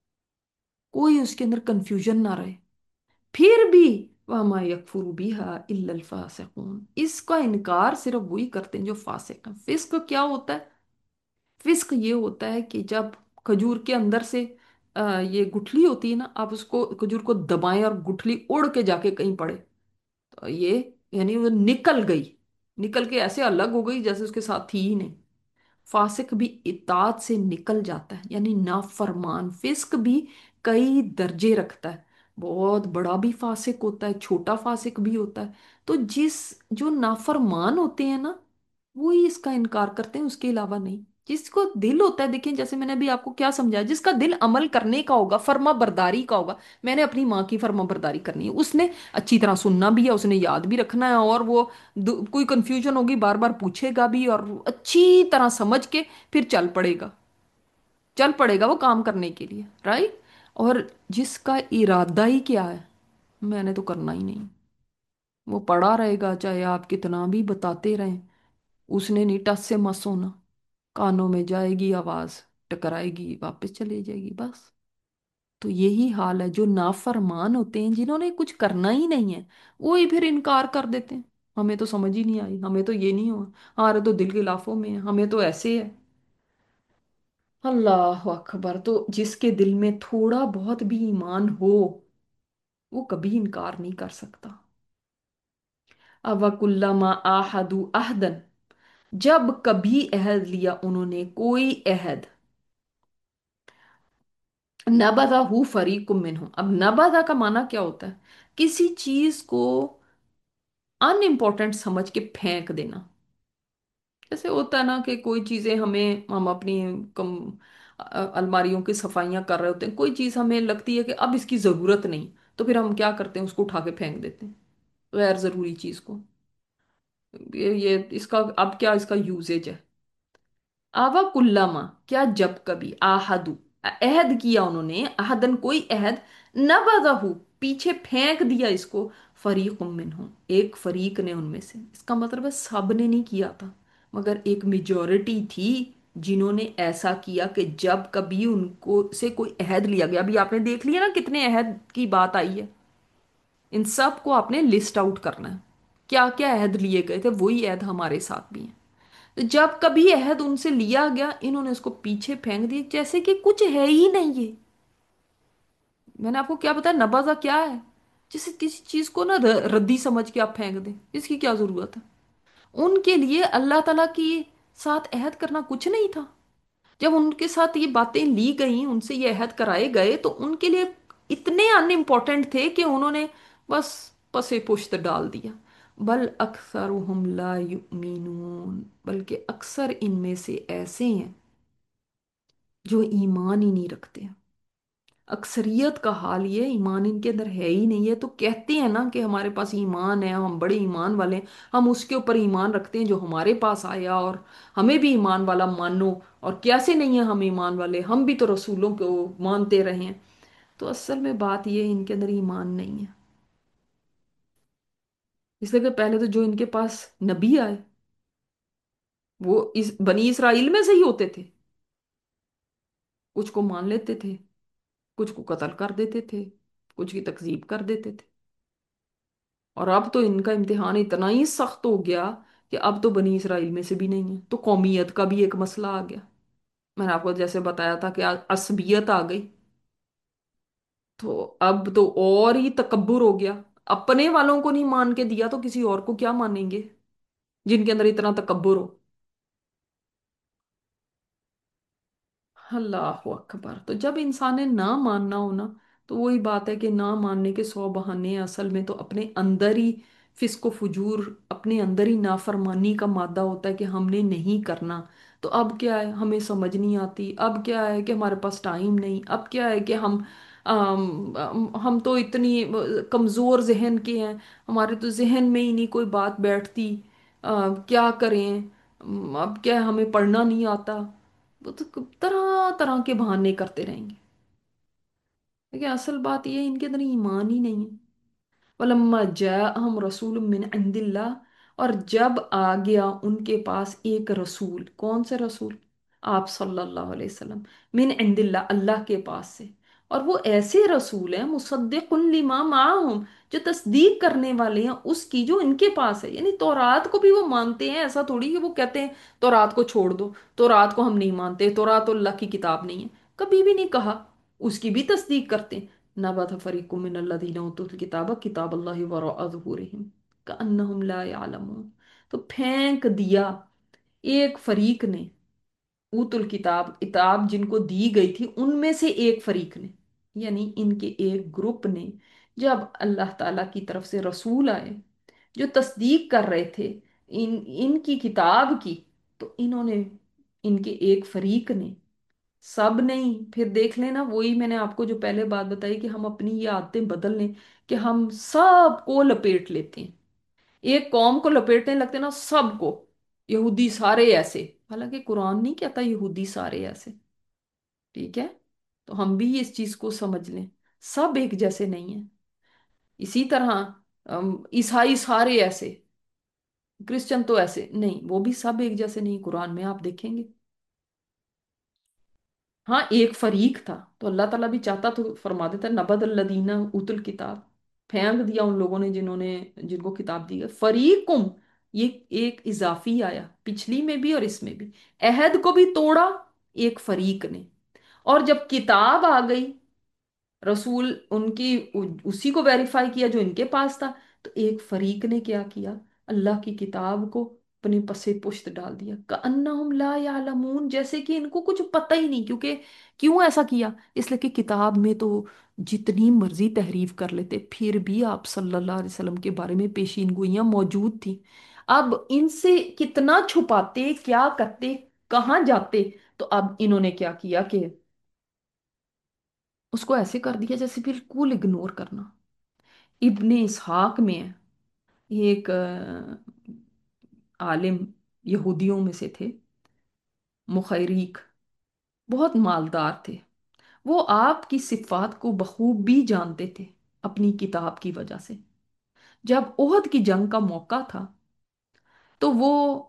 कोई उसके अंदर कंफ्यूजन ना रहे। फिर भी वमा यकफुरु बिहा इल्लल फासिकून, इसका इनकार सिर्फ वही करते हैं जो फासिक हैं। फिस्क क्या होता है? फिस्क ये होता है कि जब खजूर के अंदर से अ, ये गुठली होती है ना, आप उसको खजूर को दबाएं और गुठली उड़ के जाके कहीं पड़े, तो ये यानी वो निकल गई, निकल के ऐसे अलग हो गई जैसे उसके साथ थी ही नहीं। फासिक भी इताअत से निकल जाता है, यानी नाफरमान। फिस्क भी कई दर्जे रखता है, बहुत बड़ा भी फासिक होता है, छोटा फासिक भी होता है। तो जिस जो नाफरमान होते हैं ना, वो ही इसका इनकार करते हैं, उसके अलावा नहीं। जिसको दिल होता है, देखिए जैसे मैंने अभी आपको क्या समझाया, जिसका दिल अमल करने का होगा, फर्मा बरदारी का होगा। मैंने अपनी माँ की फर्मा बरदारी करनी है, उसने अच्छी तरह सुनना भी है, उसने याद भी रखना है, और वो दु- कोई कंफ्यूजन होगी बार बार पूछेगा भी, और अच्छी तरह समझ के फिर चल पड़ेगा, चल पड़ेगा वो काम करने के लिए, राइट। और जिसका इरादा ही क्या है, मैंने तो करना ही नहीं, वो पड़ा रहेगा चाहे आप कितना भी बताते रहें, उसने नहीं टस से मस होना। कानों में जाएगी आवाज, टकराएगी, वापस चली जाएगी, बस। तो यही हाल है जो नाफरमान होते हैं, जिन्होंने कुछ करना ही नहीं है, वो ही फिर इनकार कर देते हैं। हमें तो समझ ही नहीं आई, हमें तो ये नहीं हुआ, हमारे तो दिल के लाफों में है, हमें तो ऐसे है। अल्लाह अकबर। तो जिसके दिल में थोड़ा बहुत भी ईमान हो, वो कभी इनकार नहीं कर सकता। अवकुल्लमा आहदु अहदन, जब कभी अहद लिया उन्होंने कोई अहद, नबज़हु फरीकुम मिनहुम। अब नबज़ा का माना क्या होता है? किसी चीज को अनइम्पोर्टेंट समझ के फेंक देना। जैसे होता है ना कि कोई चीजें हमें, हम अपनी कम अ- अलमारियों की सफाइयां कर रहे होते हैं, कोई चीज हमें लगती है कि अब इसकी जरूरत नहीं, तो फिर हम क्या करते हैं, उसको उठा के फेंक देते हैं, गैर जरूरी चीज को। ये, ये इसका अब क्या इसका यूजेज है? आवा कुल्लामा, क्या जब कभी, आहदु, अहद किया उन्होंने, अहदन कोई अहद, नबज़हु पीछे फेंक दिया इसको, फरीकुम मिनहुम एक फरीक ने उनमें से। इसका मतलब है सब ने नहीं किया था, मगर एक मेजॉरिटी थी जिन्होंने ऐसा किया कि जब कभी उनको से कोई अहद लिया गया। अभी आपने देख लिया ना कितने अहद की बात आई है, इन सब को आपने लिस्ट आउट करना है, क्या क्या अहद लिए गए थे, वही अहद हमारे साथ भी हैं। तो जब कभी अहद उनसे लिया गया, इन्होंने उसको पीछे फेंक दिया जैसे कि कुछ है ही नहीं ये। मैंने आपको क्या बताया, नवाजा क्या है? जैसे किसी चीज को ना र- रद्दी समझ के आप फेंक दें, इसकी क्या जरूरत है? उनके लिए अल्लाह ताला की साथ अहद करना कुछ नहीं था। जब उनके साथ ये बातें ली गई, उनसे ये अहद कराए गए, तो उनके लिए इतने अनइम्पोर्टेंट थे कि उन्होंने बस पसे पुश्त डाल दिया। बल अक्सरुहुम ला युमिनून, बल्कि अक्सर इनमें से ऐसे हैं जो ईमान ही नहीं रखते। अक्सरियत का हाल ये, ईमान इनके अंदर है ही नहीं है। तो कहते हैं ना कि हमारे पास ईमान है, हम बड़े ईमान वाले हैं, हम उसके ऊपर ईमान रखते हैं जो हमारे पास आया, और हमें भी ईमान वाला मानो। और कैसे नहीं है हम ईमान वाले, हम भी तो रसूलों को मानते रहे हैं। तो असल में बात ये है, इनके अंदर ईमान नहीं है। इसलिए कि पहले तो जो इनके पास नबी आए, वो इस बनी इसराइल में से ही होते थे। कुछ को मान लेते थे, कुछ को कत्ल कर देते थे, कुछ की तकजीब कर देते थे। और अब तो इनका इम्तिहान इतना ही सख्त हो गया कि अब तो बनी इसराइल में से भी नहीं है, तो कौमियत का भी एक मसला आ गया। मैंने आपको जैसे बताया था कि आ- असबियत आ गई, तो अब तो और ही तकब्बुर हो गया। अपने वालों को नहीं मान के दिया तो किसी और को क्या मानेंगे, जिनके अंदर इतना तकब्बुर हो। अल्लाह अकबर। तो जब इंसान ने ना मानना हो ना, तो वही बात है कि ना मानने के सौ बहाने हैं, असल में तो अपने अंदर ही फिस्को फुजूर, अपने अंदर ही नाफरमानी का मादा होता है कि हमने नहीं करना। तो अब क्या है, हमें समझ नहीं आती, अब क्या है कि हमारे पास टाइम नहीं, अब क्या है कि हम अम, अम, हम तो इतनी अ, कमज़ोर जहन के हैं, हमारे तो जहन में ही नहीं कोई बात बैठती, अ, क्या करें, अम, अब क्या है, हमें पढ़ना नहीं आता। वो तो तरह तरह के बहाने करते रहेंगे। लेकिन असल बात ये है, इनके अंदर ईमान ही नहीं है। वलम्मा जाअहम रसूल मिन इंदिल्लाह, और जब आ गया उनके पास एक रसूल, कौन सा रसूल? आप सल्लल्लाहु अलैहि वसल्लम, मिन इंदिल्लाह, अल्लाह के पास से। और वो ऐसे रसूल हैं मुसद्दिकुन लिमा माअहुम, जो तस्दीक करने वाले हैं उसकी जो इनके पास है। यानी तौरात को भी वो मानते हैं, ऐसा थोड़ी कि वो कहते हैं तौरात को छोड़ दो, तौरात को हम नहीं मानते, तौरात तो अल्लाह की किताब नहीं है, कभी भी नहीं कहा। उसकी भी तस्दीक करते हैं। नबत फरीकुम मिनल्लज़ीना उतुल किताब किताबल्लाहि वराअ ज़ुहूरिहिम कअन्नहुम ला यअलमून। तो फेंक दिया एक फरीक ने, उतुल किताब, किताब जिनको दी गई थी उनमें से एक फरीक ने, यानी इनके एक ग्रुप ने, जब अल्लाह ताला की तरफ से रसूल आए जो तस्दीक कर रहे थे इन इनकी किताब की, तो इन्होंने, इनके एक फरीक ने, सब नहीं, फिर देख लेना, वही मैंने आपको जो पहले बात बताई कि हम अपनी ये आदतें बदल लें कि हम सबको लपेट लेते हैं, एक कौम को लपेटने लगते हैं ना सबको, यहूदी सारे ऐसे। हालांकि कुरान नहीं कहता यहूदी सारे ऐसे, ठीक है? तो हम भी इस चीज को समझ लें, सब एक जैसे नहीं है। इसी तरह अम, ईसाई सारे ऐसे, क्रिश्चियन तो ऐसे नहीं, वो भी सब एक जैसे नहीं, कुरान में आप देखेंगे। हाँ, एक फरीक था, तो अल्लाह ताला भी चाहता तो फरमा देता, नबद लदीना उतुल किताब, फेंक दिया उन लोगों ने जिन्होंने, जिनको किताब दी गई। फरीकुम, ये एक इजाफी आया पिछली में भी और इसमें भी, अहद को भी तोड़ा एक फरीक ने। और जब किताब आ गई, रसूल उनकी उ- उसी को वेरीफाई किया जो इनके पास था, तो एक फरीक ने क्या किया, अल्लाह की किताब को अपने पसे पुश्त डाल दिया, कअन्नहुम ला यालमून, जैसे कि इनको कुछ पता ही नहीं। क्योंकि क्यों ऐसा किया? इसलिए कि किताब में तो जितनी मर्जी तहरीफ कर लेते, फिर भी आप सल्लल्लाहु अलैहि वसल्लम के बारे में पेशीन गोइयां मौजूद थी। अब इनसे कितना छुपाते, क्या करते, कहाँ जाते, तो अब इन्होंने क्या किया कि उसको ऐसे कर दिया जैसे बिल्कुल इग्नोर करना। इब्ने इसहाक में है, ये एक अ, आलिम यहूदियों में से थे, मुखैरिक, बहुत मालदार थे। वो आपकी सिफात को बखूबी जानते थे अपनी किताब की वजह से। जब ओहद की जंग का मौका था, तो वो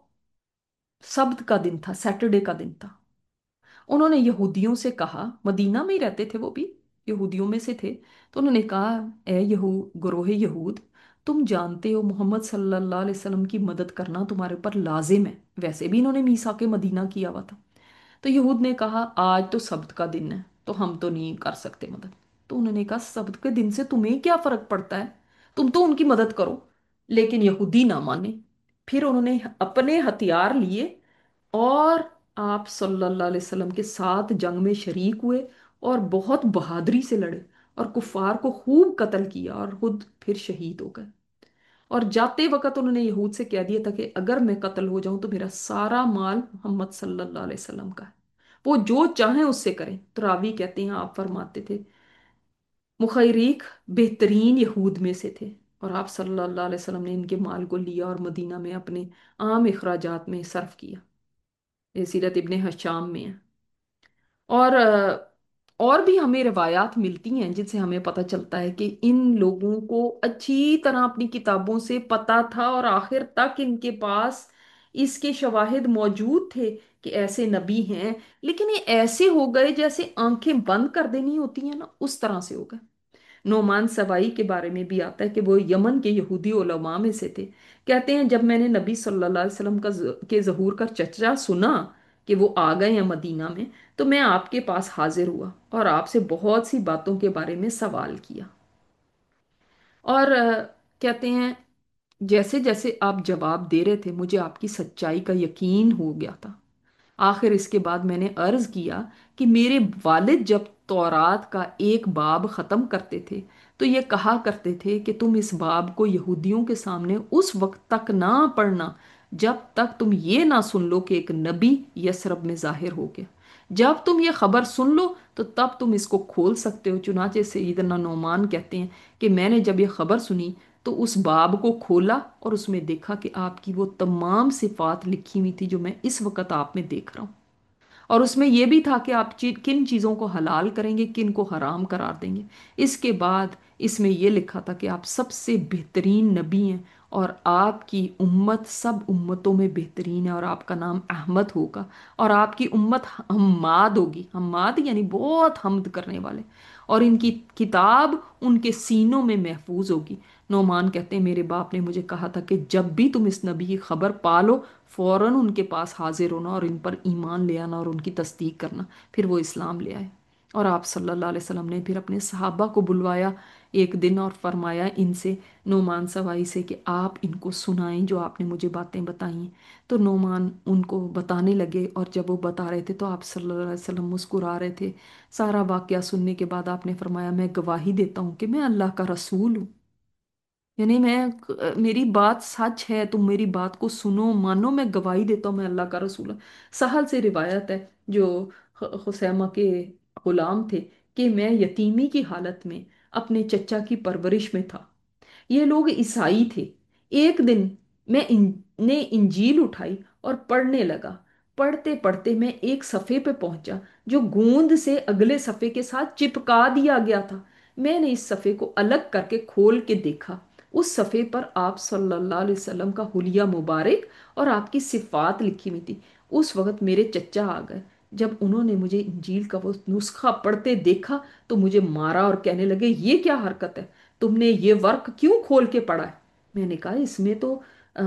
सब्त का दिन था, सैटरडे का दिन था। उन्होंने यहूदियों से कहा, मदीना में ही रहते थे वो भी, यहूदियों में से थे। तो उन्होंने कहा, ए यहू गुरोह यहूद, तुम जानते हो मोहम्मद सल्लल्लाहु अलैहि वसल्लम की मदद करना तुम्हारे ऊपर लाजिम है। वैसे भी इन्होंने मीसा के मदीना किया हुआ था। तो यहूद ने कहा, आज तो सब्त का दिन है तो हम तो नहीं कर सकते मदद। तो उन्होंने कहा, सब्त के दिन से तुम्हें क्या फर्क पड़ता है, तुम तो उनकी मदद करो। लेकिन यहूदी ना माने। फिर उन्होंने अपने हथियार लिए और आप सल्लल्लाहु अलैहि वसल्लम के साथ जंग में शरीक हुए, और बहुत बहादुरी से लड़े, और कुफार को खूब कत्ल किया, और खुद फिर शहीद हो गए। और जाते वक्त उन्होंने यहूद से कह दिया था कि अगर मैं कत्ल हो जाऊं तो मेरा सारा माल मोहम्मद सल्लल्लाहु अलैहि वसल्लम का है, वो जो चाहें उससे करें। तो रावी कहते हैं, आप फरमाते थे, मुखैरिक बेहतरीन यहूद में से थे, और आप सल्लल्लाहु अलैहि वसल्लम ने इनके माल को लिया और मदीना में अपने आम अखराजात में सर्फ किया। ये सीरत इब्ने हशाम में है। और अ, और भी हमें रिवायात मिलती हैं जिनसे हमें पता चलता है कि इन लोगों को अच्छी तरह अपनी किताबों से पता था, और आखिर तक इनके पास इसके शवाहिद मौजूद थे कि ऐसे नबी हैं। लेकिन ये ऐसे हो गए जैसे आंखें बंद कर देनी होती हैं ना, उस तरह से हो गए। नोमान सवाई के बारे में भी आता है कि वो यमन के यहूदी उलमा में से थे। कहते हैं, जब मैंने नबी सल्लल्लाहु अलैहि वसल्लम का ज- के ज़हूर का चर्चा सुना कि वो आ गए हैं मदीना में, तो मैं आपके पास हाजिर हुआ और आपसे बहुत सी बातों के बारे में सवाल किया। اور अ, कहते हैं जैसे जैसे आप जवाब दे रहे थे मुझे आपकी सच्चाई का यकीन हो गया था। आखिर इसके बाद मैंने अर्ज किया कि मेरे वालिद जब तौरात का एक बाब ख़त्म करते थे तो ये कहा करते थे कि तुम इस बाब को यहूदियों के सामने उस वक्त तक ना पढ़ना जब तक तुम ये ना सुन लो कि एक नबी यसरब में जाहिर हो गया। जब तुम ये खबर सुन लो तो तब तुम इसको खोल सकते हो। चुनाचे सैयदना नौमान कहते हैं कि मैंने जब ये खबर सुनी तो उस बाब को खोला और उसमें देखा कि आपकी वो तमाम सिफात लिखी हुई थी जो मैं इस वक्त आप में देख रहा हूँ। और उसमें यह भी था कि आप ची, किन चीज़ों को हलाल करेंगे किन को हराम करार देंगे। इसके बाद इसमें यह लिखा था कि आप सबसे बेहतरीन नबी हैं और आपकी उम्मत सब उम्मतों में बेहतरीन है और आपका नाम अहमद होगा और आपकी उम्मत हम्माद होगी। हम्माद यानी बहुत हमद करने वाले। और इनकी किताब उनके सीनों में महफूज होगी। नोमान कहते हैं मेरे बाप ने मुझे कहा था कि जब भी तुम इस नबी की खबर पालो फौरन उनके पास हाजिर होना और इन पर ईमान ले आना और उनकी तस्दीक करना। फिर वो इस्लाम ले आए। और आप सल्लल्लाहु अलैहि वसल्लम ने फिर अपने सहाबा को बुलवाया एक दिन और फरमाया इनसे, नोमान सवाई से, कि आप इनको सुनाएं जो आपने मुझे बातें बताई हैं। तो नोमान उनको बताने लगे और जब वो बता रहे थे तो आप सल्लल्लाहु अलैहि वसल्लम मुस्कुरा रहे थे। सारा वाकया सुनने के बाद आपने फरमाया मैं गवाही देता हूँ कि मैं अल्लाह का रसूल हूँ। यानी मैं मेरी बात सच है, तुम मेरी बात को सुनो मानो, मैं गवाही देता हूँ मैं अल्लाह का रसूल हूँ। सहल से रिवायत है जो ख- खुसैमा के गुलाम थे कि मैं यतीमी की हालत में अपने चचा की परवरिश में था। ये लोग ईसाई थे। एक दिन मैं इन, ने इंजील उठाई और पढ़ने लगा। पढ़ते पढ़ते मैं एक सफ़े पे पहुंचा जो गोंद से अगले सफ़े के साथ चिपका दिया गया था। मैंने इस सफ़े को अलग करके खोल के देखा। उस सफ़े पर आप सल्लल्लाहु अलैहि वसल्लम का हुलिया मुबारक और आपकी सिफात लिखी हुई थी। उस वक्त मेरे चचा आ गए। जब उन्होंने मुझे इंजील का वो नुस्खा पढ़ते देखा तो मुझे मारा और कहने लगे ये क्या हरकत है, तुमने ये वर्क क्यों खोल के पढ़ा है। मैंने कहा इसमें तो आ,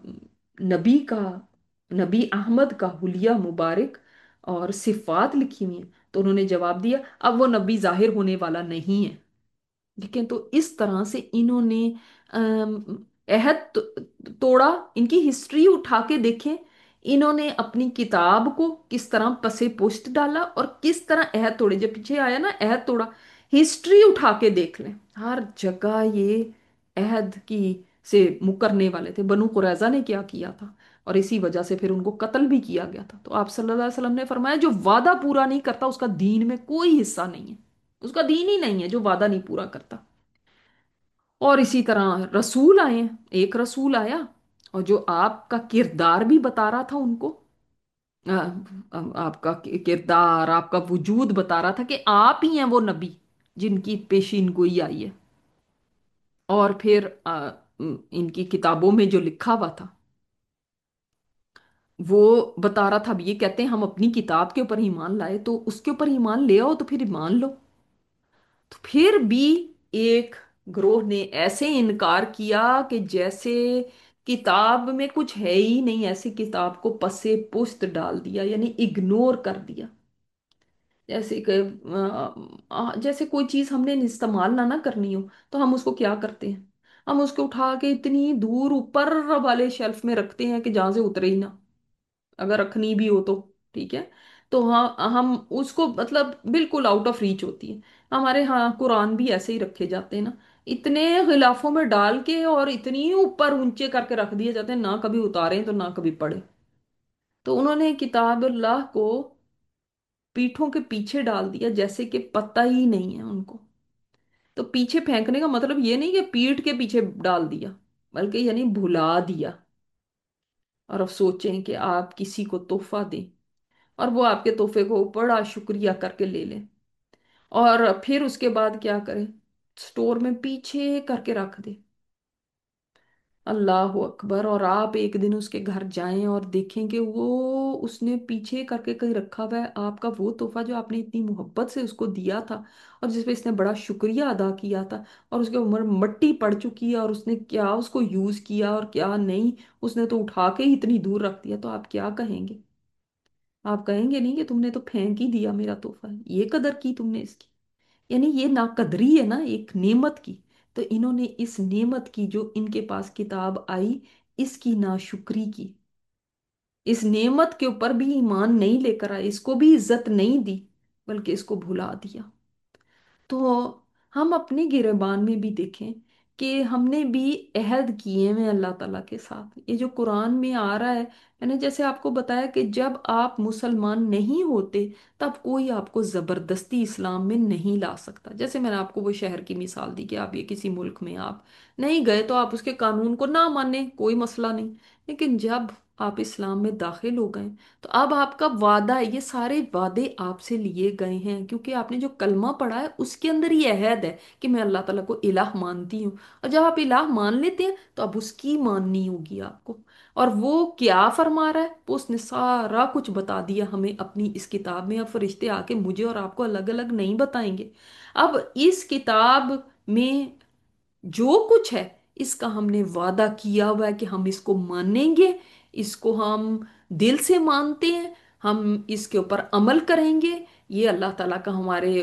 नबी का नबी अहमद का हुलिया मुबारक और सिफात लिखी हुई है। तो उन्होंने जवाब दिया अब वो नबी जाहिर होने वाला नहीं है। लेकिन तो इस तरह से इन्होंने अम, अहद तो, तोड़ा। इनकी हिस्ट्री उठा के देखें, इन्होंने अपनी किताब को किस तरह पसे पुष्ट डाला और किस तरह अहद तोड़े। जब पीछे आया ना अहद तोड़ा, हिस्ट्री उठा के देख लें, हर जगह ये अहद की से मुकरने वाले थे। बनु कुरैजा ने क्या किया था और इसी वजह से फिर उनको कत्ल भी किया गया था। तो आप सल्लल्लाहु अलैहि वसल्लम ने फरमाया जो वादा पूरा नहीं करता उसका दीन में कोई हिस्सा नहीं है। उसका दीन ही नहीं है जो वादा नहीं पूरा करता। और इसी तरह रसूल आए हैं। एक रसूल आया और जो आपका किरदार भी बता रहा था उनको, अ, अ, आपका कि- किरदार आपका वजूद बता रहा था कि आप ही हैं वो नबी जिनकी पेशीन गोई आई है। और फिर अ, इनकी किताबों में जो लिखा हुआ था वो बता रहा था। अब ये कहते हैं हम अपनी किताब के ऊपर ईमान लाए तो उसके ऊपर ईमान ले आओ तो फिर ईमान लो। तो फिर भी एक ग्रोह ने ऐसे इनकार किया कि जैसे किताब में कुछ है ही नहीं, ऐसे किताब को पसे पुस्त डाल दिया यानी इग्नोर कर दिया। जैसे कि अ, अ, जैसे कोई चीज हमने इस्तेमाल ना ना करनी हो तो हम उसको क्या करते हैं, हम उसको उठा के इतनी दूर ऊपर वाले शेल्फ में रखते हैं कि जहां से उतरे ही ना, अगर रखनी भी हो तो। ठीक है। तो हाँ हम उसको मतलब बिल्कुल आउट ऑफ रीच होती है। हमारे यहाँ कुरान भी ऐसे ही रखे जाते हैं ना, इतने गिलाफों में डाल के और इतनी ऊपर ऊंचे करके रख दिए जाते हैं, ना कभी उतारे तो ना कभी पढ़े। तो उन्होंने किताब अल्लाह को पीठों के पीछे डाल दिया जैसे कि पता ही नहीं है उनको। तो पीछे फेंकने का मतलब ये नहीं कि पीठ के पीछे डाल दिया, बल्कि यानी भुला दिया। और अब सोचें कि आप किसी को तोहफा दें और वो आपके तोहफे को बड़ा शुक्रिया करके ले लें और फिर उसके बाद क्या करें, स्टोर में पीछे करके रख दे। अल्लाह अकबर। और आप एक दिन उसके घर जाएं और देखें कि वो उसने पीछे करके कहीं रखा हुआ है आपका वो तोहफा जो आपने इतनी मोहब्बत से उसको दिया था और जिस पे इसने बड़ा शुक्रिया अदा किया था। और उसके ऊपर मट्टी पड़ चुकी है और उसने क्या उसको यूज किया और क्या नहीं, उसने तो उठा के ही इतनी दूर रख दिया। तो आप क्या कहेंगे? आप कहेंगे नहीं कि तुमने तो फेंक ही दिया मेरा तोहफा, ये कदर की तुमने इसकी। यानी ये नाकदरी है ना एक नेमत की। تو انہوں نے اس نعمت کی جو ان کے پاس کتاب آئی اس کی ناشکری کی، اس نعمت کے اوپر بھی ایمان نہیں لے کر آئے، اس کو بھی عزت نہیں دی بلکہ اس کو بھلا دیا۔ تو ہم اپنے گریبان میں بھی دیکھیں کہ ہم نے بھی عہد کیے ہیں اللہ تعالیٰ کے ساتھ۔ یہ جو قرآن میں آ رہا ہے، میں نے جیسے آپ کو بتایا کہ جب آپ مسلمان نہیں ہوتے تب کوئی آپ کو زبردستی اسلام میں نہیں لا سکتا۔ جیسے میں نے آپ کو وہ شہر کی مثال دی کہ آپ یہ کسی ملک میں آپ نہیں گئے تو آپ اس کے قانون کو نہ مانیں، کوئی مسئلہ نہیں، لیکن جب آپ اسلام میں داخل ہو گئے تو اب آپ کا وعدہ ہے، یہ سارے وعدے آپ سے لیے گئے ہیں کیونکہ آپ نے جو کلمہ پڑھا ہے اس کے اندر یہ عہد ہے کہ میں اللہ تعالیٰ کو الہ مانتی ہوں، اور جب آپ الہ مان لیتے ہیں تو اب اس کی ماننی ہوگی آپ کو۔ اور وہ کیا فرما رہا ہے، وہ اس نے سارا کچھ بتا دیا ہمیں اپنی اس کتاب میں۔ اب فرشتے آ کے مجھے اور آپ کو الگ الگ نہیں بتائیں گے۔ اب اس کتاب میں جو کچھ ہے اس کا ہم نے وعدہ کیا ہوا ہے کہ ہم اس کو مانیں گے، اس کو ہم دل سے مانتے ہیں، ہم اس کے اوپر عمل کریں گے۔ یہ اللہ تعالیٰ کا ہمارے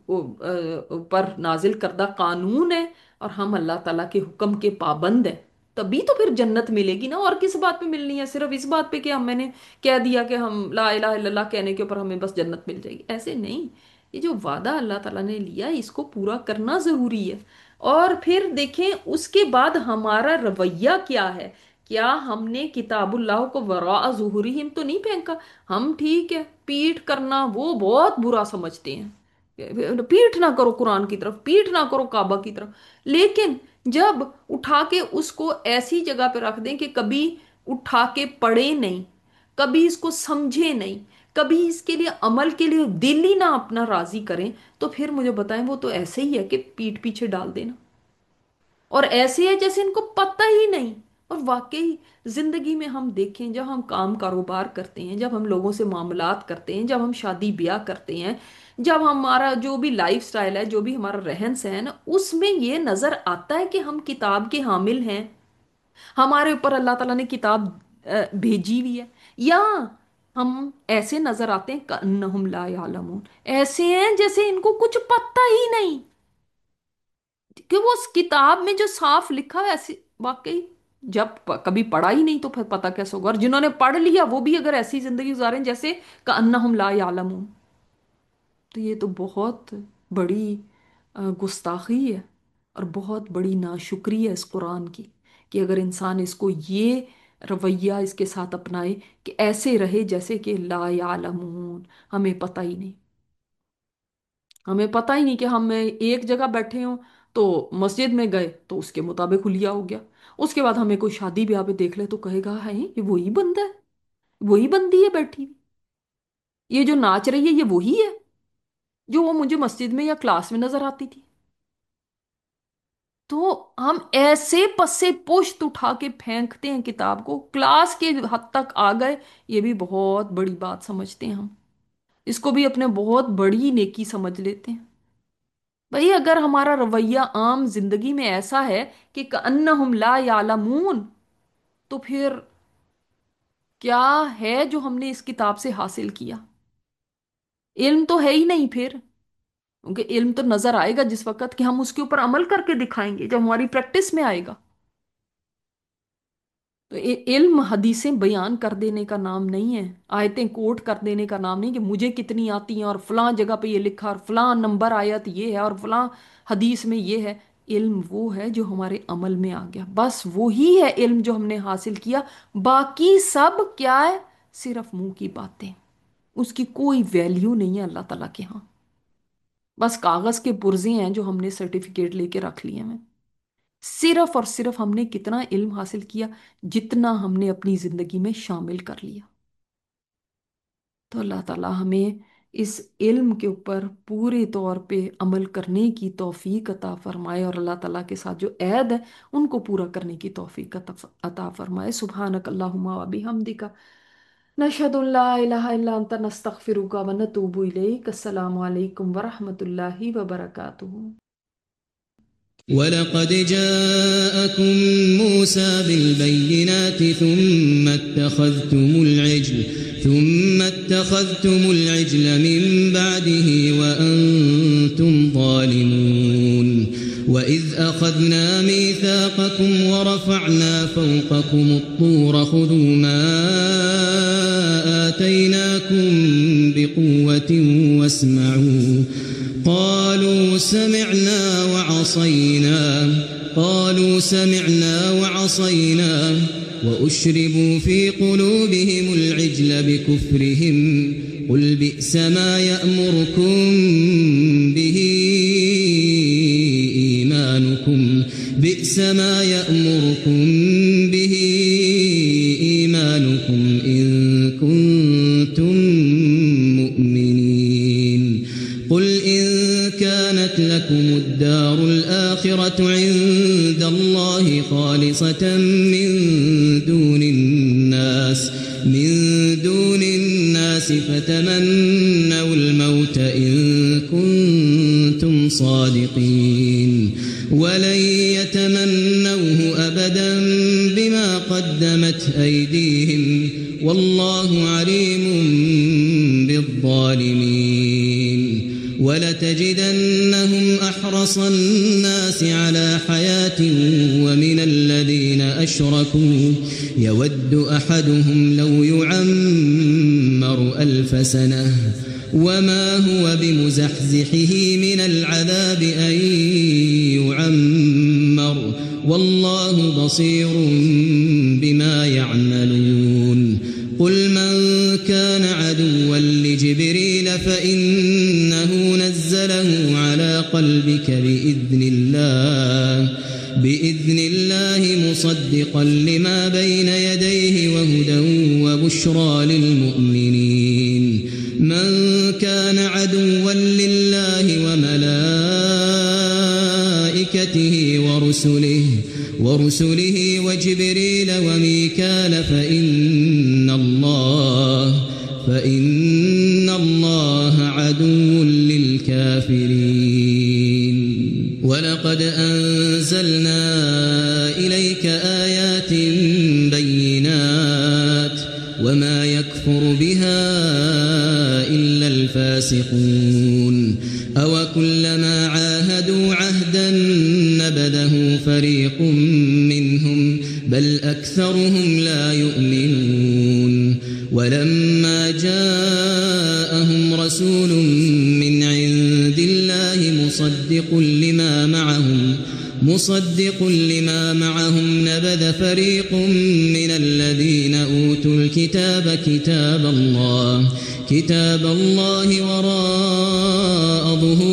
اوپر نازل کردہ قانون ہے اور ہم اللہ تعالیٰ کے حکم کے پابند ہیں، تبھی تو پھر جنت ملے گی نا۔ اور کس بات پہ ملنی ہے؟ صرف اس بات پہ کہ ہم میں نے کہہ دیا کہ ہم لا الہ الا اللہ کہنے کے اوپر ہمیں بس جنت مل جائے گی، ایسے نہیں۔ یہ جو وعدہ اللہ تعالیٰ نے لیا اس کو پورا کرنا ضروری ہے۔ اور پھر دیکھیں اس کے بعد ہمارا رویہ کیا ہے۔ کیا ہم نے کتاب اللہ کو وراء ظہورہم تو نہیں پھینکا؟ ہم ٹھیک ہے پیٹھ کرنا وہ بہت برا سمجھتے ہیں، پیٹھ نہ کرو قرآن کی طرف، پیٹھ نہ کرو کعبہ کی طرف، لیکن جب اٹھا کے اس کو ایسی جگہ پہ رکھ دیں کہ کبھی اٹھا کے پڑھے نہیں، کبھی اس کو سمجھے نہیں، کبھی اس کے لیے عمل کے لیے دل ہی نہ اپنا راضی کریں، تو پھر مجھے بتائیں وہ تو ایسے ہی ہے کہ پیٹ پیچھے ڈال دینا، اور ایسے ہے جیسے ان کو پتہ ہی نہیں۔ اور واقعی زندگی میں ہم دیکھیں جب ہم کام کاروبار کرتے ہیں، جب ہم لوگوں سے معاملات کرتے ہیں، جب ہم شادی بیاہ کرتے ہیں، جب ہمارا جو بھی لائف سٹائل ہے، جو بھی ہمارا رہن سہن ہے، اس میں یہ نظر آتا ہے کہ ہم کتاب کے حامل ہیں، ہمارے اوپر اللہ تعالیٰ نے کتاب اہ، بھیجی ہوئی ہے، یا ہم ایسے نظر آتے ہیں کأنہم لا یعلمون، ایسے ہیں جیسے ان کو کچھ پتہ ہی نہیں کہ وہ اس کتاب میں جو صاف لکھا ہے ایسی واقعی جب پ- کبھی پڑھا ہی نہیں تو پھر پتہ کیسے ہوگا؟ اور جنہوں نے پڑھ لیا وہ بھی اگر ایسی زندگی گزاریں جیسے کأنہم لا یعلمون، تو یہ تو بہت بڑی آ، گستاخی ہے اور بہت بڑی ناشکری ہے اس قرآن کی، کہ اگر انسان اس کو یہ رویہ اس کے ساتھ اپنائے کہ ایسے رہے جیسے کہ لا یعلمون، ہمیں پتہ ہی نہیں، ہمیں پتہ ہی نہیں کہ ہم ایک جگہ بیٹھے ہوں تو مسجد میں گئے تو اس کے مطابق حلیہ ہو گیا، اس کے بعد ہمیں کوئی شادی بیاہ پہ دیکھ لے تو کہے گا ہے یہ وہی بندہ ہے، وہی بندی ہے بیٹھی ہوئی، یہ جو ناچ رہی ہے یہ وہی ہے جو وہ مجھے مسجد میں یا کلاس میں نظر آتی تھی۔ تو ہم ایسے پسے پشت اٹھا کے پھینکتے ہیں کتاب کو، کلاس کے حد تک آ گئے، یہ بھی بہت بڑی بات سمجھتے ہیں ہم، اس کو بھی اپنے بہت بڑی نیکی سمجھ لیتے ہیں۔ بھئی اگر ہمارا رویہ عام زندگی میں ایسا ہے کہ کأنہم لا یعلمون، تو پھر کیا ہے جو ہم نے اس کتاب سے حاصل کیا؟ علم تو ہے ہی نہیں پھر، کیونکہ علم تو نظر آئے گا جس وقت کہ ہم اس کے اوپر عمل کر کے دکھائیں گے، جب ہماری پریکٹس میں آئے گا۔ تو ع- علم حدیثیں بیان کر دینے کا نام نہیں ہے، آیتیں کوٹ کر دینے کا نام نہیں کہ مجھے کتنی آتی ہیں اور فلاں جگہ پہ یہ لکھا اور فلاں نمبر آیت یہ ہے اور فلاں حدیث میں یہ ہے۔ علم وہ ہے جو ہمارے عمل میں آ گیا، بس وہی ہے علم جو ہم نے حاصل کیا، باقی سب کیا ہے؟ صرف منہ کی باتیں، اس کی کوئی ویلیو نہیں ہے اللہ تعالیٰ کے ہاں، بس کاغذ کے پرزے ہیں جو ہم نے سرٹیفکیٹ لے کے رکھ لیے ہیں۔ صرف اور صرف ہم نے کتنا علم حاصل کیا؟ جتنا ہم نے اپنی زندگی میں شامل کر لیا۔ تو اللہ تعالیٰ ہمیں اس علم کے اوپر پورے طور پہ عمل کرنے کی توفیق عطا فرمائے، اور اللہ تعالیٰ کے ساتھ جو عہد ہے ان کو پورا کرنے کی توفیق عطا عطا فرمائے۔ سبحانک اللہم و بحمدک، نشہد ان لا الہ الا انت، نستغفرک و نتوب الیک۔ السلام علیکم ورحمۃ اللہ وبرکاتہ۔ ولقد جاءكم موسى بالبينات ثم اتخذتم العجل ثم اتخذتم العجل من بعده وأنتم ظالمون وإذ أخذ أخذنا ميثاقكم ورفعنا فوقكم الطور خذوا ما آتيناكم بقوة واسمعوا قالوا سمعنا وعصينا قالوا سمعنا وعصينا وأشربوا في قلوبهم العجل بكفرهم قل بئس ما يأمركم به إيمانكم بئس ما يأمركم به إيمانكم إن كنتم مؤمنين قل إن كانت لكم الدار الآخرة عند الله خالصة من دون الناس من دون الناس فتمنوا الموت إن كنتم صادقين ولن يتمنوه أبدا بما قدمت أيديهم والله عليم بالظالمين ولتجدنهم أحرص الناس على حياة ومن الذين أشركوا يود أحدهم لو يعمر ألف سنة وما هو بمزحزحه من العذاب أن يعمر والله بصير بما يعملون قل من كان عدوا لجبريل فإنه نزله على قلبك بإذن الله بإذن الله مصدقا لما بين يديه وهدى وبشرى للمؤمنين من كان عدوا لله وملائكته ورسله ورسله وجبريل وميكال فإن الله فإن الله عدو للكافرين ولقد أنزلنا إليك آيات بينات وما يكفر بها إلا الفاسقون أو كلما عاهدوا عهدا نبذه فريق منهم بل أكثرهم لا يؤمنون ولما جاءهم رسول من عند الله مصدق لما معهم مصدق لما معهم نبذ فريق من الذين أوتوا الكتاب كتاب الله كتاب الله وراء ظهورهم